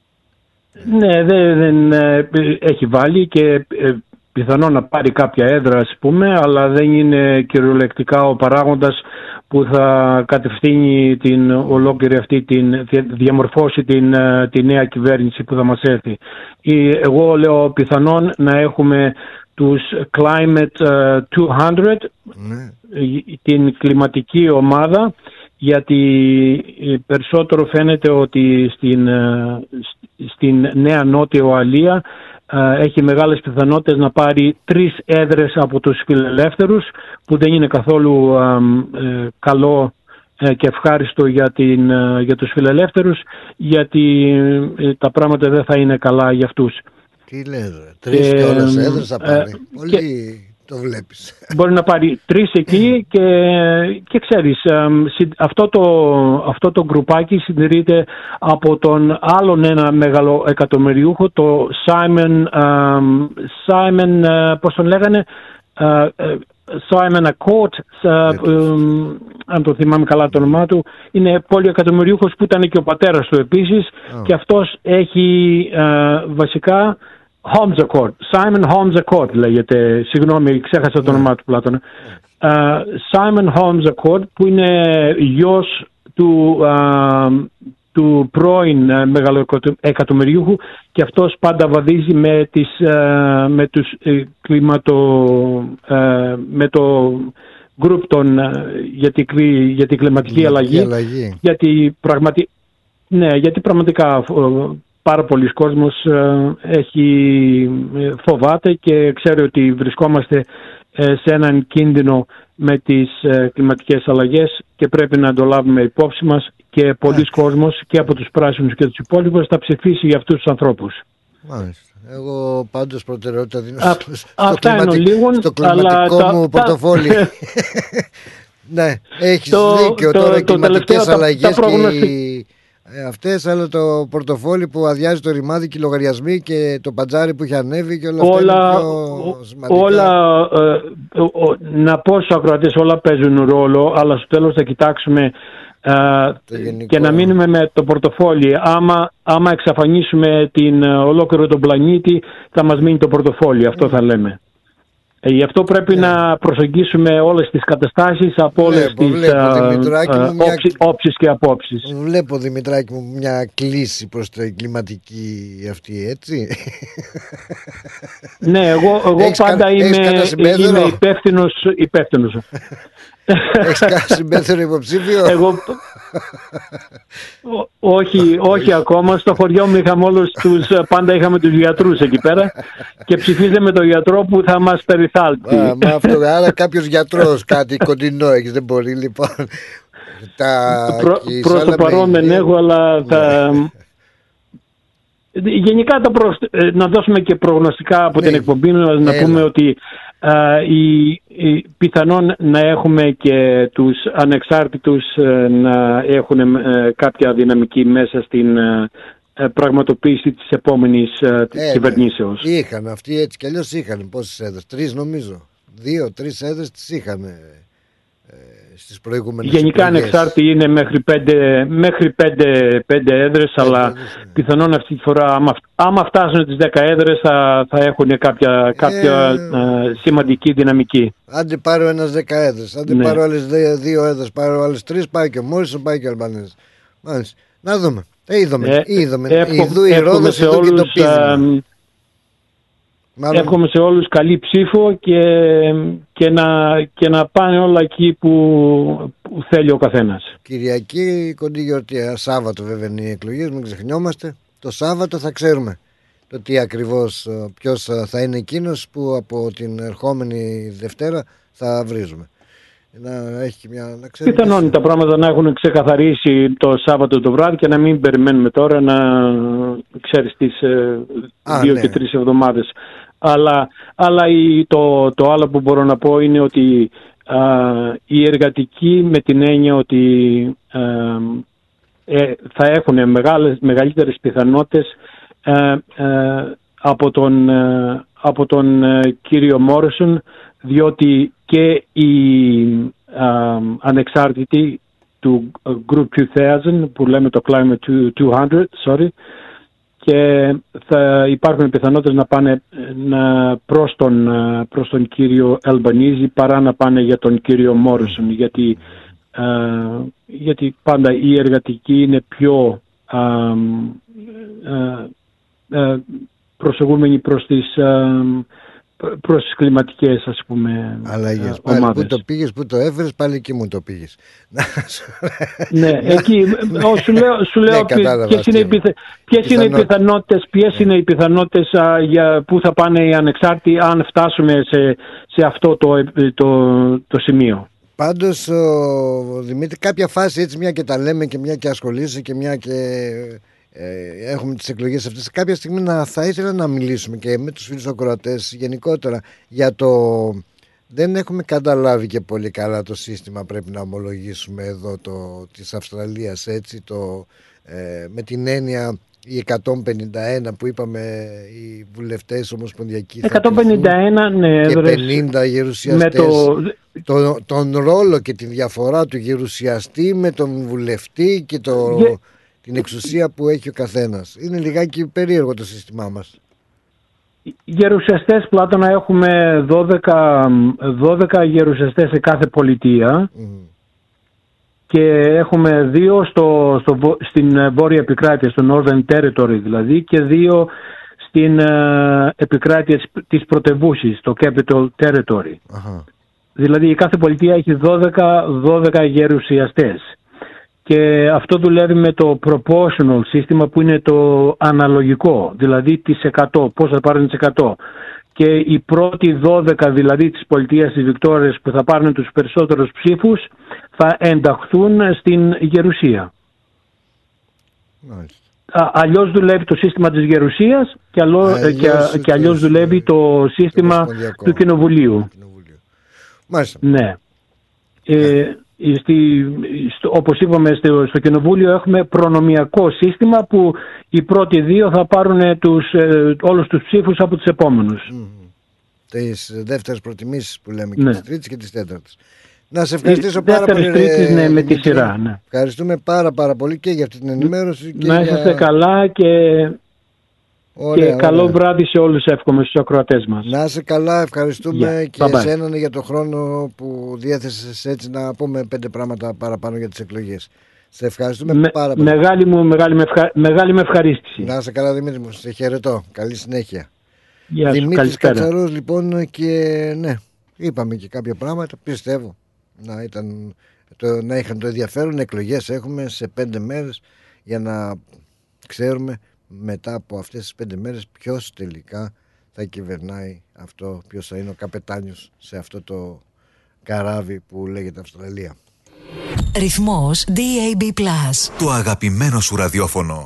Ναι, δεν, δεν ε, έχει βάλει και ε, πιθανόν να πάρει κάποια έδρα, ας πούμε, αλλά δεν είναι κυριολεκτικά ο παράγοντας που θα κατευθύνει την ολόκληρη αυτή, την, διαμορφώσει την, την νέα κυβέρνηση που θα μας έρθει. Εγώ λέω πιθανόν να έχουμε τους Climate διακόσια, ναι. την κλιματική ομάδα, γιατί περισσότερο φαίνεται ότι στην, στην Νέα Νότια Ουαλία έχει μεγάλες πιθανότητες να πάρει τρεις έδρες από τους φιλελεύθερους, που δεν είναι καθόλου ε, καλό ε, και ευχάριστο για, την, ε, για τους φιλελεύθερους, γιατί ε, τα πράγματα δεν θα είναι καλά για αυτούς. Τι λες, τρεις και όλες έδρες θα πάρει. Ε, Πολύ και το βλέπεις. Μπορεί να πάρει τρεις εκεί και, και ξέρεις, ε, αυτό, το, αυτό το γκρουπάκι συντηρείται από τον άλλον ένα μεγάλο εκατομμυριούχο, το Simon, ε, Simon ε, πώς τον λέγανε, ε, ε, Simon Accord, uh, um, αν το θυμάμαι καλά το όνομά του, είναι πολυεκατομμυριούχος που ήταν και ο πατέρας του επίσης, oh. και αυτός έχει uh, βασικά Holmes Accord, Simon Holmes Accord λέγεται, συγγνώμη ξέχασα το yeah. όνομά του Πλάτωνα, uh, Simon Holmes Accord, που είναι γιος του uh, του πρώην μεγαλοεκατομμυριούχου, και αυτός πάντα βαδίζει με, τις, με, τους, κλιματο, με το γκρουπ των, για, την, για την κλιματική αλλαγή, αλλαγή. Γιατί, πραγματι, ναι, γιατί πραγματικά πάρα πολλοί κόσμος έχει, φοβάται και ξέρει ότι βρισκόμαστε σε έναν κίνδυνο με τις κλιματικές αλλαγές και πρέπει να το λάβουμε υπόψη μας, και πολλοί κόσμος και από τους πράσινους και τους υπόλοιπους θα ψηφίσει για αυτούς τους ανθρώπους. Μάλιστα. Εγώ πάντως προτεραιότητα δίνω Α, στο, στο, κλιματι... λίγων, στο κλιματικό αλλά μου τα, πορτοφόλι. Ναι, έχεις το, δίκιο το, τώρα, το, κλιματικές το αλλαγές τα, τα και οι, ε, αυτές, αλλά το πορτοφόλι που αδειάζει το ρημάδι και οι λογαριασμοί και το παντζάρι που έχει ανέβει και όλα, όλα αυτά είναι πιο σημαντικά. Όλα, ε, ο, να πω στους ακροατές, όλα παίζουν ρόλο, αλλά στο τέλος θα κοιτάξουμε Uh, και να μείνουμε με το πορτοφόλι. Άμα, άμα εξαφανίσουμε την, uh, ολόκληρο τον πλανήτη, θα μας μείνει το πορτοφόλι. Αυτό mm. θα λέμε. Ε, γι' αυτό πρέπει yeah. να προσεγγίσουμε όλες τις καταστάσεις από όλες βλέπω, τις uh, uh, μια... όψεις και απόψεις. Βλέπω, Δημητράκη μου, μια κλίση προς την κλιματική αυτή, έτσι. Ναι, εγώ, εγώ πάντα κα... είμαι, είμαι υπεύθυνος, υπεύθυνος. Έχεις κάνει συμπέθερο υποψήφιο? Εγώ όχι, όχι ακόμα. Στο χωριό μου είχαμε όλους τους, πάντα είχαμε τους γιατρούς εκεί πέρα και ψηφίζαμε τον γιατρό που θα μας περιθάλπτει. Α, μα αυτό, άρα κάποιος γιατρός κάτι κοντινό έχεις, δεν μπορεί λοιπόν. Τα... Προ, προς το παρόν δεν έχω, αλλά θα... Γενικά τα προ... να δώσουμε και προγνωστικά από ναι. την εκπομπή να Έλα. πούμε ότι Uh, η, η, πιθανόν να έχουμε και τους ανεξάρτητους uh, να έχουν uh, κάποια δυναμική μέσα στην uh, πραγματοποίηση της επόμενης uh, ε, κυβερνήσεως. Είχαν αυτοί έτσι κι αλλιώς είχαν πόσες έδρες, τρεις νομίζω, δύο, τρεις έδρες τις είχαν ε, στις προηγούμενες γενικά εκλογές. Ανεξάρτητοι είναι μέχρι πέντε, μέχρι πέντε, πέντε έδρες, πέντε αλλά έδρες, ναι. πιθανόν αυτή τη φορά άμα, άμα φτάσουν τις δέκα έδρες θα, θα έχουν κάποια, κάποια ε, σημαντική δυναμική. Άντε πάρω ένας δέκα έδρες, άντε ναι. πάρω άλλες δύο έδρες, πάρω άλλες τρεις, πάει και ο Μόρισον, πάει και ο Αλμπανέζος. Μάλιστα. Να δούμε. Ε, είδαμε. Ε, είδαμε. Ε, Ιδού η Ρόδος, ιδού και το πείσμα. Μάλλον... Εύχομαι σε όλους καλή ψήφο και, και, να, και να πάνε όλα εκεί που, που θέλει ο καθένας. Κυριακή, κοντή γιορτή, Σάββατο βέβαια είναι οι εκλογές, μην ξεχνιόμαστε. Το Σάββατο θα ξέρουμε το τι ακριβώς, ποιος θα είναι εκείνος που από την ερχόμενη Δευτέρα θα βρίζουμε. Να έχει μια, να ξέρουμε. Πιθανόν τα πράγματα να έχουν ξεκαθαρίσει το Σάββατο το βράδυ και να μην περιμένουμε τώρα να ξέρεις τις Α, δύο ναι. και τρεις εβδομάδες. Αλλά, αλλά η, το, το άλλο που μπορώ να πω είναι ότι α, οι εργατικοί με την έννοια ότι α, ε, θα έχουν μεγάλες, μεγαλύτερες πιθανότητες ε, ε, από, τον, ε, από τον κύριο Μόρισον, διότι και οι α, ανεξάρτητοι του Group δύο χιλιάδες που λέμε το Climate διακόσια, sorry, και θα υπάρχουν πιθανότητες να πάνε να, προς, τον, προς τον κύριο Αλμπανίζη παρά να πάνε για τον κύριο Μόρισον, γιατί, α, γιατί πάντα η εργατική είναι πιο α, α, α, προσεγούμενη προς τις, α, προς τις κλιματικές, ας πούμε, αλλαγές. Πάλι που το πήγες, που το έφερες, πάλι εκεί μου το πήγες. Ναι, εκεί σου λέω, σου λέω ναι, ποιες είναι, οι, πιθα... ποιες είναι οι πιθανότητες, ποιες ναι. είναι οι πιθανότητες α, για που θα πάνε οι ανεξάρτητοι αν φτάσουμε σε, σε αυτό το, το, το σημείο. Πάντως, ο Δημήτρη, κάποια φάση έτσι, μια και τα λέμε και μια και ασχολείσαι και μια και ε, έχουμε τις εκλογές αυτές, κάποια στιγμή να, θα ήθελα να μιλήσουμε και με τους φίλους ακροατές γενικότερα για το... Δεν έχουμε καταλάβει και πολύ καλά το σύστημα, πρέπει να ομολογήσουμε εδώ, το, της Αυστραλίας, έτσι, το, ε, με την έννοια οι εκατόν πενήντα ένα που είπαμε οι βουλευτές ομοσπονδιακοί εκατόν πενήντα ένα, ναι, και πενήντα γερουσιαστές, το... Το, τον ρόλο και τη διαφορά του γερουσιαστή με τον βουλευτή και το, yeah. την εξουσία που έχει ο καθένας. Είναι λιγάκι περίεργο το σύστημά μας. Γερουσιαστές, Πλάτωνα, έχουμε δώδεκα, δώδεκα γερουσιαστές σε κάθε πολιτεία mm. και έχουμε δύο στο, στο, στην βόρεια επικράτεια, στο Northern Territory δηλαδή, και δύο στην uh, επικράτεια της πρωτευούσης, το Capital Territory. Uh-huh. Δηλαδή η κάθε πολιτεία έχει δώδεκα, δώδεκα γερουσιαστές και αυτό δουλεύει με το proportional σύστημα που είναι το αναλογικό, δηλαδή τις εκατό, πώς θα πάρουν τις εκατό. Και οι πρώτοι δώδεκα δηλαδή της πολιτείας της Βικτόριας που θα πάρουν τους περισσότερους ψήφους θα ενταχθούν στην γερουσία. Α, αλλιώς δουλεύει το σύστημα της γερουσίας και, αλλο, αλλιώς, και, και αλλιώς δουλεύει το σύστημα του κοινοβουλίου. Μάλιστα. Ναι. Ε, στη, στο, όπως είπαμε στο, στο κοινοβούλιο έχουμε προνομιακό σύστημα που οι πρώτοι δύο θα πάρουν τους, ε, όλους τους ψήφους από τους επόμενους. Mm-hmm. Τις δεύτερες προτιμήσεις που λέμε, και ναι. τις τρίτες και τις τέταρτες. Να σε ευχαριστήσω πάρα πολύ. Τρίτης, ναι, με τη σειρά. Ναι. Ευχαριστούμε πάρα πάρα πολύ και για αυτή την ενημέρωση. Και να είσαστε για... καλά και... Ωραία, και καλό ωραία. βράδυ σε όλους, εύχομαι στους ακροατές μας. Να είσαι καλά, ευχαριστούμε yeah. και bye εσέναν για τον χρόνο που διέθεσες έτσι να πούμε πέντε πράγματα παραπάνω για τις εκλογές. Σε ευχαριστούμε με, πάρα πολύ. Μεγάλη μου, μεγάλη με, ευχα... μεγάλη με ευχαρίστηση. Να είσαι καλά, Δημήτρη μου, σε χαιρετώ. Καλή συνέχεια. Γεια σου, Δημήτρης Κατσαρός λοιπόν, και ναι, είπαμε και κάποια πράγματα, πιστεύω να, ήταν, το, να είχαν το ενδιαφέρον. Εκλογές έχουμε σε πέντε μέρες για να ξέρουμε μετά από αυτές τις πέντε μέρες ποιος τελικά θα κυβερνάει αυτό, ποιος θα είναι ο καπετάνιος σε αυτό το καράβι που λέγεται Αυστραλία. Ρυθμός ντι έι μπι Plus. Το αγαπημένο σου ραδιόφωνο.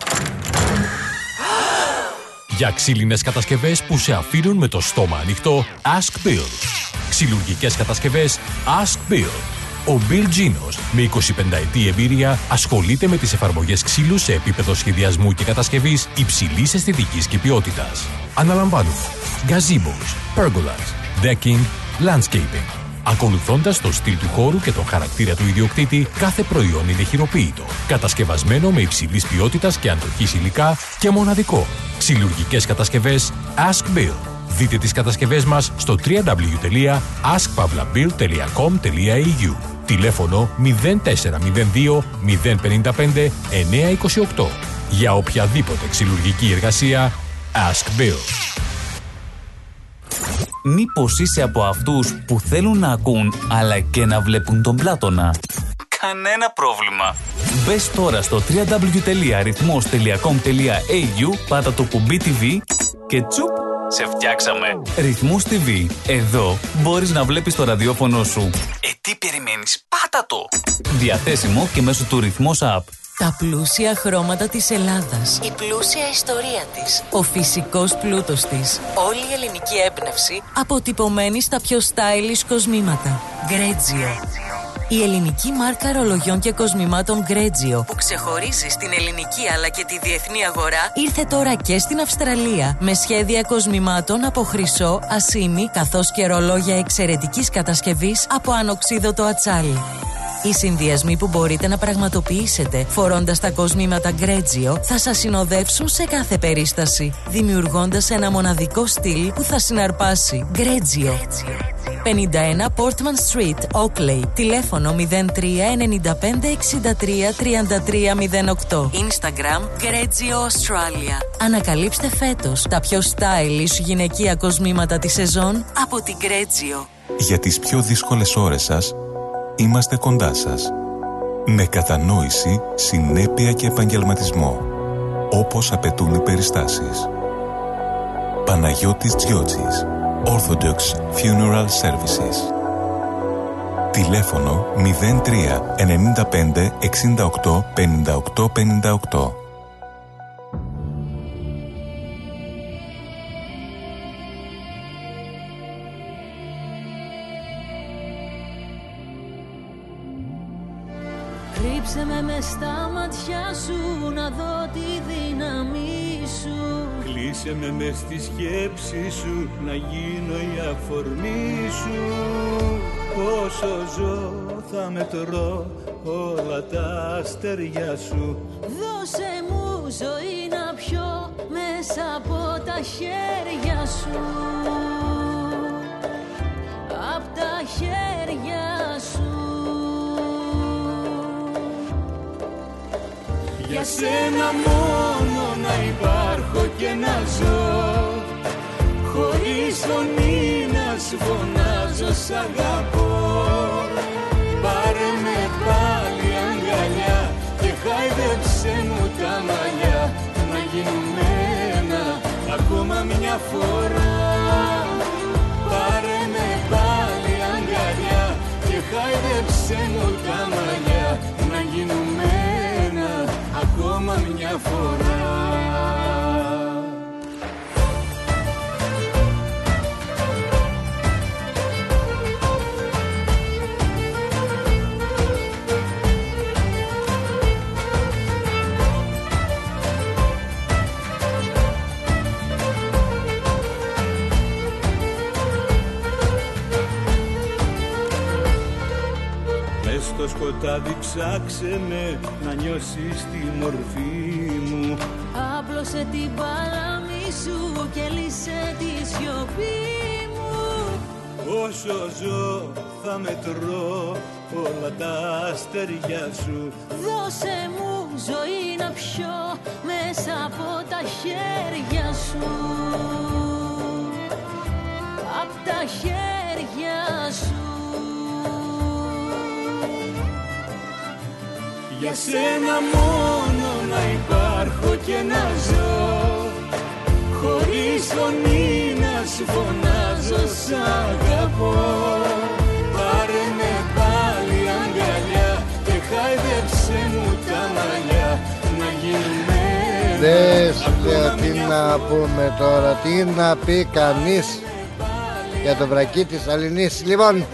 Για ξύλινες κατασκευές που σε αφήνουν με το στόμα ανοιχτό, Ask Bill. Ξυλουργικές κατασκευές Ask Bill. Ο Bill Genos, με εικοσιπενταετή εμπειρία, ασχολείται με τις εφαρμογές ξύλου σε επίπεδο σχεδιασμού και κατασκευής υψηλής αισθητικής και ποιότητας. Αναλαμβάνουμε gazebos, pergolas, decking, landscaping. Ακολουθώντας το στυλ του χώρου και τον χαρακτήρα του ιδιοκτήτη, κάθε προϊόν είναι χειροποίητο, κατασκευασμένο με υψηλής ποιότητας και αντοχής υλικά και μοναδικό. Ξυλουργικές κατασκευές Ask Bill. Δείτε τις κατασκευές μας στο double-u double-u double-u τελεία ask pavlabill τελεία com τελεία έι γιου. Τηλέφωνο μηδέν τέσσερα μηδέν δύο μηδέν πέντε πέντε εννιά δύο οκτώ. Για οποιαδήποτε ξυλουργική εργασία, Ask Bill. Μήπως είσαι από αυτούς που θέλουν να ακούν αλλά και να βλέπουν τον Πλάτωνα? Κανένα πρόβλημα. Μπες τώρα στο double-u double-u double-u τελεία ρυθμός τελεία com τελεία έι γιου, πάτα το κουμπί τι βι και τσουπ, σε φτιάξαμε. Ρυθμός τι βι. Εδώ μπορείς να βλέπεις το ραδιόφωνο σου. Ε, τι περιμένεις? Πάτα το! Διαθέσιμο και μέσω του Ρυθμός App. Τα πλούσια χρώματα της Ελλάδας. Η πλούσια ιστορία της. Ο φυσικός πλούτος της. Όλη η ελληνική έμπνευση αποτυπωμένη στα πιο stylish κοσμήματα. Γκρέτζιο. Η ελληνική μάρκα ρολογιών και κοσμημάτων Grezio, που ξεχωρίζει στην ελληνική αλλά και τη διεθνή αγορά, ήρθε τώρα και στην Αυστραλία με σχέδια κοσμημάτων από χρυσό, ασήμι, καθώς και ρολόγια εξαιρετικής κατασκευής από ανοξίδωτο ατσάλι. Οι συνδυασμοί που μπορείτε να πραγματοποιήσετε φορώντας τα κοσμήματα Grezio θα σας συνοδεύσουν σε κάθε περίσταση, δημιουργώντας ένα μοναδικό στυλ που θα συναρπάσει. Grezio. πενήντα ένα Portman Street, Oakley. Τηλέφωνο μηδέν τρία εννιά πέντε εξήντα τρία τριάντα τρία μηδέν οκτώ. Instagram Grezio Australia. Ανακαλύψτε φέτος τα πιο stylish γυναικεία κοσμήματα της σεζόν από την Grezio. Για τις πιο δύσκολες ώρες σας, είμαστε κοντά σας. Με κατανόηση, συνέπεια και επαγγελματισμό, όπως απαιτούν οι περιστάσεις. Παναγιώτης Τζιότσης, Orthodox Funeral Services. Τηλέφωνο μηδέν τρία εννιά πέντε εξήντα οκτώ πενήντα οκτώ πενήντα οκτώ. Κρύψε με μες στα ματιά σου να δω τη δύναμή σου. Κλείσε με μες στη σκέψη σου να γίνω η αφορμή σου. Όσο ζω θα μετρώ όλα τα αστέρια σου. Δώσε μου ζωή να πιω μέσα από τα χέρια σου. Απ' τα χέρια σου. Για σένα μόνο να υπάρχω και να ζω, χωρίς φωνή να σου φωνάζω σ' αγαπώ. Πάρε με πάλι αγκαλιά και χάιδεψέ μου τα μαλλιά, να γίνουμε ένα ακόμα μια φορά. Πάρε με πάλι αγκαλιά και χάιδεψέ μου τα μαλλιά, να γίνουμε ένα ακόμα μια φορά. Στο σκοτάδι ψάξε με να νιώσεις τη μορφή μου. Άπλωσε την παλάμη σου και λύσε τη σιωπή μου. Όσο ζω θα μετρώ όλα τα αστέρια σου. Δώσε μου ζωή να πιω μέσα από τα χέρια σου. Απ' τα χέρια σου. Για σένα μόνο να υπάρχω και να ζω, χωρίς φωνή να σου φωνάζω σ' αγαπώ. Πάρε με πάλι αγκαλιά και χάιδεψέ μου τα μαλλιά, να γίνουμε Δες τι να πούμε τώρα, τι να πει κανείς για το βρακί της Αλληνής. Λοιπόν,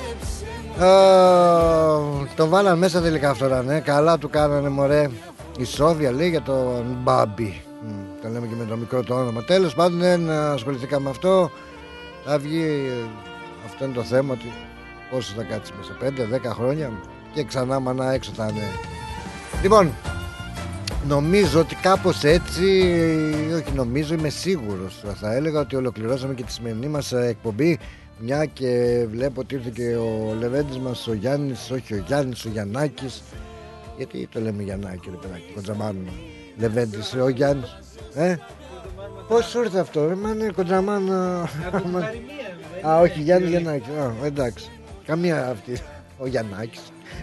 Uh, το βάλαν μέσα τελικά αυτό, ναι. Καλά του κάνανε, μωρέ. Η Σόβια λέει για τον Μπάμπι. Mm, το λέμε και με το μικρό το όνομα. Τέλος πάντων δεν ασχοληθήκαμε με αυτό. Θα βγει. Αυτό είναι το θέμα, ότι πόσο θα κάτσει μέσα, πέντε δέκα χρόνια και ξανά μανά έξω θα είναι. Λοιπόν, νομίζω ότι κάπως έτσι, όχι νομίζω, είμαι σίγουρος, θα έλεγα ότι ολοκληρώσαμε και τη σημερινή μας εκπομπή. Μια και βλέπω ότι ήρθε και ο Λεβέντης μας, ο Γιάννης, όχι ο Γιάννης, ο Γιαννάκης. Γιατί το λέμε Γιαννάκη, ρε παιδάκι, κοντζαμάνο. Λεβέντης, ο Γιάννης. Ε, πώς σου ήρθε αυτό, ρε μάνε, κοντζαμάνο. Α, όχι, Γιάννης, Γιαννάκη. Α, εντάξει. Καμία αυτή. Ο Γιαννάκης.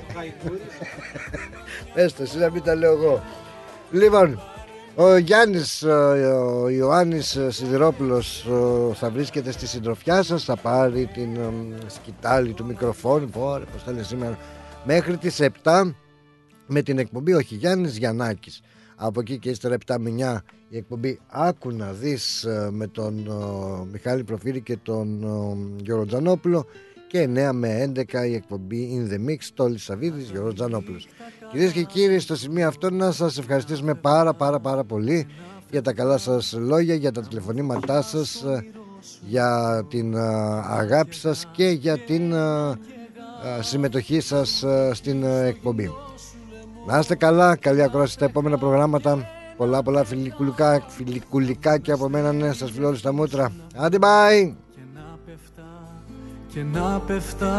Έστω, εσύ να μην τα λέω εγώ. Λοιπόν, ο Γιάννης, ο Ιωάννης Σιδηρόπουλος θα βρίσκεται στη συντροφιά σας, θα πάρει την σκητάλη του μικροφόνου, πω, πώς θα λέει σήμερα, μέχρι τις επτά με την εκπομπή όχι Γιάννης Γιαννάκης. Από εκεί και ύστερα επτά με εννιά η εκπομπή Άκου να δεις με τον Μιχάλη Προφύρη και τον Γιώργο Τζανόπουλο. και εννιά με έντεκα η εκπομπή In The Mix. Τόλης Σαββίδης, Γιώργος Τζανόπουλος. Κυρίες και κύριοι, στο σημείο αυτό να σας ευχαριστήσουμε πάρα πάρα πάρα πολύ για τα καλά σας λόγια, για τα τηλεφωνήματά σας, για την αγάπη σας και για την συμμετοχή σας στην εκπομπή. Να είστε καλά, καλή ακρόαση στα επόμενα προγράμματα. Πολλά πολλά φιλικουλικά, φιλικουλικάκια από μένα, ναι, σας φιλώ όλους στα μούτρα. Άντε, bye! Και να πεφτά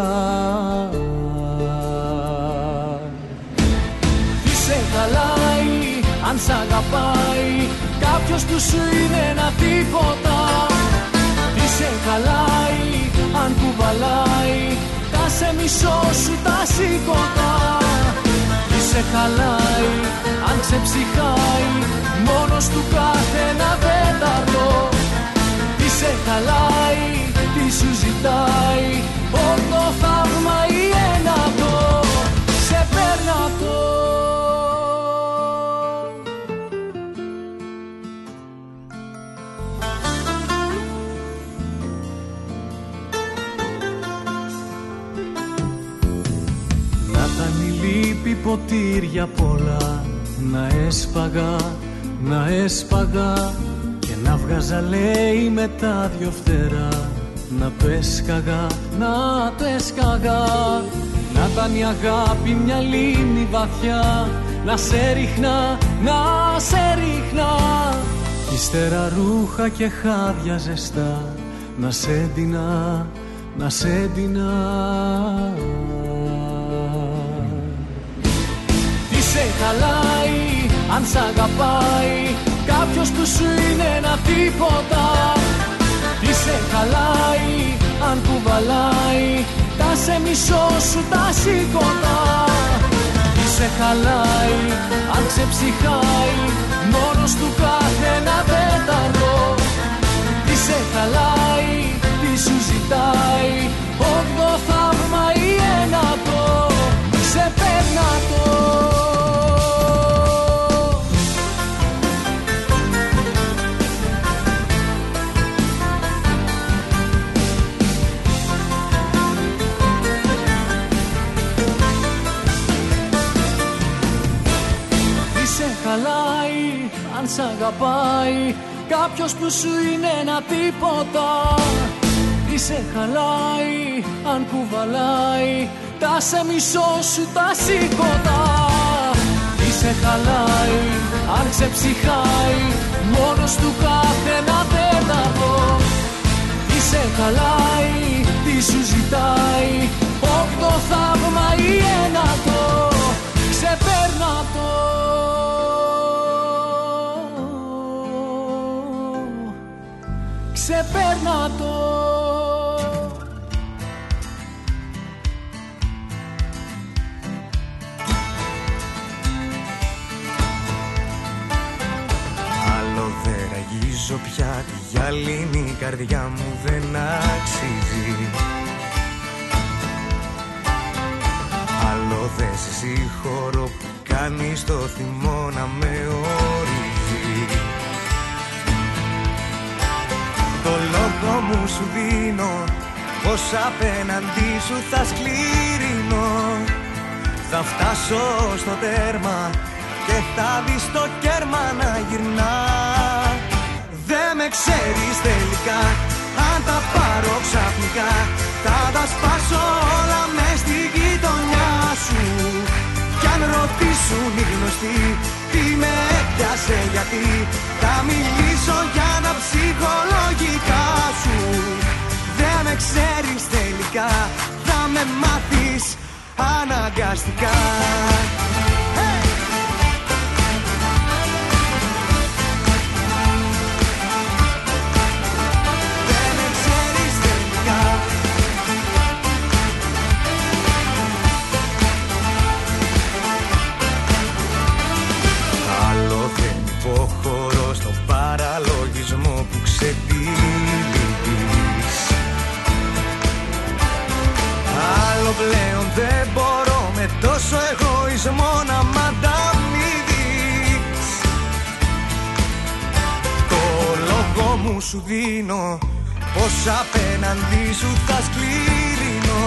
τι σε χαλάει αν σ' αγαπάει κάποιος που σου είναι ένα τίποτα. Τι σε χαλάει αν κουβαλάει τα σε μισό σου τα σηκωτά. Τι σε χαλάει αν ξεψυχάει μόνος του κάθε ένα τέταρτο. Τι σε χαλάει, τι σου ζητάει όρθο θαύμα ή ένατο. Σε παίρνα το. Να ήταν η λύπη ποτήρια πολλά, να έσπαγα, να έσπαγα και να βγάζα λέει με τα δυο φτερά. Να το έσκαγα, να το έσκαγα. Να ήταν η αγάπη μια λίμνη βαθιά, να σε ρίχνα, να σε ρίχνα. Ύστερα ρούχα και χάδια ζεστά, να σε έντυνα, να σε έντυνα. Τι σε χαλάει αν σ' αγαπάει κάποιος που σου είναι ένα τίποτα. Τι σε χαλάει αν κουβαλάει τα σε μισό σου τα σηκωτά. Τι σε χαλάει αν ξεψυχάει μόνος του κάθε ένα τέταρτο. Τι σε χαλάει, τι σου ζητάει όγδοο θαύμα ή ένατο. Σε παίρνα το. Χαλάει αν σ' αγαπάει κάποιος που σου είναι ένα τίποτα. Τι σε χαλάει αν κουβαλάει τα σε μισό σου τα σηκωτά. Τι σε χαλάει αν ξεψυχάει μόνος του κάθε ένα τέταρτο. Τι σε χαλάει, τι σου ζητάει όγδοο θαύμα ή ένατο. Ξεπέρνα το. Ξεπέρνα το. Άλλο δεν ραγίζω πια, τη γυαλίνη η καρδιά μου δεν αξίζει. Άλλο δεν σε συγχωρώ που κάνεις το θυμό να με ορίζει. Το λόγο μου σου δίνω, πως απέναντί σου θα σκληρινώ. Θα φτάσω στο τέρμα και θα δεις το κέρμα να γυρνά. Δεν με ξέρεις τελικά, αν τα πάρω ξαφνικά θα τα σπάσω όλα μες στη γειτονιά σου. Κι αν ρωτήσουν οι γνωστοί τι με έπιασε γιατί, θα μιλήσω για τα ψυχολογικά σου. Δεν με ξέρεις τελικά, θα με μάθεις αναγκαστικά. Hey! Δεν με ξέρεις τελικά. Άλλο δεν υποχωρώ στον παραλογισμό που ξεδίλεις. Άλλο πλέον δεν μπορώ με τόσο εγωισμό να μ' ανταμείβεις. Το λόγο μου σου δίνω, πως απέναντί σου θα σκληρινώ.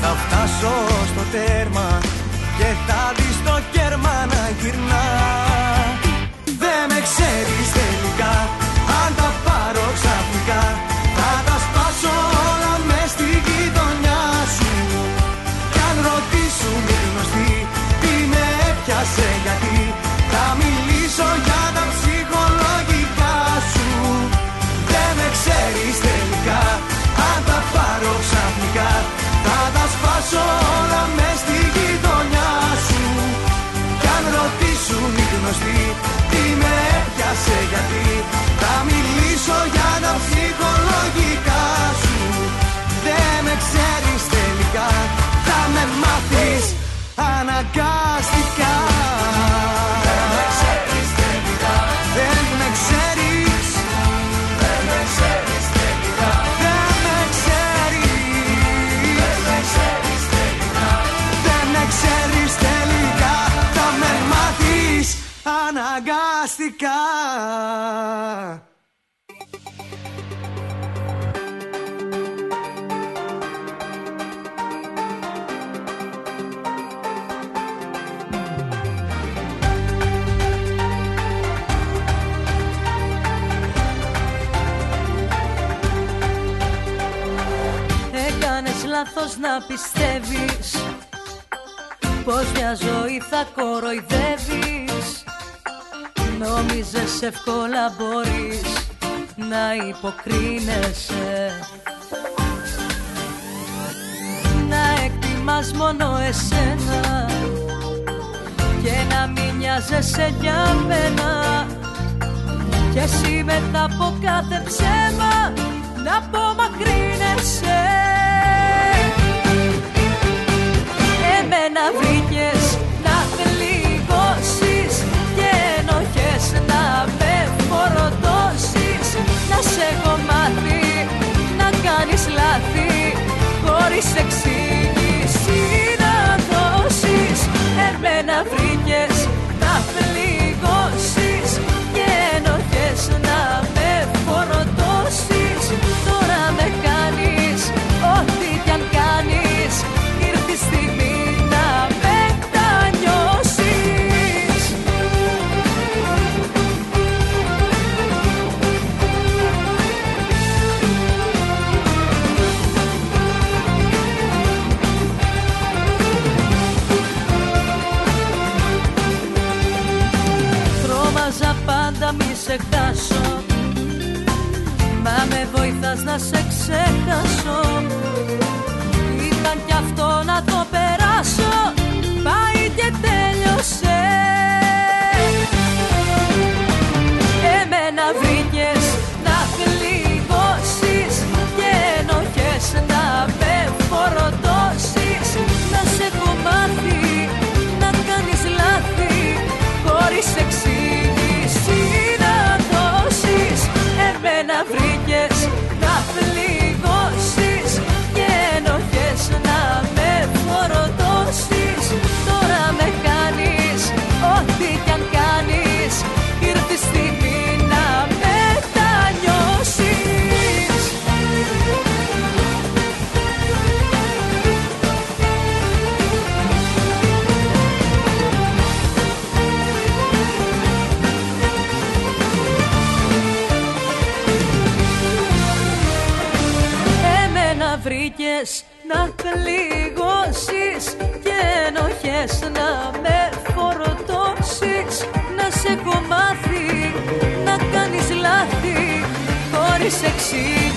θα φτάσω στο τέρμα και θα δεις το κέρμα να γυρνά. Δεν με ξέρεις τελικά, αν τα πάρω ξαφνικά θα τα σπάσω όλα μες στη γειτονιά σου. Κι αν ρωτήσουν οι γνωστοί τι με έπιασε γιατί, θα μιλήσω για τα ψυχολογικά σου. Δεν με ξέρεις τελικά, αν τα πάρω ξαφνικά θα τα σπάσω όλα μες στη γειτονιά σου. Κι αν ρωτήσουν οι γνωστοί τι με έπιασε γιατί, θα μιλήσω για τα ψυχολογικά σου. Δεν με ξέρεις τελικά, θα με μάθεις αναγκαστικά. Δεν με ξέρεις τελικά, δεν με ξέρεις, δεν με ξέρεις τελικά, δεν με ξέρεις, δεν με ξέρεις τελικά, δεν με ξέρεις τελικά, θα με μάθεις αναγκαστικά. Έκανες λάθος να πιστεύεις πως μια ζωή θα κοροϊδεύεις. Νόμιζες εύκολα μπορείς να υποκρίνεσαι, να εκτιμάς μόνο εσένα και να μην νοιάζεσαι για μένα. Και εσύ μετά από κάθε ψέμα να απομακρύνεσαι. Εμένα βρήκες να θλιγώσεις και ενοχές να με φορτώσεις. Να σε έχω μάθει να κάνεις λάθη χωρίς εξήγηση να δώσεις. Εμένα βρήκες να θλιγώσεις και ενοχές να με φορτώσεις. Τώρα με κάνεις ό,τι κι αν κάνεις, ήρθε η στιγμή να μετανιώσεις. Τρόμαζα πάντα μη σε χάσω, μα με βοηθάς να σε ξεχάσω. Ήταν κι αυτό να το περάσω, πάει και τέλειωσε. Εμένα βρήκες να θλιγώσεις και ενοχές να με φορτώσεις. Να σε έχω μάθει να κάνεις λάθη χωρίς εξήγηση να δώσεις. Εμένα βρήκες να θλιγώσεις και ενοχές να με φορτώσεις. Τώρα με κάνεις ό,τι κι αν κάνεις, ήρθε η στιγμή να μετανιώσεις. Βρήκες να πληγώσεις και ενοχές να με φορτώσεις. Να σε έχω μάθει να κάνεις λάθη χωρίς εξήγηση